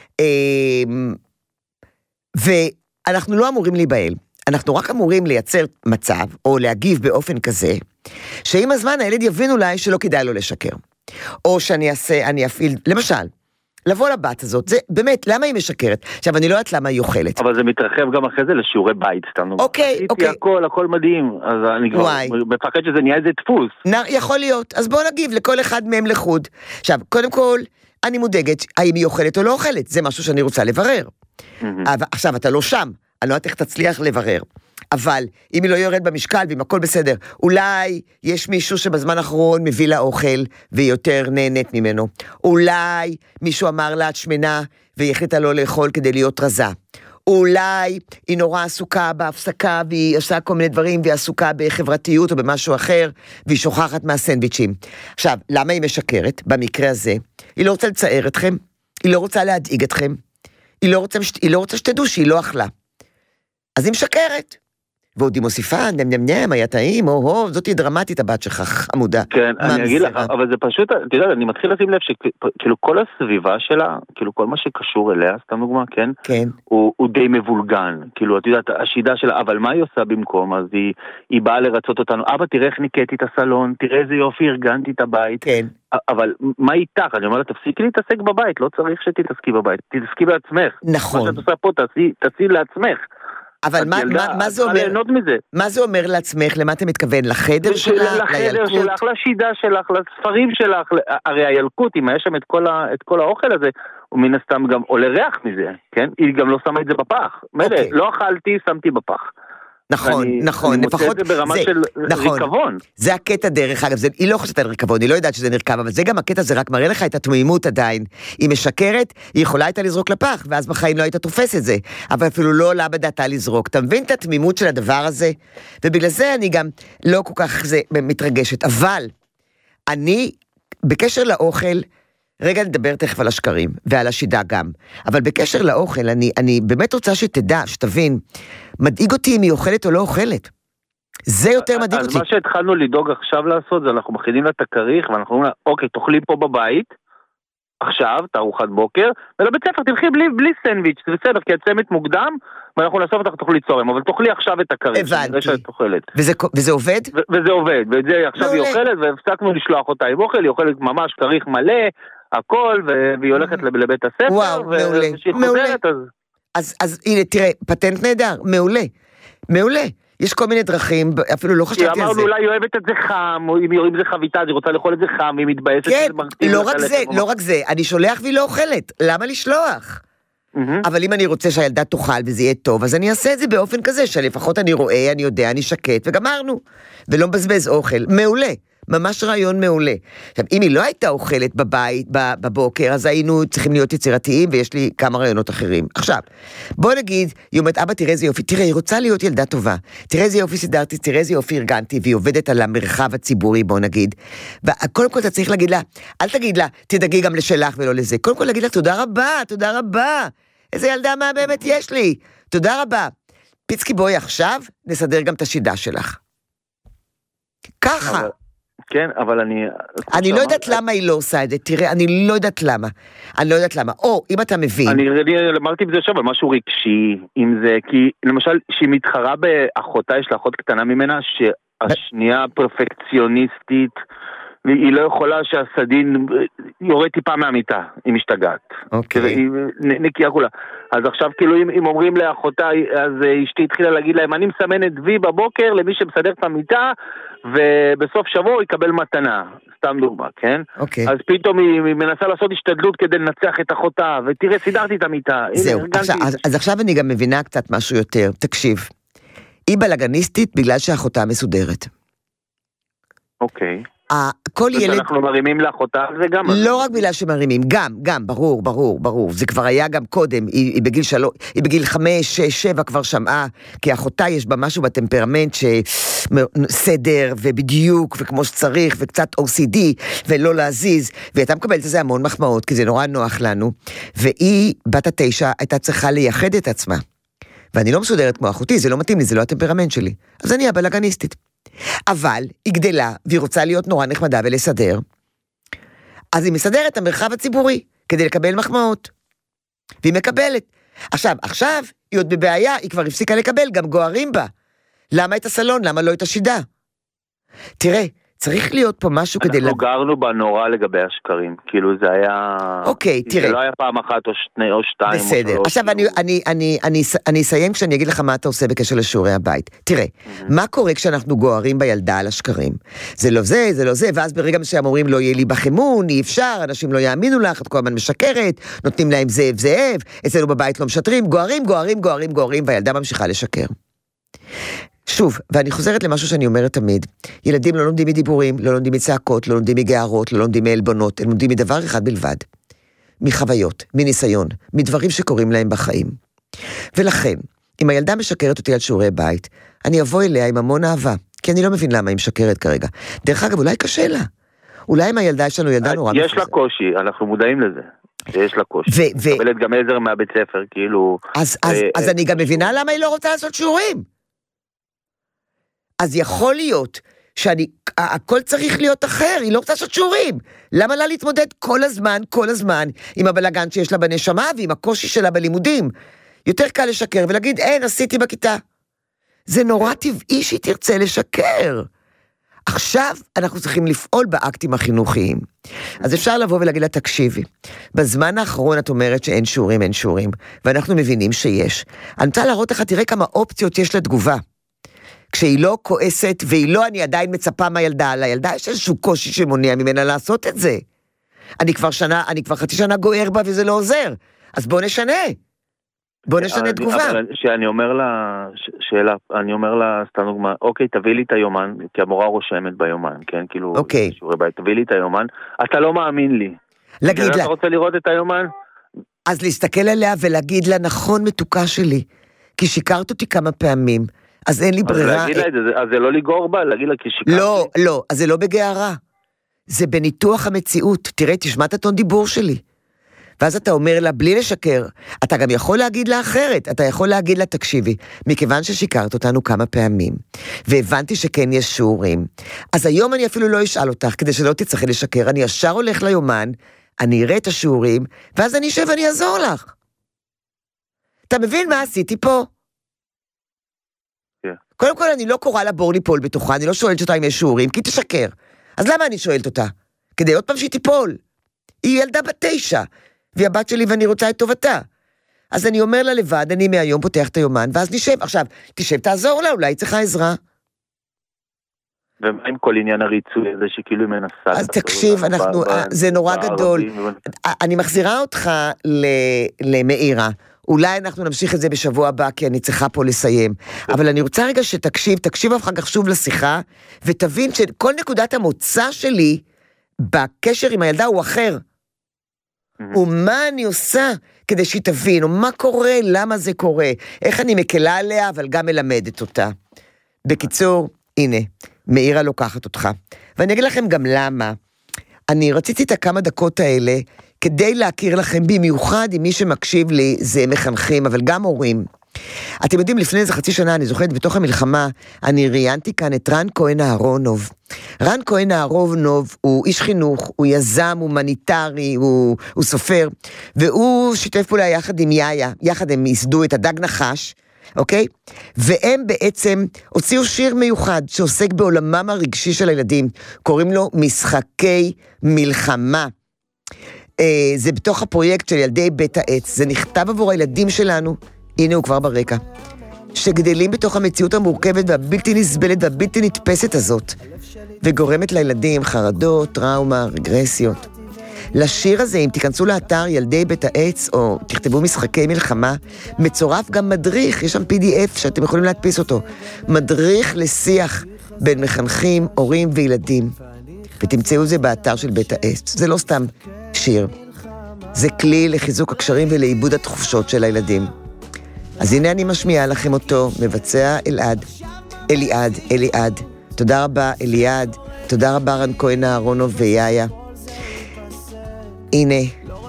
ואנחנו לא אמורים להיבהל. אנחנו רק אמורים לייצר מצב, או להגיב באופן כזה, שעם הזמן הילד יבין אולי שלא כדאי לו לשקר. או אני אפעיל, למשל, לבוא לבת הזאת, זה באמת, למה היא משקרת? עכשיו, אני לא יודעת למה היא אוכלת. אבל זה מתרחב גם אחרי זה לשיעורי בית, סתם. אוקיי. הכל מדהים, אז אני כבר מפחד שזה נהיה איזה דפוס. יכול להיות, אז בואו נגיב לכל אחד מהם לחוד. עכשיו, קודם כל, אני מודאגת, האם היא אוכלת או לא אוכלת, זה משהו שאני רוצה לברר. עכשיו, אתה לא שם, אני לא יודעת איך תצליח לברר. אבל אם היא לא יורד במשקל ואם הכל בסדר, אולי יש מישהו שבזמן האחרון מביא לה אוכל והיא יותר נהנית ממנו. אולי מישהו אמר לה את שמנה והיא החליטה לא לאכול כדי להיות רזה. אולי היא נורא עסוקה בהפסקה והיא עושה כל מיני דברים והיא עסוקה בחברתיות או במשהו אחר והיא שוכחת מהסנדוויצ'ים. עכשיו, למה היא משקרת במקרה הזה? היא לא רוצה לצער אתכם, היא לא רוצה להדאיג אתכם, היא לא רוצה שתדעו שהיא לא אכלה. אז היא משקרת. ועוד היא מוסיפה, נם, היה טעים, זאתי דרמטית הבת שלך, חמודה. כן, אני אגיד לך, אבל זה פשוט, אתה יודע, אני מתחיל לשים לב שכאילו כל הסביבה שלה, כאילו כל מה שקשור אליה, סתם דוגמה, כן? כן. הוא די מבולגן, כאילו, אתה יודע, השידה שלה, אבל מה היא עושה במקום? אז היא באה לרצות אותנו, אבא, תראה איך ניקטי את הסלון, תראה איזה יופי, ארגנתי את הבית. כן. אבל מה איתך? אני אומר לה, תפסיקי להתעסק בבית, לא צריך שתתעסקי בבית, תתעסקי בעצמך. נכון. מה שאת עושה פה, תעשי לעצמך. אבל מה זה אומר? מה זה אומר לעצמך? למה אתה מתכוון? לחדר שלך? לחדר שלך, לשידה שלך, לספרים שלך. הרי הילקוט, אם היה שם את כל האוכל הזה, הוא מן הסתם גם עולה ריח מזה, כן? היא גם לא שמה את זה בפח. לא אכלתי, שמתי בפח. נכון, לפחות זה ברמה של ריקבון. זה הקטע דרך אגב, היא לא חושבת על ריקבון, היא לא יודעת שזה נרקב, אבל זה גם הקטע, זה רק מראה לך את התמימות עדיין. היא משקרת, היא יכולה הייתה לזרוק לפח, ואז בחיים לא היית תופס את זה, אבל אפילו לא עולה בדעתה לזרוק. אתה מבין את התמימות של הדבר הזה? ובגלל זה אני גם לא כל כך מתרגשת, אבל אני, בקשר לאוכל, רגע נדבר תכף על השקרים, ועל השידה גם. אבל בקשר לאוכל, אני באמת רוצה שתדע, שתבין, מדאיג אותי אם היא אוכלת או לא אוכלת. זה יותר מדאיג אותי. אז מה שהתחלנו לדאוג עכשיו לעשות, זה אנחנו מכינים לה את הכריך, ואנחנו אומרים לה, אוקיי, תאכלי פה בבית, עכשיו, תארוחת בוקר, ולבית ספר תלכי בלי סנדוויץ', זה בסדר, כי את צמת מוקדם, ואנחנו נעשה אותך תאכלי צורם, אבל תאכלי עכשיו את הכריך. הבנתי. וזה עובד? וזה עובד, ואת זה עכשיו היא אוכלת, והפסקנו לשלוח אותה עם אוכל, היא אוכלת ממש כריך מלא, הכל, והיא הולכת לבית הספר, וואו, מעולה. אז הנה, תראה, פטנט נהדר, מעולה. יש כל מיני דרכים, אפילו לא חשבתי על זה. כי אמרנו, אולי היא אוהבת את זה חם, או אם זה חביתה, אז היא רוצה לאכול את זה חם, היא מתבאסת. כן, לא רק זה, אני שולח והיא לא אוכלת, למה לשלוח? אבל אם אני רוצה שהילדה תאכל וזה יהיה טוב, אז אני אעשה את זה באופן כזה, שלפחות אני רואה, אני יודע, אני שקט, וגמרנו. ולא מבזבז אוכל. מעולה. ממש רעיון מעולה. עכשיו, אם היא לא הייתה אוכלת בבית, בבוקר, אז היינו צריכים להיות יצירתיים, ויש לי כמה רעיונות אחרים. עכשיו, בוא נגיד, היא אומרת, אבא, תראה איזה יופי, תראה, היא רוצה להיות ילדה טובה. תראה איזה יופי סידרתי, תראה איזה יופי ארגנתי, והיא עובדת על המרחב הציבורי, בוא נגיד. וקודם כל אתה צריך להגיד לה, אל תגיד לה, תדאגי גם לשלך ולא לזה. קודם כל להגיד לה, תודה רבה, תודה רבה. איזה ילדה מה באמת יש לי. תודה רבה. פיצקי, בואי עכשיו, נסדר גם את השידה שלך. ככה. כן, אבל אני לא יודעת למה היא לא עושה את זה, תראה, אני לא יודעת למה. או, אם אתה מבין. אני אמרתי בזה עכשיו, אבל משהו רגשי עם זה, כי למשל, שהיא מתחרה באחותה, יש לה אחות קטנה ממנה, שהשנייה פרפקציוניסטית, והיא לא יכולה שהסדין יורד טיפה מהמיטה, היא משתגעת. אוקיי. היא נקייה כולה. אז עכשיו כאילו אם אומרים לאחותה, אז אשתי התחילה להגיד להם, אני מסמנת וי בבוקר למי שמסדר את המיטה, ובסוף שבוע הוא יקבל מתנה. סתם דוגמה, כן? אוקיי. אז פתאום היא מנסה לעשות השתדלות כדי לנצח את אחותה, ותראה, סידרתי את המיטה. זהו, אז עכשיו אני גם מבינה קצת משהו יותר. תקשיב, היא בלגניסטית בגלל שאחותה מסודרת. אוקיי. כל ילד... אנחנו מרימים לאחותה, זה גם... לא רק בגלל שמרימים, גם, ברור. זה כבר היה גם קודם, היא בגיל 5, 6, 7 כבר שמעה, כי אחותה יש בה משהו בטמפרמנט שסדר ובדיוק וכמו שצריך, וקצת OCD ולא להזיז, והיא הייתה מקבלת את זה המון מחמאות, כי זה נורא נוח לנו, והיא, בת 9, הייתה צריכה לייחד את עצמה. ואני לא מסודרת כמו אחותי, זה לא מתאים לי, זה לא הטמפרמנט שלי. אז אני הבלגניסטית. אבל היא גדלה, והיא רוצה להיות נורא נחמדה ולסדר, אז היא מסדרת את המרחב הציבורי, כדי לקבל מחמאות. והיא מקבלת. עכשיו, היא עוד בבעיה, היא כבר הפסיקה לקבל, גם גוערים בה. למה את הסלון? למה לא את השידה? תראה, צריך להיות פה משהו כדי... אנחנו גרנו בנורא לגבי השקרים, כאילו זה היה... אוקיי, תראה. זה לא היה פעם אחת או שתיים. בסדר, עכשיו אני אסיים כשאני אגיד לך מה אתה עושה בקשר לשיעורי הבית. תראה, מה קורה כשאנחנו גוערים בילדה על השקרים? זה לא זה, ואז ברגע מסוים אומרים לא יהיה לי בחמון, אי אפשר, אנשים לא יאמינו לך, את כל הזמן משקרת, נותנים להם זאב, אצלנו בבית לא משטרים, גוערים, והילדה ממשיכה לשקר. שוב, ואני חוזרת למשהו שאני אומרת תמיד, ילדים לא לומדים מדיבורים, לא לומדים מצעקות, לא לומדים מגערות, לא לומדים מעלבונות, הם לומדים מדבר אחד בלבד, מחוויות, מניסיון, מדברים שקורים להם בחיים. ולכן, אם הילדה משקרת אותי על שיעורי בית, אני אבוא אליה עם המון אהבה, כי אני לא מבין למה היא משקרת כרגע. דרך אגב, אולי קשה לה. אולי אם הילדה יש לנו ילדה נורא... יש לה קושי, אנחנו מודעים לזה. יש לה קושי. מקבלת גם עזר מהבית ספר, כאילו... אז אני גם מבינה למה היא לא רוצה לעשות שיעורים. אז יכול להיות הכל צריך להיות אחר, היא לא רוצה לעשות שיעורים. למה לה להתמודד כל הזמן עם הבלגן שיש לה בנשמה ועם הקושי שלה בלימודים? יותר קל לשקר ולהגיד, אין, עשיתי בכיתה. זה נורא טבעי שהיא תרצה לשקר. עכשיו אנחנו צריכים לפעול באקטים החינוכיים. אז אפשר לבוא ולהגיד לה, תקשיבי, בזמן האחרון את אומרת שאין שיעורים, ואנחנו מבינים שיש. אני רוצה להראות לך, תראה כמה אופציות יש לתגובה. כשהיא לא כועסת, והיא לא, אני עדיין מצפה מהילדה, לילדה יש איזשהו קושי שמונע ממנה לעשות את זה. אני כבר חצי שנה גוער בה וזה לא עוזר. אז בוא נשנה תגובה. שאני אומר לה, שאלה, אני אומר לה, סתם דוגמה, אוקיי, תביא לי את היומן, כי המורה רושמת ביומן, כן, כאילו, אוקיי. תביא לי את היומן, אתה לא מאמין לי. להגיד לה. אתה רוצה לראות את היומן? אז להסתכל עליה ולהגיד לה, נכון מתוקה שלי, כי שיקרת אותי כמה פעמים, אז אין לי ברירה. אז להגיד לה את זה, אז זה לא לגור בה, להגיד לה כי שיקרתי. לא, אז זה לא בגערה. זה בניתוח המציאות. תראה, תשמע את הטון דיבור שלי. ואז אתה אומר לה, בלי לשקר, אתה גם יכול להגיד לה אחרת, אתה יכול להגיד לה, תקשיבי, מכיוון ששיקרת אותנו כמה פעמים, והבנתי שכן יש שיעורים, אז היום אני אפילו לא אשאל אותך, כדי שלא תצטרכי לשקר, אני ישר הולך ליומן, אני אראה את השיעורים, ואז אני אשב ואני אעזור לך. אתה מבין מה עשיתי פה? קודם כל אני לא קורא לה בור ליפול בתוכה, אני לא שואלת אותה אם יש שיעורים, כי תשקר. אז למה אני שואלת אותה? כדי עוד פעם שהיא תיפול. היא ילדה בת 9, והיא הבת שלי ואני רוצה את טובתה. אז אני אומר לה לבד, אני מהיום פותח את היומן, ואז נשב. עכשיו, תשב, תעזור לה, אולי היא צריכה עזרה. ומה עם כל עניין הריצוי הזה שכאילו מנסה... אז תקשיב, זה נורא גדול. אני מחזירה אותך למאירה. אולי אנחנו נמשיך את זה בשבוע הבא, כי אני צריכה פה לסיים. אבל אני רוצה רגע תקשיב אחר כך שוב לשיחה, ותבין שכל נקודת המוצא שלי, בקשר עם הילדה הוא אחר. ומה אני עושה כדי שהיא תבין, או מה קורה, למה זה קורה, איך אני מקלה עליה, אבל גם מלמדת אותה. בקיצור, הנה, מאירה לוקחת אותך. ואני אגיד לכם גם למה. אני רציתי את הכמה דקות האלה, כדי להכיר לכם במיוחד עם מי שמקשיב לי, זה מחנכים, אבל גם הורים. אתם יודעים, לפני איזה חצי שנה, אני זוכרת, בתוך המלחמה, אני ראיינתי כאן את רן כהן אהרונוב. רן כהן אהרונוב הוא איש חינוך, הוא יזם, הוא מניטרי, הוא סופר, והוא שיתף פעולה יחד עם יאיה, יחד הם ייסדו את הדג נחש, אוקיי? והם בעצם הוציאו שיר מיוחד שעוסק בעולמם הרגשי של הילדים, קוראים לו משחקי מלחמה. זה בתוך הפרויקט של ילדי בית העץ, זה נכתב עבור הילדים שלנו, הנה הוא כבר ברקע, שגדלים בתוך המציאות המורכבת והבלתי נסבלת והבלתי נתפסת הזאת, וגורמת לילדים חרדות, טראומה, רגרסיות. לשיר הזה, אם תיכנסו לאתר ילדי בית העץ, או תכתבו משחקי מלחמה, מצורף גם מדריך, יש שם PDF שאתם יכולים להדפיס אותו, מדריך לשיח בין מחנכים, הורים וילדים, ותמצאו זה באתר של בית העץ. זה לא סתם שיר, זה כלי לחיזוק הקשרים ולעיבוד התחושות של הילדים. אז הנה אני משמיעה לכם אותו, מבצע אליעד. תודה רבה אליעד, תודה רבה רן כהן אהרונוב ויאיה. הנה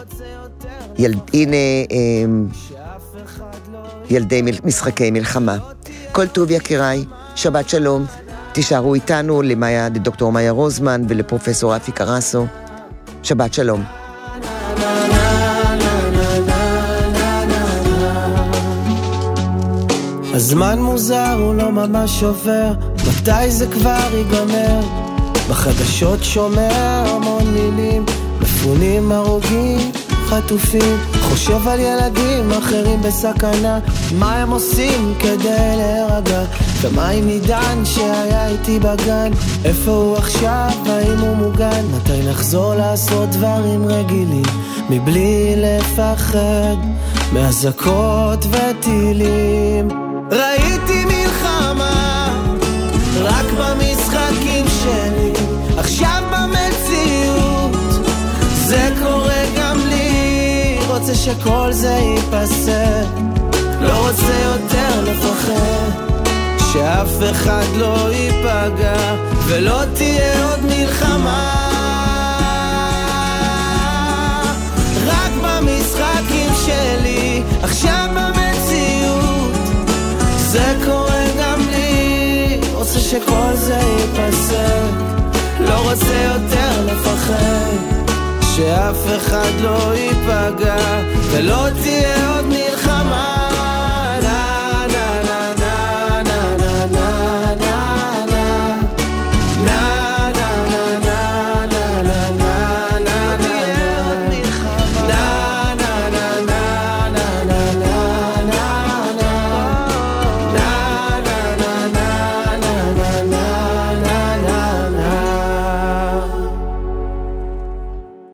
ילדי משחקי מלחמה. כל טוב יקיריי, שבת שלום, תישארו איתנו לדוקטור מאיה רוזמן ולפרופסור אפי קרסו. שבת שלום. הזמן מוזר, הוא לא ממש עובר, מתי זה כבר ייגמר? בחדשות שומע המון מילים, מפונים, הרוגים, חטופים, חושב על ילדים אחרים בסכנה, מה הם עושים כדי להירגע? ומה עם עידן שהיה איתי בגן, איפה הוא עכשיו, האם הוא מוגן? מתי נחזור לעשות דברים רגילים, מבלי לפחד מהזקות וטילים? ראיתי מלחמה רק במשחקים שלי, עכשיו במציאות זה קורה גם לי, רוצה שכל זה ייפסק, לא רוצה יותר לפחד שאף אחד לא ייפגע ולא תהיה עוד מלחמה. רק במשחקים שלי, עכשיו במציאות זה קורה גם לי, רוצה שכל זה ייפסק, לא רוצה יותר לפחד שאף אחד לא ייפגע ולא תהיה עוד מלחמה.